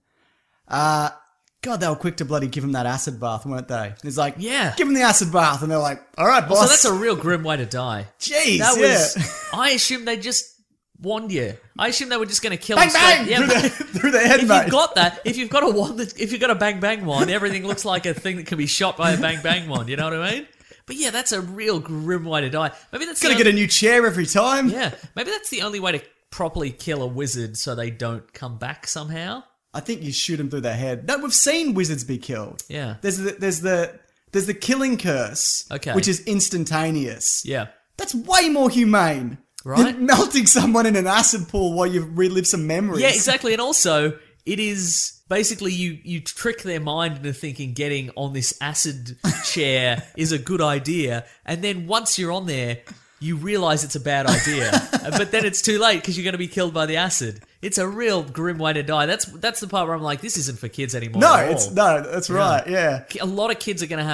Speaker 5: God, they were quick to bloody give him that acid bath, weren't they? He's like,
Speaker 6: Yeah.
Speaker 5: give him the acid bath. And they're like, all right, boss.
Speaker 6: So that's a real grim way to die.
Speaker 5: Jeez,
Speaker 6: That
Speaker 5: yeah.
Speaker 6: was. I assumed they just warned you. I assumed they were just going to kill
Speaker 5: Bang,
Speaker 6: him straight.
Speaker 5: bang!
Speaker 6: Yeah,
Speaker 5: Through the head,
Speaker 6: if
Speaker 5: mate.
Speaker 6: you've got that, if you've got a wand, if you've got a bang bang wand, everything looks like a thing that can be shot by a bang bang wand. You know what I mean? But yeah, that's a real grim way to die. Maybe that's
Speaker 5: Gotta get a new chair every time.
Speaker 6: Yeah, maybe that's the only way to properly kill a wizard so they don't come back somehow.
Speaker 5: I think you shoot him through the head. No, we've seen wizards be killed.
Speaker 6: Yeah.
Speaker 5: There's the killing curse,
Speaker 6: Okay.
Speaker 5: which is instantaneous.
Speaker 6: Yeah.
Speaker 5: That's way more humane.
Speaker 6: Right.
Speaker 5: Than melting someone in an acid pool while you relive some memories.
Speaker 6: Yeah, exactly. And also, it is basically you trick their mind into thinking getting on this acid chair is a good idea, and then once you're on there, you realise it's a bad idea. But then it's too late because you're going to be killed by the acid. It's a real grim way to die. That's the part where I'm like, this isn't for kids anymore.
Speaker 5: That's right. Yeah.
Speaker 6: A lot of kids are going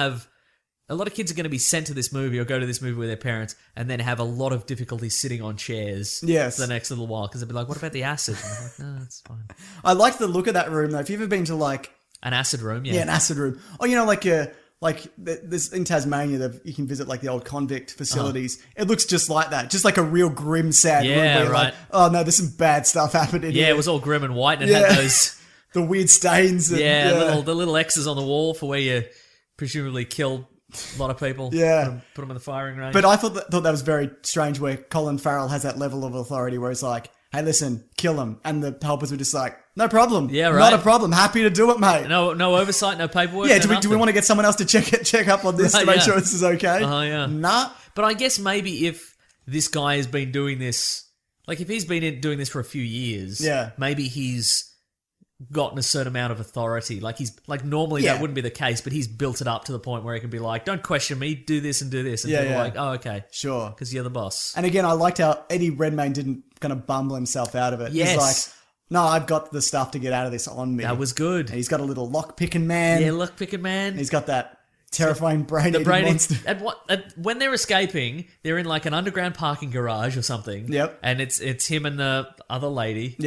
Speaker 6: to be sent to this movie or go to this movie with their parents and then have a lot of difficulty sitting on chairs
Speaker 5: Yes.
Speaker 6: for the next little while because they'll be like, what about the acid? And I'm like, no, it's fine.
Speaker 5: I like the look of that room though. If you've ever been to like
Speaker 6: An acid room,
Speaker 5: an acid room, or you know, like there's in Tasmania, you can visit like the old convict facilities. It looks just like that, just like a real grim, sad room.
Speaker 6: Yeah,
Speaker 5: Where you're
Speaker 6: right.
Speaker 5: Like, oh no, there's some bad stuff happening.
Speaker 6: Yeah,
Speaker 5: here.
Speaker 6: it was all grim and white and it
Speaker 5: Yeah.
Speaker 6: had those
Speaker 5: the weird stains. And,
Speaker 6: the little X's on the wall for where you presumably killed a lot of people.
Speaker 5: Yeah.
Speaker 6: Put them in the firing range.
Speaker 5: But I thought that was very strange where Colin Farrell has that level of authority where he's like, hey, listen, kill him. And the helpers were just like, no problem.
Speaker 6: Yeah, right.
Speaker 5: Not a problem. Happy to do it, mate.
Speaker 6: no oversight, no paperwork.
Speaker 5: Yeah,
Speaker 6: no
Speaker 5: do we want to get someone else to check up on this
Speaker 6: Right,
Speaker 5: to make
Speaker 6: yeah.
Speaker 5: sure this is okay?
Speaker 6: Yeah.
Speaker 5: Nah.
Speaker 6: But I guess maybe if this guy has been doing this, like if he's been doing this for a few years,
Speaker 5: Yeah.
Speaker 6: maybe he's gotten a certain amount of authority. Like normally
Speaker 5: Yeah.
Speaker 6: that wouldn't be the case, but he's built it up to the point where he can be like, don't question me, do this and do this. And
Speaker 5: Yeah,
Speaker 6: people
Speaker 5: yeah.
Speaker 6: are like, oh, okay.
Speaker 5: Sure.
Speaker 6: Because you're the boss.
Speaker 5: And again, I liked how Eddie Redmayne didn't kind of bumble himself out of it.
Speaker 6: Yes.
Speaker 5: He's like, no, I've got the stuff to get out of this on me.
Speaker 6: That was good.
Speaker 5: And he's got a little lock-picking man.
Speaker 6: Yeah, look, picking man.
Speaker 5: And he's got that terrifying brain-eating
Speaker 6: The brain
Speaker 5: monster.
Speaker 6: when they're escaping, they're in like an underground parking garage or something.
Speaker 5: Yep.
Speaker 6: And it's him and the other lady.
Speaker 5: Yep.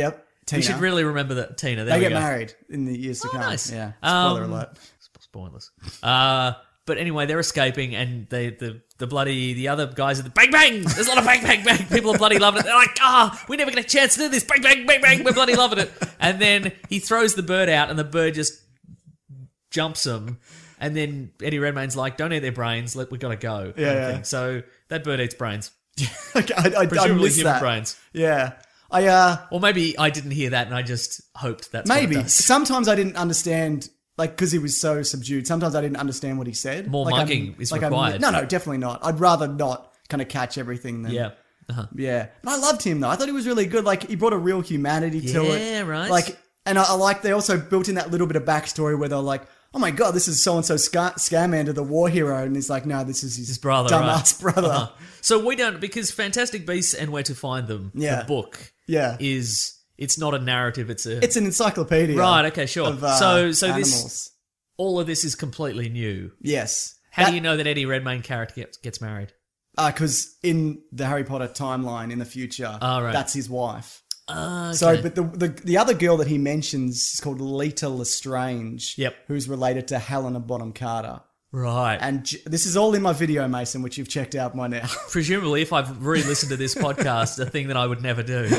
Speaker 5: Tina.
Speaker 6: We should really remember that Tina. There
Speaker 5: They
Speaker 6: we
Speaker 5: get
Speaker 6: go.
Speaker 5: married in the years to come.
Speaker 6: Nice.
Speaker 5: Yeah. Spoiler alert.
Speaker 6: Spoilers. But anyway, they're escaping, and the other guys are the bang bang. There's a lot of bang bang bang. People are bloody loving it. They're like, we never get a chance to do this. Bang bang bang bang. We're bloody loving it. And then he throws the bird out, and the bird just jumps him. And then Eddie Redmayne's like, "Don't eat their brains. We gotta go." kind of thing. So that bird eats brains.
Speaker 5: Okay, I
Speaker 6: Presumably
Speaker 5: missed
Speaker 6: human
Speaker 5: that.
Speaker 6: brains.
Speaker 5: Yeah.
Speaker 6: Or maybe I didn't hear that, and I just hoped that's
Speaker 5: Maybe.
Speaker 6: what it does.
Speaker 5: Sometimes I didn't understand, like, because he was so subdued. Sometimes I didn't understand what he said.
Speaker 6: More
Speaker 5: like,
Speaker 6: mugging is required.
Speaker 5: No, definitely not. I'd rather not kind of catch everything than...
Speaker 6: Yeah.
Speaker 5: Yeah. But I loved him, though. I thought he was really good. Like, he brought a real humanity to it.
Speaker 6: Yeah, right.
Speaker 5: Like, and I like they also built in that little bit of backstory where they're like, oh my God, this is so-and-so Scamander, the war hero. And he's like, no, this is his
Speaker 6: brother,
Speaker 5: dumbass
Speaker 6: right?
Speaker 5: brother.
Speaker 6: So we don't, because Fantastic Beasts and Where to Find Them,
Speaker 5: Yeah.
Speaker 6: the book,
Speaker 5: Yeah.
Speaker 6: it's not a narrative, it's
Speaker 5: It's an encyclopedia.
Speaker 6: Right, okay, sure.
Speaker 5: Of,
Speaker 6: so
Speaker 5: animals.
Speaker 6: all of this is completely new.
Speaker 5: Yes.
Speaker 6: How do you know that Eddie Redmayne character gets married?
Speaker 5: Because in the Harry Potter timeline in the future,
Speaker 6: right.
Speaker 5: that's his wife.
Speaker 6: Okay.
Speaker 5: So, but the other girl that he mentions is called Leta Lestrange.
Speaker 6: Yep.
Speaker 5: Who's related to Helena Bonham Carter.
Speaker 6: Right.
Speaker 5: And this is all in my video, Mason, which you've checked out by now.
Speaker 6: Presumably, if I've re-listened to this podcast, a thing that I would never do.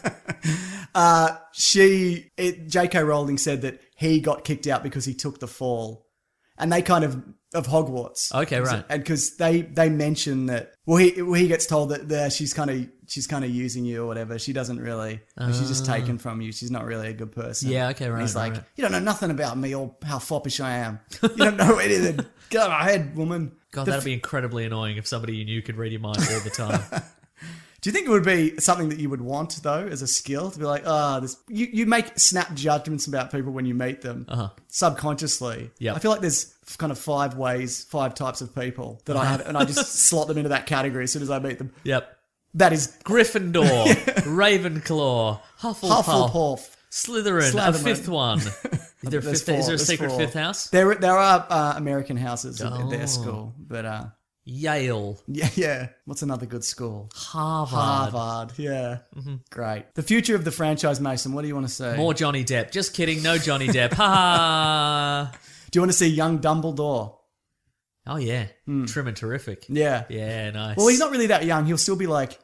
Speaker 5: J.K. Rowling said that he got kicked out because he took the fall. And they kind of Hogwarts.
Speaker 6: Okay, right.
Speaker 5: And because they mention that, he gets told that she's kind of using you or whatever. She doesn't really, she's just taken from you. She's not really a good person.
Speaker 6: Yeah, okay, right.
Speaker 5: And he's like,
Speaker 6: right.
Speaker 5: you don't know nothing about me or how foppish I am. You don't know anything. Get out of my head, woman.
Speaker 6: God, that'd be incredibly annoying if somebody you knew could read your mind all the time.
Speaker 5: Do you think it would be something that you would want, though, as a skill? To be like, this... You make snap judgments about people when you meet them, subconsciously.
Speaker 6: Yep.
Speaker 5: I feel like there's kind of 5 types of people that I have, and I just slot them into that category as soon as I meet them.
Speaker 6: Yep.
Speaker 5: That is...
Speaker 6: Gryffindor, Ravenclaw, Hufflepuff, Slytherin, a
Speaker 5: Slytherin.
Speaker 6: fifth one. Is there a secret 5th house?
Speaker 5: There are American houses at their school, but...
Speaker 6: Yale.
Speaker 5: Yeah. What's another good school?
Speaker 6: Harvard.
Speaker 5: Yeah. Mm-hmm. Great. The future of the franchise, Mason. What do you want to say?
Speaker 6: More Johnny Depp. Just kidding. No Johnny Depp. Ha.
Speaker 5: Do you want to see young Dumbledore?
Speaker 6: Oh, yeah. Trim and terrific.
Speaker 5: Yeah.
Speaker 6: Yeah, nice.
Speaker 5: Well, he's not really that young. He'll still be like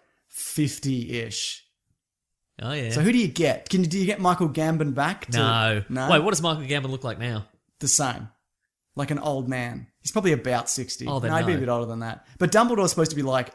Speaker 5: 50-ish.
Speaker 6: Oh, yeah.
Speaker 5: So who do you get? Do you get Michael Gambon back?
Speaker 6: No.
Speaker 5: No?
Speaker 6: Wait, what does Michael Gambon look like now?
Speaker 5: The same. Like an old man. He's probably about 60.
Speaker 6: Oh, then
Speaker 5: no, he'd be a
Speaker 6: no.
Speaker 5: bit older than that. But Dumbledore's supposed to be like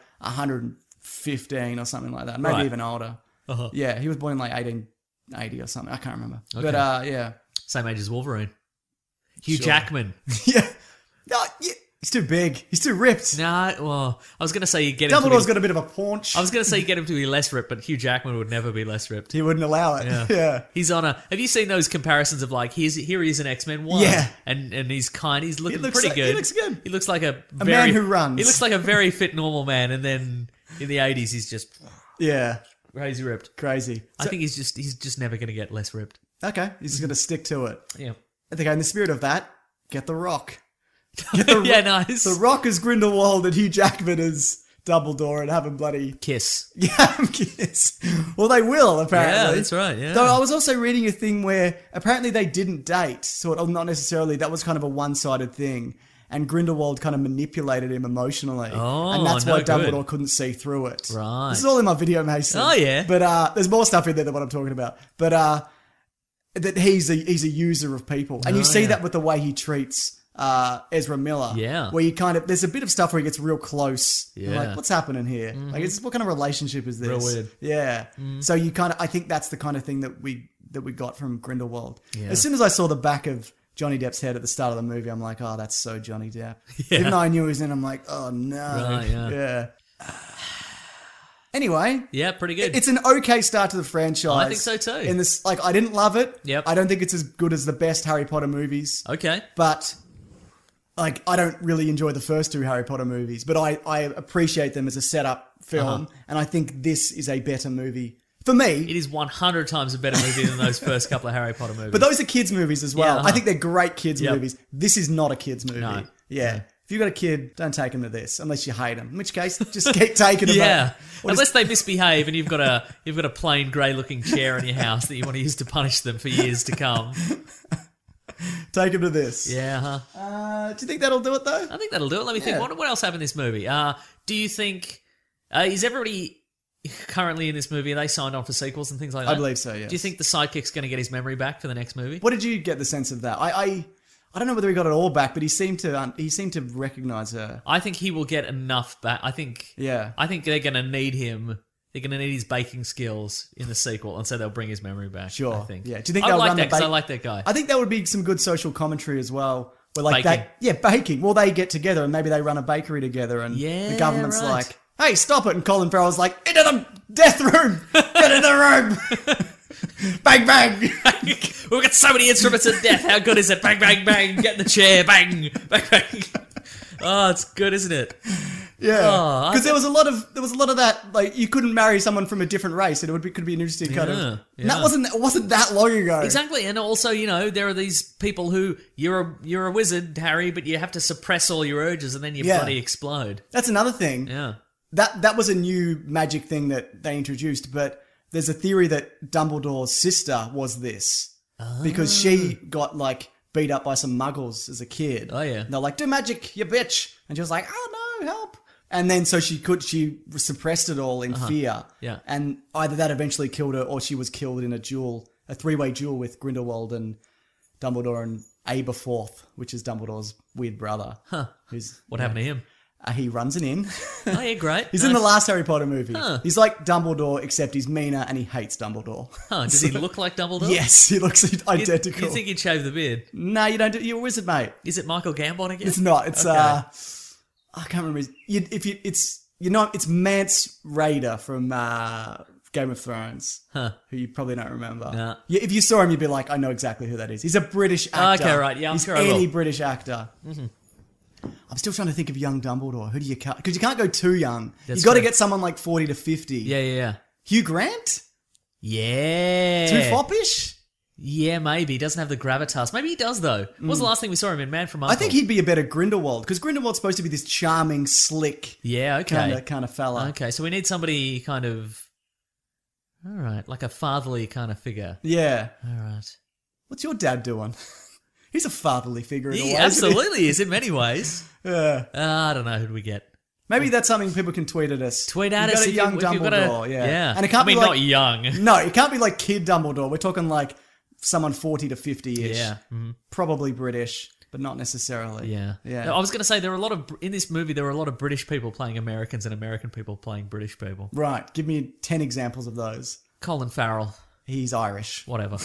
Speaker 5: 115 or something like that. Maybe
Speaker 6: Right.
Speaker 5: even older.
Speaker 6: Uh-huh.
Speaker 5: Yeah, he was born in like 1880 or something. I can't remember.
Speaker 6: Okay.
Speaker 5: But yeah.
Speaker 6: Same age as Wolverine. Hugh
Speaker 5: Sure.
Speaker 6: Jackman.
Speaker 5: Yeah. No, yeah. He's too big. He's too ripped.
Speaker 6: No, well, I was going to say you get him
Speaker 5: Dumbledore's
Speaker 6: to be,
Speaker 5: got a bit of a paunch.
Speaker 6: I was going to say you get him to be less ripped, but Hugh Jackman would never be less ripped.
Speaker 5: He wouldn't allow it.
Speaker 6: Yeah.
Speaker 5: Yeah.
Speaker 6: He's on a... Have you seen those comparisons of like, here he is in X-Men 1?
Speaker 5: Yeah.
Speaker 6: And he's looking
Speaker 5: looks
Speaker 6: pretty
Speaker 5: like-
Speaker 6: good.
Speaker 5: he looks good.
Speaker 6: He looks like a
Speaker 5: man who runs.
Speaker 6: He looks like a very fit normal man, and then in the 80s he's just
Speaker 5: Yeah.
Speaker 6: crazy ripped.
Speaker 5: Crazy.
Speaker 6: I think he's just never going to get less ripped.
Speaker 5: Okay. He's just going to stick to it.
Speaker 6: Yeah.
Speaker 5: Okay, in the spirit of that, get The Rock. Get the
Speaker 6: Yeah, nice.
Speaker 5: The Rock as Grindelwald and Hugh Jackman as Dumbledore and have him bloody...
Speaker 6: Kiss.
Speaker 5: Yeah, kiss. Well, they will, apparently.
Speaker 6: Yeah, that's right, yeah.
Speaker 5: Though I was also reading a thing where apparently they didn't date. So not necessarily. That was kind of a one-sided thing. And Grindelwald kind of manipulated him emotionally.
Speaker 6: Oh,
Speaker 5: and that's why
Speaker 6: no good.
Speaker 5: Dumbledore couldn't see through it.
Speaker 6: Right.
Speaker 5: This is all in my video, Mason.
Speaker 6: Oh, yeah.
Speaker 5: But there's more stuff in there than what I'm talking about. But that he's a user of people. And you see that with the way he treats... Ezra Miller.
Speaker 6: Yeah.
Speaker 5: Where you kind of, there's a bit of stuff where he gets real close. You're
Speaker 6: Yeah.
Speaker 5: like, what's happening here? Like, what kind of relationship is this?
Speaker 6: Real weird.
Speaker 5: Yeah. So you kind of, I think that's the kind of thing that we got from Grindelwald.
Speaker 6: Yeah.
Speaker 5: As soon as I saw the back of Johnny Depp's head at the start of the movie, I'm like, oh, that's so Johnny Depp. Even though I knew he was in, I'm like, oh no.
Speaker 6: Right, yeah.
Speaker 5: Anyway.
Speaker 6: Yeah, pretty good.
Speaker 5: It's an okay start to the franchise.
Speaker 6: I think so too.
Speaker 5: In this, like, I didn't love it.
Speaker 6: Yep.
Speaker 5: I don't think it's as good as the best Harry Potter movies.
Speaker 6: Okay.
Speaker 5: But like, I don't really enjoy the first 2 Harry Potter movies, but I appreciate them as a setup film, and I think this is a better movie for me.
Speaker 6: It is 100 times a better movie than those first couple of Harry Potter movies.
Speaker 5: But those are kids' movies as well.
Speaker 6: Yeah,
Speaker 5: I think they're great kids'
Speaker 6: Yep.
Speaker 5: movies. This is not a kids' movie.
Speaker 6: No.
Speaker 5: Yeah. if you've got a kid, don't take him to this unless you hate him. In which case, just keep taking him.
Speaker 6: Yeah,
Speaker 5: Or
Speaker 6: unless they misbehave and you've got a plain grey looking chair in your house that you want to use to punish them for years to come.
Speaker 5: take him to this.
Speaker 6: Yeah,
Speaker 5: Do you think that'll do it though?
Speaker 6: I think that'll do it. Let me think.
Speaker 5: Yeah.
Speaker 6: What else happened in this movie? Do you think is everybody currently in this movie? Are they signed on for sequels and things like that?
Speaker 5: I believe so. Yes.
Speaker 6: Do you think the sidekick's going to get his memory back for the next movie?
Speaker 5: What did you get the sense of that? I don't know whether he got it all back, but he seemed to recognize her.
Speaker 6: I think he will get enough back. I think they're going to need him. They're going to need his baking skills in the sequel, and so they'll bring his memory back.
Speaker 5: Sure.
Speaker 6: I think.
Speaker 5: Yeah. Do you think
Speaker 6: I
Speaker 5: they'll
Speaker 6: like
Speaker 5: run
Speaker 6: that
Speaker 5: the
Speaker 6: because I like that guy.
Speaker 5: I think that would be some good social commentary as well. Where like
Speaker 6: Baking.
Speaker 5: baking. Well, they get together and maybe they run a bakery togetger, and
Speaker 6: Yeah,
Speaker 5: the government's
Speaker 6: right.
Speaker 5: like, "Hey, stop it!" And Colin Farrell's like, "Into the death room! Get in the room! Bang bang!"
Speaker 6: We've got so many instruments of death. How good is it? Bang, bang, bang. Get in the chair. Bang, bang, bang. Oh, it's good, isn't it?
Speaker 5: Yeah,
Speaker 6: Oh,
Speaker 5: because there was a lot of that. Like, you couldn't marry someone from a different race, and could be an interesting kind of.
Speaker 6: Yeah,
Speaker 5: And that wasn't that long ago.
Speaker 6: Exactly, and also, there are these people who you're a wizard, Harry, but you have to suppress all your urges, and then you
Speaker 5: Yeah.
Speaker 6: bloody explode.
Speaker 5: That's another thing.
Speaker 6: Yeah.
Speaker 5: That was a new magic thing that they introduced, but there's a theory that Dumbledore's sister was this because she got like beat up by some muggles as a kid.
Speaker 6: Oh, yeah.
Speaker 5: And they're like, "Do magic, you bitch," and she was like, "Oh no, help!" And then so she suppressed it all in fear.
Speaker 6: Yeah.
Speaker 5: And either that eventually killed her, or she was killed in a three-way duel with Grindelwald and Dumbledore and Aberforth, which is Dumbledore's weird brother.
Speaker 6: Huh.
Speaker 5: Who's
Speaker 6: What happened to him?
Speaker 5: He runs an inn.
Speaker 6: Oh, yeah, great.
Speaker 5: He's
Speaker 6: Nice.
Speaker 5: in the last Harry Potter movie.
Speaker 6: Huh.
Speaker 5: He's like Dumbledore, except he's meaner and he hates Dumbledore.
Speaker 6: Huh, does he look like Dumbledore?
Speaker 5: Yes, he looks identical.
Speaker 6: You think he'd shave the beard?
Speaker 5: No, you don't. You're a wizard, mate.
Speaker 6: Is it Michael Gambon again?
Speaker 5: It's not. It's
Speaker 6: Okay.
Speaker 5: I can't remember. It's Mance Rayder from Game of Thrones, who you probably don't remember.
Speaker 6: Nah.
Speaker 5: Yeah, if you saw him, you'd be like, I know exactly who that is. He's a British actor.
Speaker 6: Okay, right. Yeah, I'm
Speaker 5: he's
Speaker 6: sure I will.
Speaker 5: any British actor. Mm-hmm. I'm still trying to think of young Dumbledore. Who do you cut? Because you can't go too young.
Speaker 6: That's
Speaker 5: You got to
Speaker 6: true.
Speaker 5: get someone like 40 to 50.
Speaker 6: Yeah.
Speaker 5: Hugh Grant?
Speaker 6: Yeah.
Speaker 5: Too foppish?
Speaker 6: Yeah, maybe. He doesn't have the gravitas. Maybe he does, though. What was the last thing we saw him in? Man from
Speaker 5: I
Speaker 6: Uncle?
Speaker 5: think he'd be a better Grindelwald, because Grindelwald's supposed to be this charming, slick
Speaker 6: Yeah, okay.
Speaker 5: kind of fella.
Speaker 6: Okay, so we need somebody kind of... All right, like a fatherly kind of figure.
Speaker 5: Yeah.
Speaker 6: All right.
Speaker 5: What's your dad doing? He's a fatherly figure in a way.
Speaker 6: He
Speaker 5: isn't he?
Speaker 6: absolutely is in many ways.
Speaker 5: Yeah.
Speaker 6: I don't know who do we get.
Speaker 5: Maybe that's something people can tweet at us.
Speaker 6: Tweet at
Speaker 5: You've
Speaker 6: us
Speaker 5: got a
Speaker 6: if
Speaker 5: young
Speaker 6: you've got
Speaker 5: Dumbledore,
Speaker 6: a,
Speaker 5: yeah. And it can't
Speaker 6: I mean,
Speaker 5: be like,
Speaker 6: not young.
Speaker 5: No, it can't be like kid Dumbledore. We're talking like someone 40 to 50-ish.
Speaker 6: Yeah. Mhm.
Speaker 5: Probably British, but not necessarily.
Speaker 6: Yeah.
Speaker 5: Yeah.
Speaker 6: I was going to say, in this movie, there were a lot of British people playing Americans and American people playing British people.
Speaker 5: Right. Give me 10 examples of those.
Speaker 6: Colin Farrell.
Speaker 5: He's Irish.
Speaker 6: Whatever.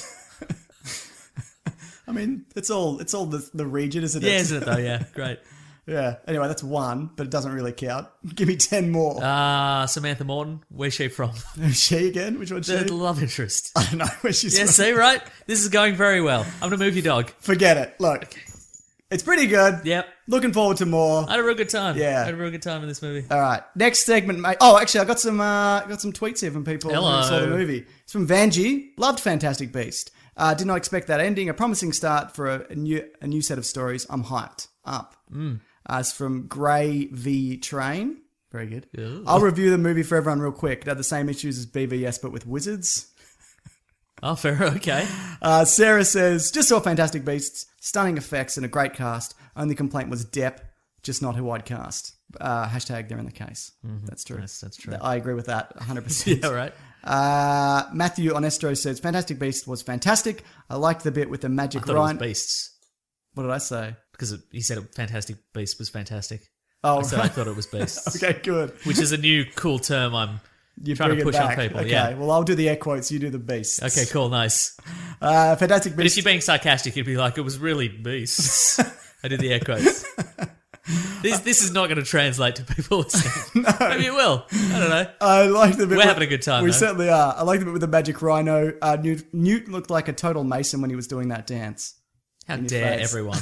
Speaker 5: I mean, it's all the region, isn't it?
Speaker 6: Yeah, isn't it though? Yeah, great.
Speaker 5: Yeah. Anyway, that's one, but it doesn't really count. Give me 10 more.
Speaker 6: Samantha Morton, where's she from?
Speaker 5: Who's she again? Which one's she?
Speaker 6: The love interest.
Speaker 5: I don't know where she's
Speaker 6: Yeah,
Speaker 5: from.
Speaker 6: see, right? This is going very well. I'm going to move your dog.
Speaker 5: Forget it. Look, it's pretty good.
Speaker 6: Yep.
Speaker 5: Looking forward to more.
Speaker 6: I had a real good time.
Speaker 5: Yeah.
Speaker 6: I had a real good time in this movie.
Speaker 5: All right, next segment, mate. Oh, actually, I got some tweets here from people
Speaker 6: Hello.
Speaker 5: who saw the movie. It's from Vanjie. Loved Fantastic Beast. Did not expect that ending. A promising start for a new set of stories. I'm hyped up. It's from Grey v Train. Very good.
Speaker 6: Ooh.
Speaker 5: I'll review the movie for everyone real quick. It had the same issues as BVS, but with wizards.
Speaker 6: Oh, fair. Okay.
Speaker 5: Sarah says, just saw Fantastic Beasts, stunning effects and a great cast. Only complaint was Depp, just not who I'd cast. Hashtag they're in the case. That's true.
Speaker 6: Yes, that's true.
Speaker 5: I agree with that 100%.
Speaker 6: Yeah, right.
Speaker 5: Matthew Onestro says, Fantastic Beast was fantastic. I liked the bit with the
Speaker 6: I
Speaker 5: magic
Speaker 6: thought it was
Speaker 5: Rhino.
Speaker 6: Beasts.
Speaker 5: What did I say?
Speaker 6: Because he said Fantastic Beast was fantastic.
Speaker 5: Oh,
Speaker 6: I said I thought it was Beasts.
Speaker 5: Okay, good.
Speaker 6: Which is a new cool term I'm
Speaker 5: You
Speaker 6: trying
Speaker 5: bring
Speaker 6: to
Speaker 5: it
Speaker 6: push on
Speaker 5: back.
Speaker 6: people.
Speaker 5: Okay,
Speaker 6: Yeah.
Speaker 5: well, I'll do the air quotes. You do the beasts.
Speaker 6: Okay, cool, nice.
Speaker 5: Fantastic
Speaker 6: But if
Speaker 5: Beast.
Speaker 6: you're being sarcastic, you'd be like, it was really beasts. I did the air quotes. This is not going to translate to people listening. Maybe it will. I don't know.
Speaker 5: I like the bit.
Speaker 6: We're having a good time,
Speaker 5: We
Speaker 6: though.
Speaker 5: certainly are. I like the bit with the magic rhino. Newt looked like a total Mason when he was doing that dance.
Speaker 6: How
Speaker 5: in your
Speaker 6: dare
Speaker 5: face.
Speaker 6: everyone.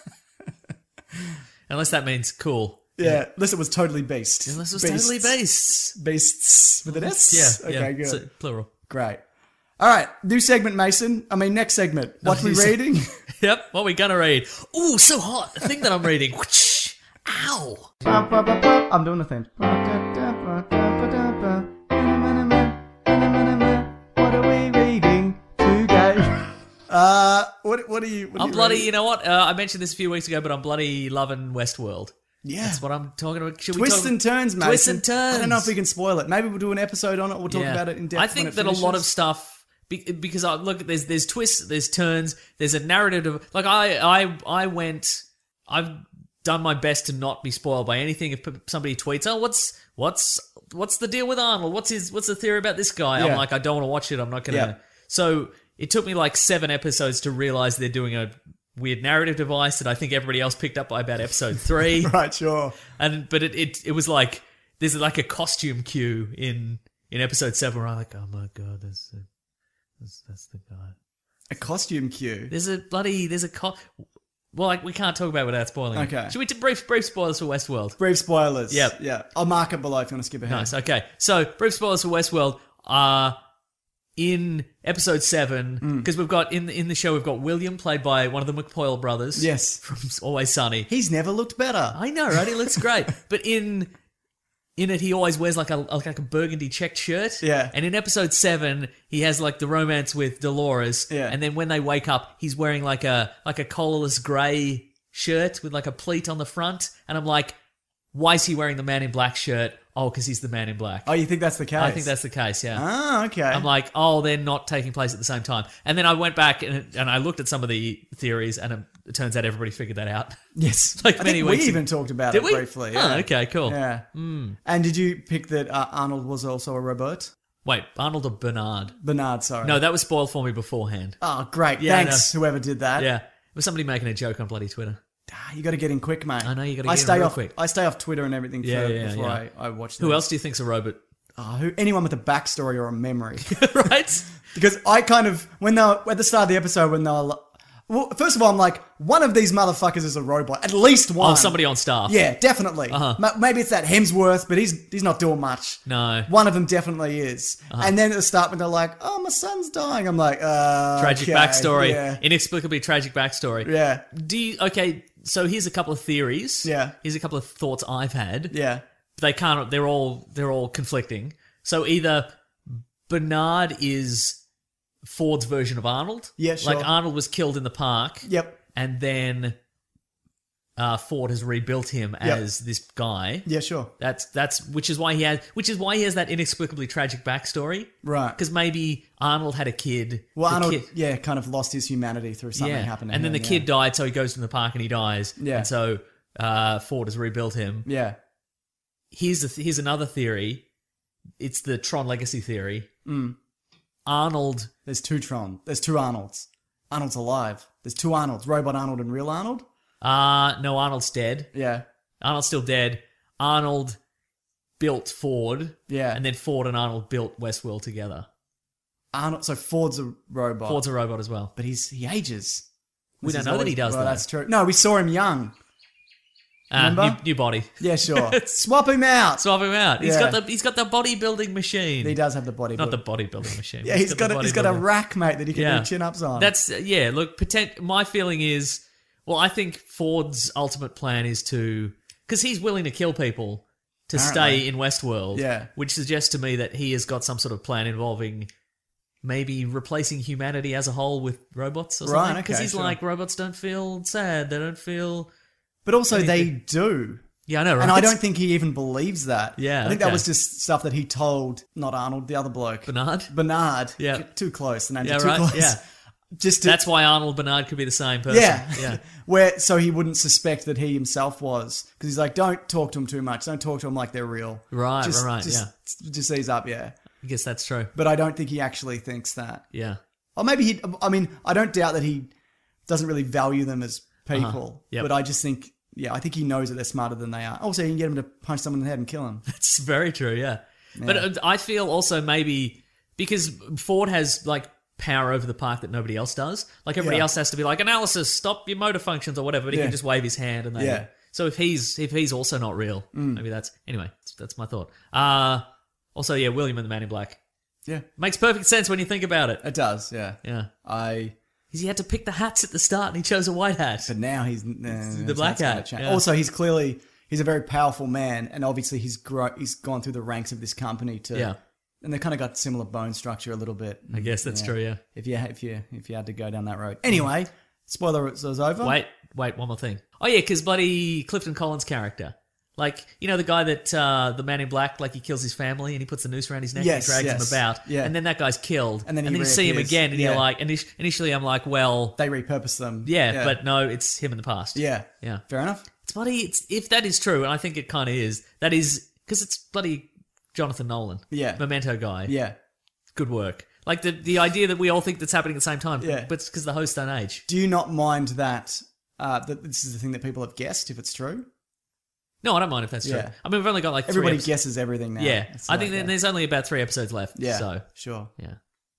Speaker 6: Unless that means cool.
Speaker 5: Yeah, unless it was totally beast.
Speaker 6: Unless it was totally beasts.
Speaker 5: Beasts with an S?
Speaker 6: Yeah.
Speaker 5: Okay,
Speaker 6: yeah.
Speaker 5: good.
Speaker 6: So, plural.
Speaker 5: Great. All right, new segment, Mason. Next segment. What we
Speaker 6: new
Speaker 5: reading?
Speaker 6: Yep, what we going to read? Ooh, so hot. The thing that I'm reading. Ow!
Speaker 5: I'm doing the thing. What are we reading today? What are you?
Speaker 6: I'm bloody. You know what? I mentioned this a few weeks ago, but I'm bloody loving Westworld.
Speaker 5: Yeah,
Speaker 6: that's what I'm talking about.
Speaker 5: Twists and turns, mate.
Speaker 6: Twists and turns.
Speaker 5: I don't know if we can spoil it. Maybe we'll do an episode on it. We'll talk about it in depth.
Speaker 6: I think that a lot of stuff, because I look, there's twists, there's turns, there's a narrative of, like I've done my best to not be spoiled by anything. If somebody tweets, "Oh, what's the deal with Arnold? What's the theory about this guy?" I'm like, I don't want to watch it. I'm not gonna.
Speaker 5: Yeah.
Speaker 6: So it took me like 7 episodes to realize they're doing a weird narrative device that I think everybody else picked up by about episode 3.
Speaker 5: Right, sure.
Speaker 6: But it was like there's like a costume cue in episode 7 where I'm like, oh my god, that's the guy.
Speaker 5: A costume cue.
Speaker 6: Well, like, we can't talk about it without spoiling.
Speaker 5: Okay.
Speaker 6: Should we do brief spoilers for Westworld?
Speaker 5: Brief spoilers.
Speaker 6: Yep.
Speaker 5: Yeah. I'll mark it below if you want to skip ahead.
Speaker 6: Nice. Okay. So, brief spoilers for Westworld. In episode 7, because we've got in the show we've got William, played by one of the McPoyle brothers.
Speaker 5: Yes.
Speaker 6: From Always Sunny.
Speaker 5: He's never looked better.
Speaker 6: I know, right? He looks great. But in it, he always wears like a burgundy checked shirt.
Speaker 5: Yeah.
Speaker 6: And in episode 7, he has like the romance with Dolores.
Speaker 5: Yeah.
Speaker 6: And then when they wake up, he's wearing like a collarless grey shirt with like a pleat on the front. And I'm like, why is he wearing the Man in Black shirt? Oh, because he's the Man in Black.
Speaker 5: Oh, you think that's the case?
Speaker 6: I think that's the case, yeah.
Speaker 5: Ah, okay.
Speaker 6: I'm like, oh, they're not taking place at the same time. And then I went back and I looked at some of the theories, and it turns out everybody figured that out.
Speaker 5: Yes.
Speaker 6: Like
Speaker 5: I
Speaker 6: many
Speaker 5: think
Speaker 6: weeks
Speaker 5: we even talked about
Speaker 6: Did
Speaker 5: it
Speaker 6: we?
Speaker 5: briefly. Yeah.
Speaker 6: Oh, okay, cool.
Speaker 5: Yeah. And did you pick that Arnold was also a robot?
Speaker 6: Wait, Arnold or Bernard?
Speaker 5: Bernard, sorry.
Speaker 6: No, that was spoiled for me beforehand.
Speaker 5: Oh, great.
Speaker 6: Yeah,
Speaker 5: Thanks, whoever did that.
Speaker 6: Yeah. It was somebody making a joke on bloody Twitter.
Speaker 5: You got to get in quick, mate.
Speaker 6: I know, you gotta get in real quick.
Speaker 5: I stay off Twitter and everything before
Speaker 6: yeah.
Speaker 5: I watch.
Speaker 6: Who else do you think's a robot?
Speaker 5: Anyone with a backstory or a memory,
Speaker 6: Right?
Speaker 5: Because I kind of when they were, at the start of the episode when they were, well, first of all, I'm like, one of these motherfuckers is a robot, at least one.
Speaker 6: Oh, somebody on staff.
Speaker 5: Yeah, definitely. Maybe it's that Hemsworth, but he's not doing much.
Speaker 6: No.
Speaker 5: One of them definitely is. And then at the start when they're like, oh, my son's dying, I'm like,
Speaker 6: tragic
Speaker 5: okay,
Speaker 6: backstory.
Speaker 5: yeah.
Speaker 6: Inexplicably tragic backstory.
Speaker 5: Yeah.
Speaker 6: Okay, so here's a couple of theories.
Speaker 5: Yeah.
Speaker 6: Here's a couple of thoughts I've had.
Speaker 5: Yeah.
Speaker 6: They're all conflicting. So either Bernard is Ford's version of Arnold.
Speaker 5: Yeah, sure.
Speaker 6: Like Arnold was killed in the park.
Speaker 5: Yep.
Speaker 6: And then Ford has rebuilt him as this guy.
Speaker 5: Yeah, sure.
Speaker 6: That's which is why he has that inexplicably tragic backstory.
Speaker 5: Right.
Speaker 6: Because maybe Arnold had a kid.
Speaker 5: Well, Arnold, kind of lost his humanity through something happening.
Speaker 6: And then the kid died, so he goes to the park and he dies.
Speaker 5: Yeah.
Speaker 6: And so Ford has rebuilt him.
Speaker 5: Yeah.
Speaker 6: Here's another theory. It's the Tron Legacy theory. Arnold.
Speaker 5: There's two Tron. There's two Arnolds. Arnold's alive. There's two Arnolds. Robot Arnold and real Arnold.
Speaker 6: No, Arnold's dead.
Speaker 5: Yeah.
Speaker 6: Arnold's still dead. Arnold built Ford.
Speaker 5: Yeah.
Speaker 6: And then Ford and Arnold built Westworld together.
Speaker 5: So Ford's a robot.
Speaker 6: Ford's a robot as well.
Speaker 5: But he ages.
Speaker 6: We don't know that he does that.
Speaker 5: That's true. No, we saw him young. Remember?
Speaker 6: New body.
Speaker 5: Yeah, sure. Swap him out.
Speaker 6: Swap him out. He's got the bodybuilding machine.
Speaker 5: He does have the bodybuilding.
Speaker 6: Not the bodybuilding machine.
Speaker 5: Yeah, he's got a rack, mate, that he can do chin-ups on.
Speaker 6: Look, my feeling is, well, I think Ford's ultimate plan is because he's willing to kill people to stay in Westworld, which suggests to me that he has got some sort of plan involving maybe replacing humanity as a whole with robots or something.
Speaker 5: Right, okay,
Speaker 6: because he's like, robots don't feel sad, they don't feel...
Speaker 5: But also they do.
Speaker 6: Yeah, I know, right?
Speaker 5: And I don't think he even believes that.
Speaker 6: Yeah,
Speaker 5: I think that was just stuff that he told, not Arnold, the other bloke. Bernard.
Speaker 6: Yeah.
Speaker 5: Too close. The names are too close.
Speaker 6: Yeah. That's why Arnold Bernard could be the same person.
Speaker 5: Yeah. So he wouldn't suspect that he himself was. Because he's like, don't talk to him too much. Don't talk to him like they're real.
Speaker 6: Right,
Speaker 5: Just ease up, yeah.
Speaker 6: I guess that's true.
Speaker 5: But I don't think he actually thinks that.
Speaker 6: Yeah.
Speaker 5: Or maybe I don't doubt that he doesn't really value them as people.
Speaker 6: Yep.
Speaker 5: But I just think... Yeah, I think he knows that they're smarter than they are. Also, you can get him to punch someone in the head and kill him.
Speaker 6: That's very true, yeah. But I feel also maybe because Ford has like power over the park that nobody else does. Like everybody else has to be like, analysis, stop your motor functions or whatever. But he can just wave his hand and they.
Speaker 5: Yeah.
Speaker 6: So if he's also not real, maybe that's my thought. Also, William and the Man in Black.
Speaker 5: Yeah,
Speaker 6: makes perfect sense when you think about it.
Speaker 5: It does. Yeah.
Speaker 6: Yeah. He had to pick the hats at the start and he chose a white hat.
Speaker 5: But now he's...
Speaker 6: the black hat.
Speaker 5: Yeah. Also, he's clearly... he's a very powerful man, and obviously he's gone through the ranks of this company to.
Speaker 6: Yeah.
Speaker 5: And they kind of got similar bone structure a little bit.
Speaker 6: I guess that's true, yeah.
Speaker 5: If you had to go down that road. Anyway, spoiler is over.
Speaker 6: Wait, one more thing. Oh, yeah, because bloody Clifton Collins' character. Like, you know the guy that, the man in black, like he kills his family and he puts the noose around his neck and he drags him about.
Speaker 5: Yeah.
Speaker 6: And then that guy's killed.
Speaker 5: And then
Speaker 6: you see him
Speaker 5: reappears.
Speaker 6: again and
Speaker 5: Yeah.
Speaker 6: you're like, initially I'm like, well...
Speaker 5: They repurpose them.
Speaker 6: Yeah, but no, it's him in the past.
Speaker 5: Yeah.
Speaker 6: Yeah.
Speaker 5: Fair enough.
Speaker 6: It's bloody... if that is true, and I think it kind of is, that is... Because it's bloody Jonathan Nolan.
Speaker 5: Yeah.
Speaker 6: Memento guy.
Speaker 5: Yeah.
Speaker 6: Good work. Like the idea that we all think that's happening at the same time.
Speaker 5: Yeah.
Speaker 6: But it's because the hosts don't age.
Speaker 5: Do you not mind that this is the thing that people have guessed if it's true?
Speaker 6: No, I don't mind if that's true.
Speaker 5: Yeah.
Speaker 6: I mean, we've only got like 3
Speaker 5: Everybody
Speaker 6: episodes.
Speaker 5: guesses everything now.
Speaker 6: Yeah.
Speaker 5: It's
Speaker 6: I think
Speaker 5: like,
Speaker 6: there's only about 3 episodes left.
Speaker 5: Yeah.
Speaker 6: So,
Speaker 5: Sure.
Speaker 6: yeah.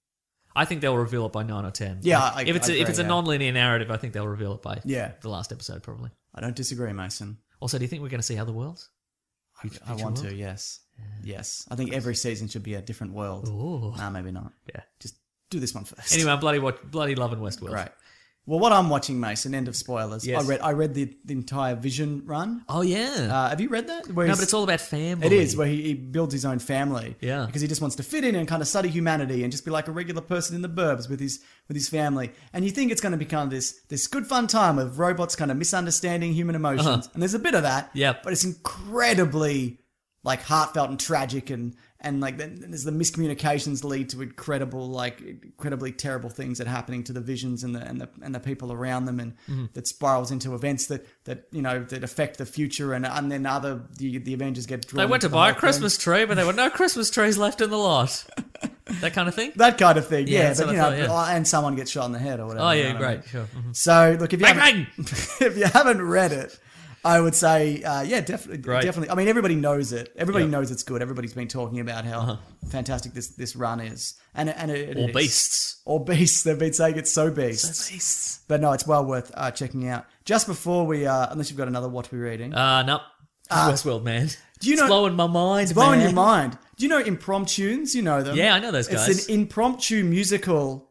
Speaker 6: I think they'll reveal it by 9 or 10.
Speaker 5: Yeah,
Speaker 6: Like, if
Speaker 5: I
Speaker 6: it's a
Speaker 5: agree,
Speaker 6: non-linear narrative, I think they'll reveal it by
Speaker 5: Yeah.
Speaker 6: the last episode, probably.
Speaker 5: I don't disagree, Mason.
Speaker 6: Also, do you think we're going to see other worlds?
Speaker 5: I want to, yes. Yes. I think every season should be a different world.
Speaker 6: Ooh.
Speaker 5: Nah, maybe not.
Speaker 6: Yeah.
Speaker 5: Just do this one first.
Speaker 6: Anyway, I'm bloody loving Westworld.
Speaker 5: Right. Well, what I'm watching, Mason, end of spoilers.
Speaker 6: Yes.
Speaker 5: I read the entire Vision run.
Speaker 6: Oh, yeah.
Speaker 5: Have you read that?
Speaker 6: No, but it's all about family.
Speaker 5: It is, where he builds his own family.
Speaker 6: Yeah.
Speaker 5: Because he just wants to fit in and kind of study humanity and just be like a regular person in the burbs with his family. And you think it's going to become this good fun time of robots kind of misunderstanding human emotions. And there's a bit of that.
Speaker 6: Yep.
Speaker 5: But it's incredibly like heartfelt and tragic and like there's the miscommunications lead to incredibly terrible things that are happening to the Visions and the people around them and that spirals into events that affect the future and then the Avengers get drawn.
Speaker 6: They went to
Speaker 5: into the
Speaker 6: buy a
Speaker 5: whole
Speaker 6: Christmas tree, but there were no Christmas trees left in the lot. That kind of thing?
Speaker 5: That kind of thing,
Speaker 6: Yeah,
Speaker 5: yeah.
Speaker 6: that's
Speaker 5: But
Speaker 6: what
Speaker 5: you
Speaker 6: I
Speaker 5: know,
Speaker 6: thought, yeah.
Speaker 5: and someone gets shot in the head or whatever.
Speaker 6: Oh,
Speaker 5: you
Speaker 6: yeah,
Speaker 5: know what I
Speaker 6: great.
Speaker 5: mean?
Speaker 6: Sure. Mhm.
Speaker 5: So look, if you
Speaker 6: Bang,
Speaker 5: haven't read it, I would say, definitely,
Speaker 6: Great.
Speaker 5: definitely. I mean, everybody knows it. Everybody knows it's good. Everybody's been talking about how fantastic this run is, and it
Speaker 6: Or
Speaker 5: is.
Speaker 6: beasts.
Speaker 5: Or beasts. They've been saying it's so beasts.
Speaker 6: Beasts.
Speaker 5: But no, it's well worth checking out. Just before we, unless you've got another what we're reading,
Speaker 6: No. Westworld, man.
Speaker 5: do you know?
Speaker 6: It's blowing my mind,
Speaker 5: It's blowing
Speaker 6: man.
Speaker 5: your mind. Do you know Impromptunes? You know them.
Speaker 6: Yeah, I know those guys.
Speaker 5: It's an impromptu musical.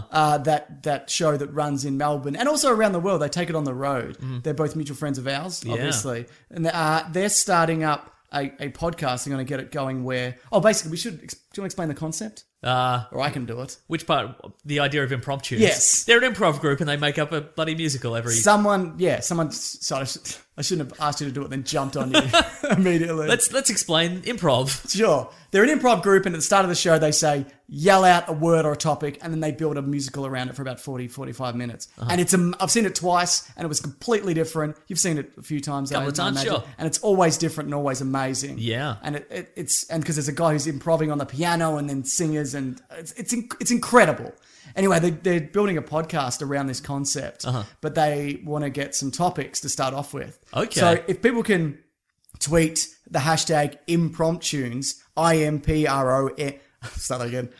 Speaker 5: That show that runs in Melbourne and also around the world. They take it on the road. They're both mutual friends of ours, obviously, and they're starting up a podcast. They're going to get it going. Where basically, do you want to explain the concept? Or I can do it.
Speaker 6: Which part? The idea of impromptu.
Speaker 5: Yes.
Speaker 6: They're an improv group and they make up a bloody musical every...
Speaker 5: Someone. Sorry, I shouldn't have asked you to do it, then jumped on you immediately.
Speaker 6: Let's explain improv.
Speaker 5: Sure. They're an improv group, and at the start of the show, they say, yell out a word or a topic, and then they build a musical around it for about 40, 45 minutes. And I've seen it twice, and it was completely different. You've seen it a few times.
Speaker 6: Couple of times,
Speaker 5: imagine.
Speaker 6: sure.
Speaker 5: And it's always different and always amazing.
Speaker 6: Yeah.
Speaker 5: And it's because there's a guy who's improvising on the piano, and then singers, and it's incredible. Anyway, they're building a podcast around this concept, but they want to get some topics to start off with.
Speaker 6: Okay.
Speaker 5: So if people can tweet the hashtag Impromptunes, IMPROM, start that again,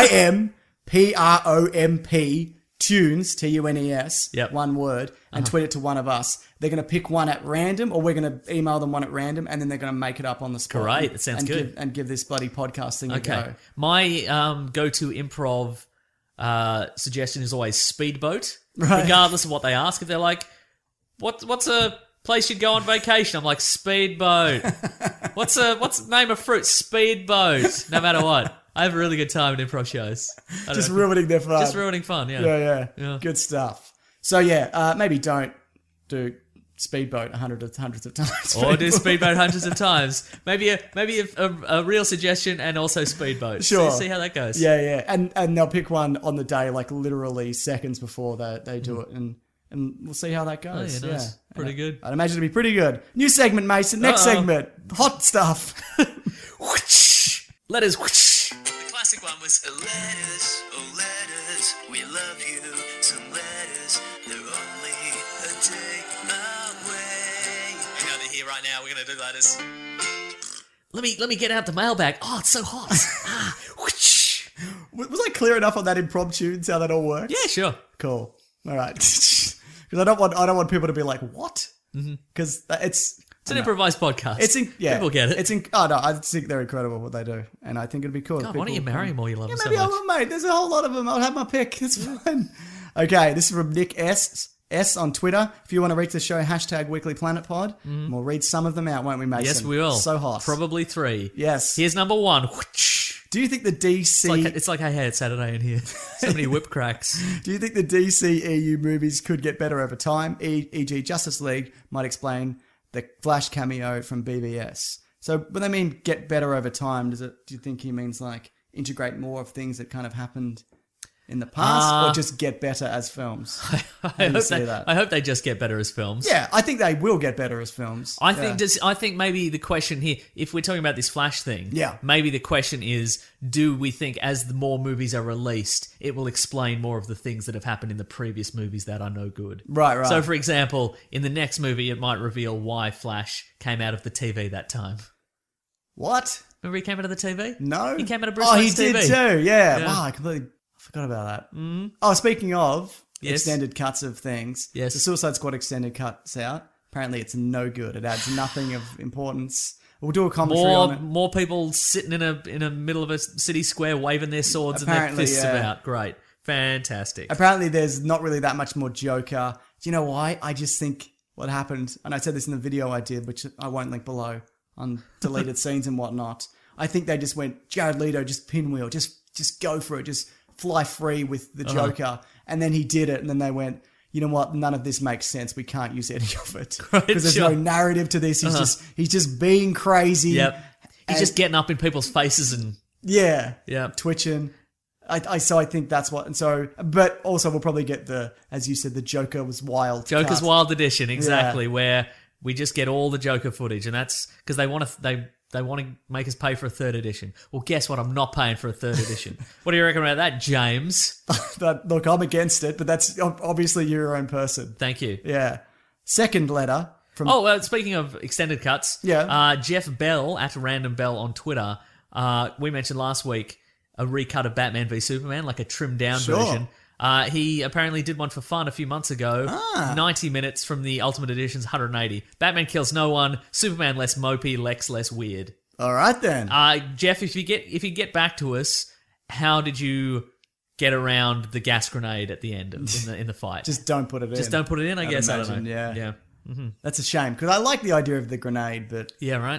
Speaker 5: IMPROMP tunes, TUNES,
Speaker 6: Yep.
Speaker 5: one word, and tweet it to one of us. They're going to pick one at random, or we're going to email them one at random, and then they're going to make it up on the spot.
Speaker 6: Great, that sounds good.
Speaker 5: And give this bloody podcast thing a
Speaker 6: Okay.
Speaker 5: go.
Speaker 6: My go-to improv suggestion is always speedboat,
Speaker 5: Right.
Speaker 6: regardless of what they ask. If they're like, what's a place you'd go on vacation? I'm like, speedboat. What's the name of fruit? Speedboat. No matter what. I have a really good time in improv shows. I don't
Speaker 5: Just
Speaker 6: know.
Speaker 5: ruining their fun.
Speaker 6: Just ruining fun, yeah.
Speaker 5: Yeah. Good stuff. So maybe don't do speedboat hundreds of times.
Speaker 6: Or do speedboat hundreds of times. Maybe a real suggestion and also speedboat.
Speaker 5: Sure.
Speaker 6: See how that goes.
Speaker 5: Yeah. And they'll pick one on the day, like literally seconds before they do it, and we'll see how that goes.
Speaker 6: Oh, yeah, nice. Pretty good.
Speaker 5: I'd imagine it'd be pretty good. New segment, Mason. Next segment, hot stuff.
Speaker 6: Letters.
Speaker 4: The classic one was letters, oh letters, we love you. Some letters, they're only a day away. You know they're here right now. We're gonna do letters.
Speaker 6: Let me get out the mailbag. Oh, it's so hot.
Speaker 5: Was I clear enough on that impromptu? How that all works?
Speaker 6: Yeah, sure.
Speaker 5: Cool. All right. Because I don't want people to be like, what? Because
Speaker 6: It's an improvised podcast. People get it.
Speaker 5: I think they're incredible what they do, and I think it'd be cool.
Speaker 6: God, why don't you marry him or you love him so
Speaker 5: maybe
Speaker 6: much?
Speaker 5: I will, mate. There's a whole lot of them. I'll have my pick. It's fine. Okay, this is from Nick S. S on Twitter. If you want to reach the show, #WeeklyPlanetPod. And we'll read some of them out, won't we, Mason?
Speaker 6: Yes, we will.
Speaker 5: So hot.
Speaker 6: Probably 3.
Speaker 5: Yes.
Speaker 6: Here's number 1.
Speaker 5: Do you think the DC...
Speaker 6: It's like, hey, it's Saturday in here. So many whip cracks.
Speaker 5: Do you think the DCEU movies could get better over time? E.g. Justice League might explain the Flash cameo from BVS. So when they mean get better over time, do you think he means like integrate more of things that kind of happened in the past, or just get better as films?
Speaker 6: I hope they just get better as films.
Speaker 5: Yeah, I think they will get better as films.
Speaker 6: I think maybe the question here, if we're talking about this Flash thing, maybe the question is, do we think as the more movies are released, it will explain more of the things that have happened in the previous movies that are no good?
Speaker 5: Right.
Speaker 6: So, for example, in the next movie, it might reveal why Flash came out of the TV that time.
Speaker 5: What?
Speaker 6: Remember he came out of the TV?
Speaker 5: No.
Speaker 6: He came out of Bruce Wayne's TV.
Speaker 5: Oh, he did too, yeah. Wow, I completely forgot about that.
Speaker 6: Mm.
Speaker 5: Oh, speaking of
Speaker 6: Yes.
Speaker 5: extended cuts of things,
Speaker 6: Yes.
Speaker 5: the Suicide Squad extended cuts out. Apparently it's no good. It adds nothing of importance. We'll do a commentary on it.
Speaker 6: More people sitting in a middle of a city square waving their swords
Speaker 5: Apparently,
Speaker 6: and their fists
Speaker 5: yeah.
Speaker 6: about. Great. Fantastic.
Speaker 5: Apparently there's not really that much more Joker. Do you know why? I just think what happened, and I said this in the video I did, which I won't link below, on deleted scenes and whatnot. I think they just went, Jared Leto, just pinwheel, just go for it, just fly free with the Joker. And then he did it, and then they went, you know what, none of this makes sense. We can't use any of it. Because there's no narrative to this. He's just being crazy.
Speaker 6: Yep. He's just getting up in people's faces and...
Speaker 5: Yeah.
Speaker 6: Yeah.
Speaker 5: Twitching. So I think that's what... And so, but also we'll probably get as you said, the Joker was wild.
Speaker 6: Joker's
Speaker 5: cut.
Speaker 6: Wild Edition, exactly, where we just get all the Joker footage, and that's because they want to they want to make us pay for a 3rd edition. Well, guess what? I'm not paying for a 3rd edition. What do you reckon about that, James?
Speaker 5: Look, I'm against it, but that's obviously you're your own person.
Speaker 6: Thank you.
Speaker 5: Yeah. Second letter from...
Speaker 6: Oh, well, speaking of extended cuts, Jeff Bell, at Random Bell on Twitter, we mentioned last week a recut of Batman v Superman, like a trimmed down version. He apparently did one for fun a few months ago. 90 minutes from the Ultimate Edition's 180. Batman kills no one. Superman less mopey. Lex less weird.
Speaker 5: All right then.
Speaker 6: Jeff, if you get back to us, how did you get around the gas grenade at the end in the fight?
Speaker 5: Just don't put it in.
Speaker 6: Just don't put it in. I guess
Speaker 5: imagine,
Speaker 6: I don't know.
Speaker 5: Yeah.
Speaker 6: Mm-hmm.
Speaker 5: That's a shame because I like the idea of the grenade, but
Speaker 6: yeah, right.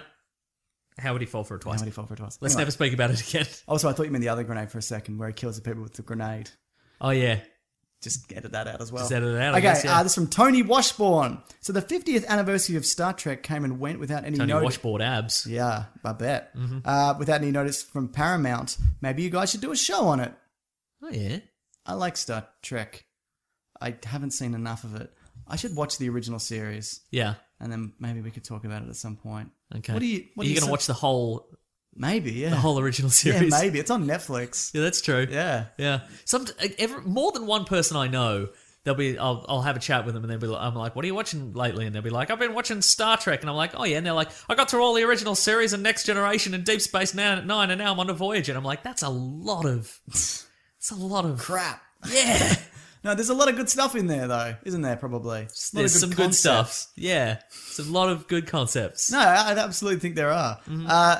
Speaker 6: How would he fall for it twice? Let's
Speaker 5: Anyway.
Speaker 6: never speak about it again.
Speaker 5: Also, I thought you meant the other grenade for a second, where he kills the people with the grenade.
Speaker 6: Oh, yeah.
Speaker 5: Just edit that out as well.
Speaker 6: Just edit it out, I
Speaker 5: Okay,
Speaker 6: guess, yeah.
Speaker 5: this is from Tony Washbourne. So the 50th anniversary of Star Trek came and went without any
Speaker 6: Tony
Speaker 5: notice.
Speaker 6: Washboard abs.
Speaker 5: Yeah, I bet.
Speaker 6: Mm-hmm.
Speaker 5: Without any notice from Paramount. Maybe you guys should do a show on it.
Speaker 6: Oh, yeah.
Speaker 5: I like Star Trek. I haven't seen enough of it. I should watch the original series.
Speaker 6: Yeah.
Speaker 5: And then maybe we could talk about it at some point.
Speaker 6: Okay.
Speaker 5: What are you
Speaker 6: going to watch the whole...
Speaker 5: Maybe, yeah.
Speaker 6: The whole original series.
Speaker 5: Yeah, maybe. It's on Netflix.
Speaker 6: Yeah, that's true.
Speaker 5: Yeah.
Speaker 6: Yeah. More than one person I know, I'll have a chat with them and I'm like, what are you watching lately? And they'll be like, I've been watching Star Trek. And I'm like, oh yeah. And they're like, I got through all the original series and Next Generation and Deep Space Nine and now I'm on a Voyager. And I'm like, that's a lot of
Speaker 5: crap.
Speaker 6: Yeah.
Speaker 5: No, there's a lot of good stuff in there, though, isn't there? Probably.
Speaker 6: There's some good stuff. Yeah, it's a lot of good concepts.
Speaker 5: No, I absolutely think there are.
Speaker 6: Mm-hmm.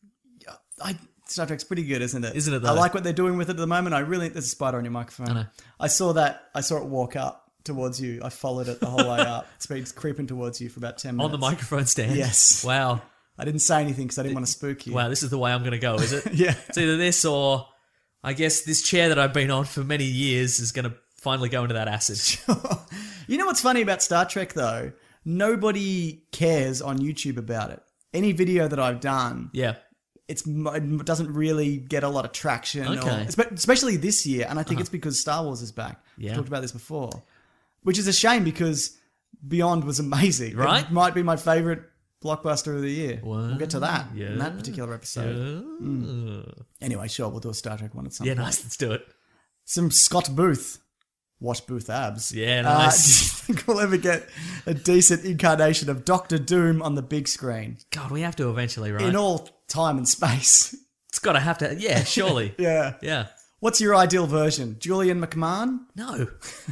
Speaker 5: Star Trek's pretty good, isn't it?
Speaker 6: Isn't it, though?
Speaker 5: I like what they're doing with it at the moment. There's a spider on your microphone.
Speaker 6: I know.
Speaker 5: I saw it walk up towards you. I followed it the whole way up. It's been creeping towards you for about 10 minutes.
Speaker 6: On the microphone stand?
Speaker 5: Yes.
Speaker 6: Wow.
Speaker 5: I didn't say anything because I didn't want to spook you.
Speaker 6: Wow, this is the way I'm going to go, is it?
Speaker 5: Yeah.
Speaker 6: It's either this or, I guess, this chair that I've been on for many years is going to finally go into that acid.
Speaker 5: You know what's funny about Star Trek, though? Nobody cares on YouTube about it. Any video that I've done...
Speaker 6: Yeah.
Speaker 5: It doesn't really get a lot of traction.
Speaker 6: Okay.
Speaker 5: Especially this year. And I think it's because Star Wars is back.
Speaker 6: Yeah.
Speaker 5: We've talked about this before. Which is a shame because Beyond was amazing.
Speaker 6: Right.
Speaker 5: It might be my favourite blockbuster of the year.
Speaker 6: Wow.
Speaker 5: We'll get to that
Speaker 6: Yeah.
Speaker 5: in that particular episode.
Speaker 6: Yeah.
Speaker 5: Anyway, sure, we'll do a Star Trek one at some
Speaker 6: Yeah,
Speaker 5: point.
Speaker 6: nice. Let's do it.
Speaker 5: Some Scott Booth. Watch Booth abs.
Speaker 6: Yeah, nice.
Speaker 5: Do you think we'll ever get a decent incarnation of Doctor Doom on the big screen?
Speaker 6: God, we have to eventually, right?
Speaker 5: In all time and space.
Speaker 6: It's got to have to. Yeah, surely.
Speaker 5: Yeah.
Speaker 6: Yeah.
Speaker 5: What's your ideal version? Julian McMahon?
Speaker 6: No.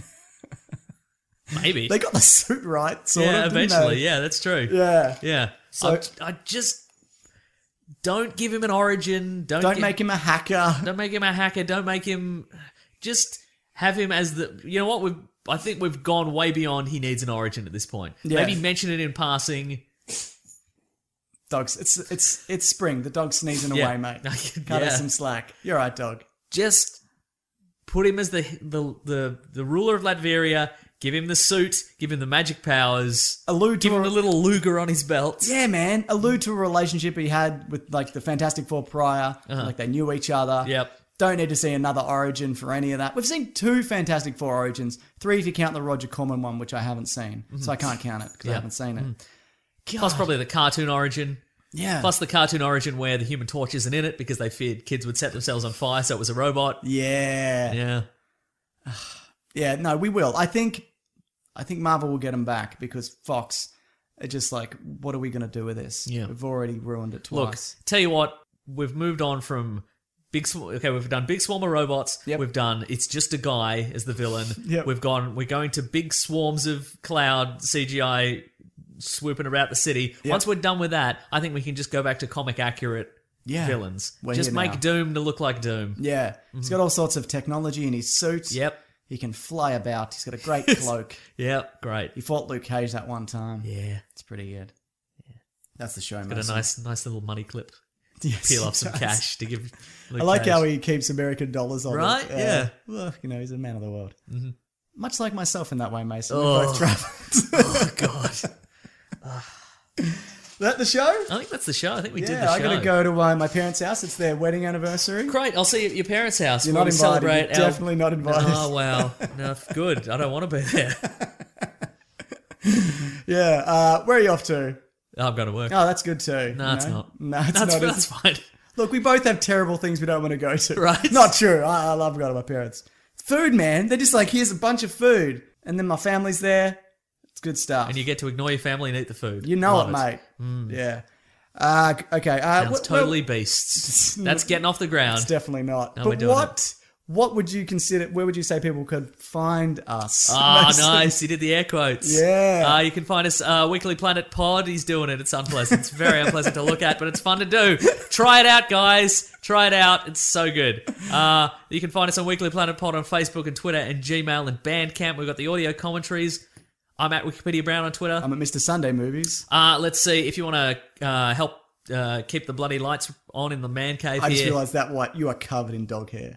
Speaker 6: Maybe.
Speaker 5: They got the suit right, sort of.
Speaker 6: Yeah,
Speaker 5: didn't
Speaker 6: eventually.
Speaker 5: they?
Speaker 6: Yeah, that's true.
Speaker 5: Yeah.
Speaker 6: Yeah.
Speaker 5: So
Speaker 6: I just don't give him an origin.
Speaker 5: Don't make him a hacker.
Speaker 6: Don't make him a hacker. Don't make him. Just have him as the. You know what? I think we've gone way beyond he needs an origin at this point.
Speaker 5: Yeah.
Speaker 6: Maybe mention it in passing.
Speaker 5: Dogs, it's spring. The dog's sneezing away, mate. Cut us some slack. You're right, dog.
Speaker 6: Just put him as the ruler of Latveria. Give him the suit. Give him the magic powers. Give him a little Luger on his belt.
Speaker 5: Yeah, man. Allude to a relationship he had with like the Fantastic Four prior. Like they knew each other.
Speaker 6: Yep.
Speaker 5: Don't need to see another origin for any of that. We've seen 2 Fantastic Four origins. 3 if you count the Roger Corman one, which I haven't seen. So I can't count it because I haven't seen it.
Speaker 6: Plus probably the cartoon origin.
Speaker 5: Yeah.
Speaker 6: Plus the cartoon origin where the Human Torch isn't in it because they feared kids would set themselves on fire, so it was a robot.
Speaker 5: Yeah.
Speaker 6: Yeah.
Speaker 5: Yeah, no, we will. I think Marvel will get him back because Fox are just like, what are we going to do with this?
Speaker 6: Yeah.
Speaker 5: We've already ruined it
Speaker 6: Look,
Speaker 5: twice.
Speaker 6: tell you what, we've moved on from we've done big swarm of robots.
Speaker 5: Yep.
Speaker 6: We've done it's just a guy as the villain.
Speaker 5: Yep.
Speaker 6: We're going to big swarms of cloud CGI swooping about the city.
Speaker 5: Yep.
Speaker 6: Once we're done with that, I think we can just go back to comic accurate villains.
Speaker 5: We're
Speaker 6: just
Speaker 5: here
Speaker 6: make
Speaker 5: now.
Speaker 6: Doom to look like Doom.
Speaker 5: Yeah. He's got all sorts of technology in his suit.
Speaker 6: Yep.
Speaker 5: He can fly about. He's got a great cloak.
Speaker 6: Yep. Great.
Speaker 5: He fought Luke Cage that one time.
Speaker 6: Yeah.
Speaker 5: It's pretty good. Yeah. That's the show,
Speaker 6: Got a
Speaker 5: Mason.
Speaker 6: nice little money clip.
Speaker 5: Yes,
Speaker 6: Peel
Speaker 5: he
Speaker 6: off some
Speaker 5: does.
Speaker 6: cash to give Luke
Speaker 5: I like
Speaker 6: Cage.
Speaker 5: how he keeps American dollars on
Speaker 6: Right?
Speaker 5: it.
Speaker 6: Yeah.
Speaker 5: Well, you know, he's a man of the world. Mm-hmm. Much like myself in that way, Mason.
Speaker 6: Oh.
Speaker 5: We both travelled.
Speaker 6: Oh, God.
Speaker 5: Is that the show?
Speaker 6: I think that's the show. I think we did the show.
Speaker 5: I got to go to my parents' house. It's their wedding anniversary.
Speaker 6: Great. I'll see you at your parents' house.
Speaker 5: You're
Speaker 6: where
Speaker 5: not
Speaker 6: we
Speaker 5: invited.
Speaker 6: celebrate
Speaker 5: You're
Speaker 6: our-
Speaker 5: definitely not invited.
Speaker 6: Oh, wow. No, good. I don't want to be there.
Speaker 5: Yeah. Where are you off to?
Speaker 6: I'm going to work.
Speaker 5: Oh, that's good too.
Speaker 6: No, it's not.
Speaker 5: No, it's not.
Speaker 6: That's fine.
Speaker 5: Look, we both have terrible things we don't want to go to.
Speaker 6: Right.
Speaker 5: Not true. I love going to my parents. Food, man. They're just like, here's a bunch of food. And then my family's there. It's good stuff.
Speaker 6: And you get to ignore your family and eat the food.
Speaker 5: You know
Speaker 6: Love
Speaker 5: it, mate. Yeah. Okay.
Speaker 6: Sounds totally beasts. That's getting off the ground.
Speaker 5: It's definitely not.
Speaker 6: No, we're
Speaker 5: But
Speaker 6: doing
Speaker 5: what would you consider, where would you say people could find us?
Speaker 6: Ah,
Speaker 5: Mason?
Speaker 6: nice. You did the air quotes.
Speaker 5: Yeah.
Speaker 6: You can find us Weekly Planet Pod. He's doing it. It's unpleasant. It's very unpleasant to look at, but it's fun to do. Try it out, guys. Try it out. It's so good. You can find us on Weekly Planet Pod on Facebook and Twitter and Gmail and Bandcamp. We've got the audio commentaries. I'm at Wikipedia Brown on Twitter.
Speaker 5: I'm at Mr. Sunday Movies.
Speaker 6: Let's see if you want to help keep the bloody lights on in the man cave
Speaker 5: I just
Speaker 6: here.
Speaker 5: realised that you are covered in dog hair.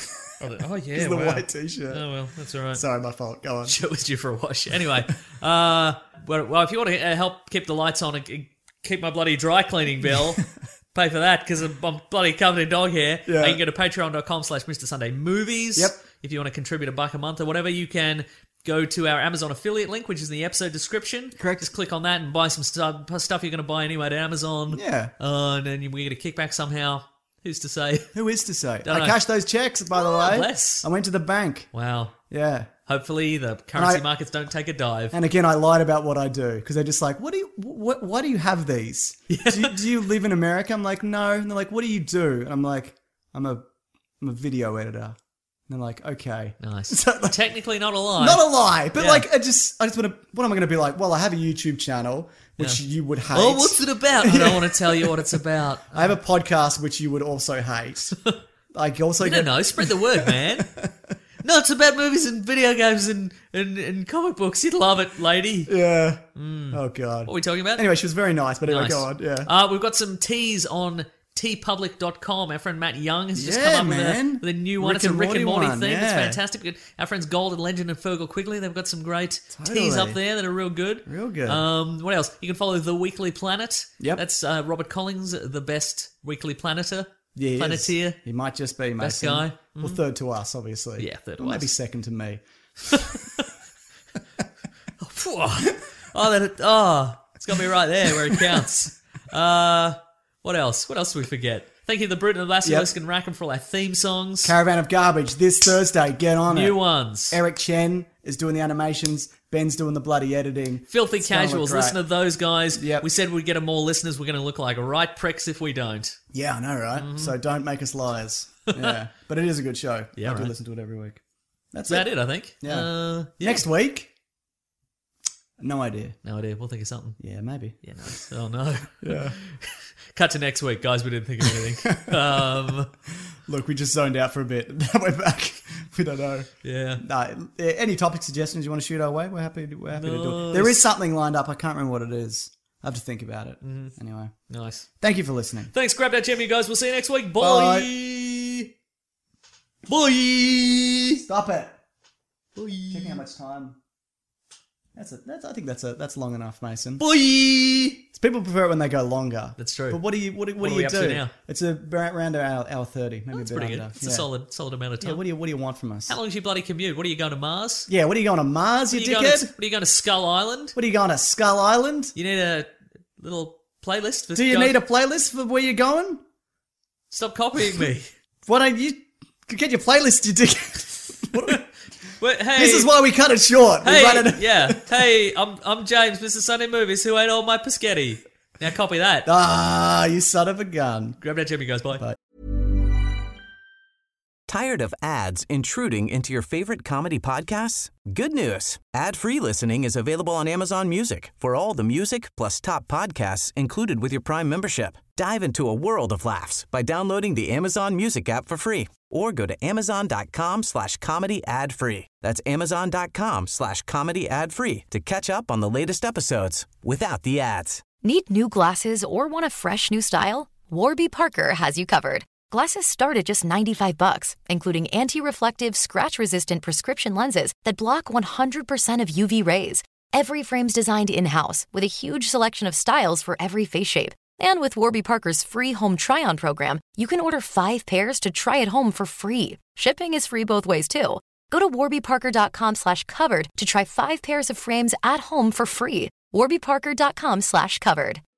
Speaker 6: Oh yeah,
Speaker 5: It's the
Speaker 6: wow.
Speaker 5: white t-shirt.
Speaker 6: Oh well, that's all right.
Speaker 5: Sorry, my fault. Go on.
Speaker 6: It was due for a wash. Anyway, well, if you want to help keep the lights on and keep my bloody dry cleaning bill, pay for that because I'm bloody covered in dog hair.
Speaker 5: Yeah.
Speaker 6: You can go to patreon.com/Mr. Sunday Movies.
Speaker 5: Yep.
Speaker 6: If you want to contribute $1 a month or whatever, you can go to our Amazon affiliate link, which is in the episode description.
Speaker 5: Correct.
Speaker 6: Just click on that and buy some stuff you're going to buy anyway to Amazon.
Speaker 5: Yeah.
Speaker 6: And then we get a kickback somehow. Who's to say?
Speaker 5: Who is to say?
Speaker 6: Don't
Speaker 5: I
Speaker 6: know.
Speaker 5: cashed those checks, by the way.
Speaker 6: bless.
Speaker 5: I went to the bank.
Speaker 6: Wow.
Speaker 5: Yeah.
Speaker 6: Hopefully the currency
Speaker 5: I-
Speaker 6: markets don't take a dive.
Speaker 5: And again, I lied about what I do because they're just like, why do you have these? Do you live in America? I'm like, no. And they're like, what do you do? And I'm like, I'm a video editor. And they're like, okay.
Speaker 6: Nice.
Speaker 5: So, like,
Speaker 6: Technically not a lie.
Speaker 5: not a lie, but
Speaker 6: Yeah.
Speaker 5: like, I just want to, what am I going to be like? Well, I have a YouTube channel, which
Speaker 6: Yeah.
Speaker 5: you would hate.
Speaker 6: Oh, what's it about? I don't want to tell you what it's about.
Speaker 5: I have a podcast, which you would also hate. I also
Speaker 6: You don't know. Spread the word, man. No, it's about movies and video games and comic books. You'd love it, lady.
Speaker 5: Yeah. Oh, God.
Speaker 6: What are we talking about?
Speaker 5: Anyway, she was very nice, but anyway,
Speaker 6: Nice.
Speaker 5: go on. Yeah.
Speaker 6: We've got some teas on tpublic.com. Our friend Matt Young has just
Speaker 5: Yeah,
Speaker 6: come up
Speaker 5: man.
Speaker 6: with a new one.
Speaker 5: Rick
Speaker 6: It's a
Speaker 5: and
Speaker 6: Rick and
Speaker 5: Morty
Speaker 6: Morty
Speaker 5: one,
Speaker 6: theme. It's
Speaker 5: yeah.
Speaker 6: fantastic. Our friends Golden Legend and Fergal Quigley, they've got some great
Speaker 5: Totally.
Speaker 6: teas up there that are real good.
Speaker 5: Real good.
Speaker 6: What else? You can follow The Weekly Planet.
Speaker 5: Yep.
Speaker 6: That's Robert Collins, the best weekly planeter.
Speaker 5: Yeah, he is.
Speaker 6: Planeteer.
Speaker 5: He might just be,
Speaker 6: Best
Speaker 5: Mason.
Speaker 6: guy.
Speaker 5: Well, third to us, obviously.
Speaker 6: Yeah, third to
Speaker 5: Or maybe
Speaker 6: us.
Speaker 5: second to me.
Speaker 6: It's got me right there where it counts. What else? What else do we forget? Thank you to the Bruton and Basilisk and Rackham for all our theme songs.
Speaker 5: Caravan of Garbage this Thursday. Get on it.
Speaker 6: New ones.
Speaker 5: Eric Chen is doing the animations. Ben's doing the bloody editing.
Speaker 6: Filthy
Speaker 5: It's gonna look
Speaker 6: Casuals.
Speaker 5: great.
Speaker 6: Listen to those guys.
Speaker 5: Yep.
Speaker 6: We said we'd get them more listeners. We're going to look like right pricks if we don't.
Speaker 5: Yeah, I know, right?
Speaker 6: Mm-hmm.
Speaker 5: So don't make us liars. Yeah. But it is a good show.
Speaker 6: Yeah,
Speaker 5: I do
Speaker 6: right.
Speaker 5: listen to it every week. That's
Speaker 6: That's about it, I think.
Speaker 5: Yeah.
Speaker 6: Yeah.
Speaker 5: Next week? No idea.
Speaker 6: No idea. We'll think of something.
Speaker 5: Yeah, maybe.
Speaker 6: Yeah, no. Oh, no.
Speaker 5: Yeah.
Speaker 6: Cut to next week, guys. We didn't think of anything.
Speaker 5: Look, we just zoned out for a bit. Now we're back. We don't know.
Speaker 6: Yeah.
Speaker 5: No, any topic suggestions you want to shoot our way? We're happy to do it.
Speaker 6: Nice.
Speaker 5: There is something lined up. I can't remember what it is. I have to think about it. Anyway.
Speaker 6: Nice.
Speaker 5: Thank you for listening.
Speaker 6: Thanks. Grab that gem, you guys. We'll see you next week. Bye. Bye.
Speaker 5: Stop it.
Speaker 6: Bye.
Speaker 5: Checking how much time. I think that's long enough, Mason.
Speaker 6: Bye.
Speaker 5: People prefer it when they go longer.
Speaker 6: That's true.
Speaker 5: But what do you
Speaker 6: What are
Speaker 5: do?
Speaker 6: we up to now?
Speaker 5: It's around hour 30, maybe
Speaker 6: That's
Speaker 5: a bit
Speaker 6: pretty
Speaker 5: under.
Speaker 6: good. It's a solid amount of time.
Speaker 5: Yeah, what do you want from us?
Speaker 6: How long's your bloody commute? What are you going to Mars?
Speaker 5: Yeah, what are you going to Mars, you dickhead?
Speaker 6: What are you going to Skull Island?
Speaker 5: What are you going to Skull Island?
Speaker 6: You need a little playlist for
Speaker 5: Do you need a playlist for where you're going?
Speaker 6: Stop copying me.
Speaker 5: Why don't you get your playlist, you dickhead?
Speaker 6: Wait, hey,
Speaker 5: This is why we cut it short. We
Speaker 6: Hey,
Speaker 5: run it-
Speaker 6: yeah. Hey, I'm James, Mr. Sunday Movies, who ate all my Paschetti. Now copy that.
Speaker 5: Ah, you son of a gun.
Speaker 6: Grab that gem, you guys. Bye.
Speaker 5: Bye.
Speaker 1: Tired of ads intruding into your favorite comedy podcasts? Good news. Ad-free listening is available on Amazon Music for all the music plus top podcasts included with your Prime membership. Dive into a world of laughs by downloading the Amazon Music app for free or go to amazon.com/comedy ad-free. That's amazon.com/comedy ad-free to catch up on the latest episodes without the ads.
Speaker 11: Need new glasses or want a fresh new style? Warby Parker has you covered. Glasses start at just $95, including anti-reflective, scratch-resistant prescription lenses that block 100% of UV rays. Every frame's designed in-house with a huge selection of styles for every face shape. And with Warby Parker's free home try-on program, you can order 5 pairs to try at home for free. Shipping is free both ways, too. Go to warbyparker.com/covered to try 5 pairs of frames at home for free. warbyparker.com/covered.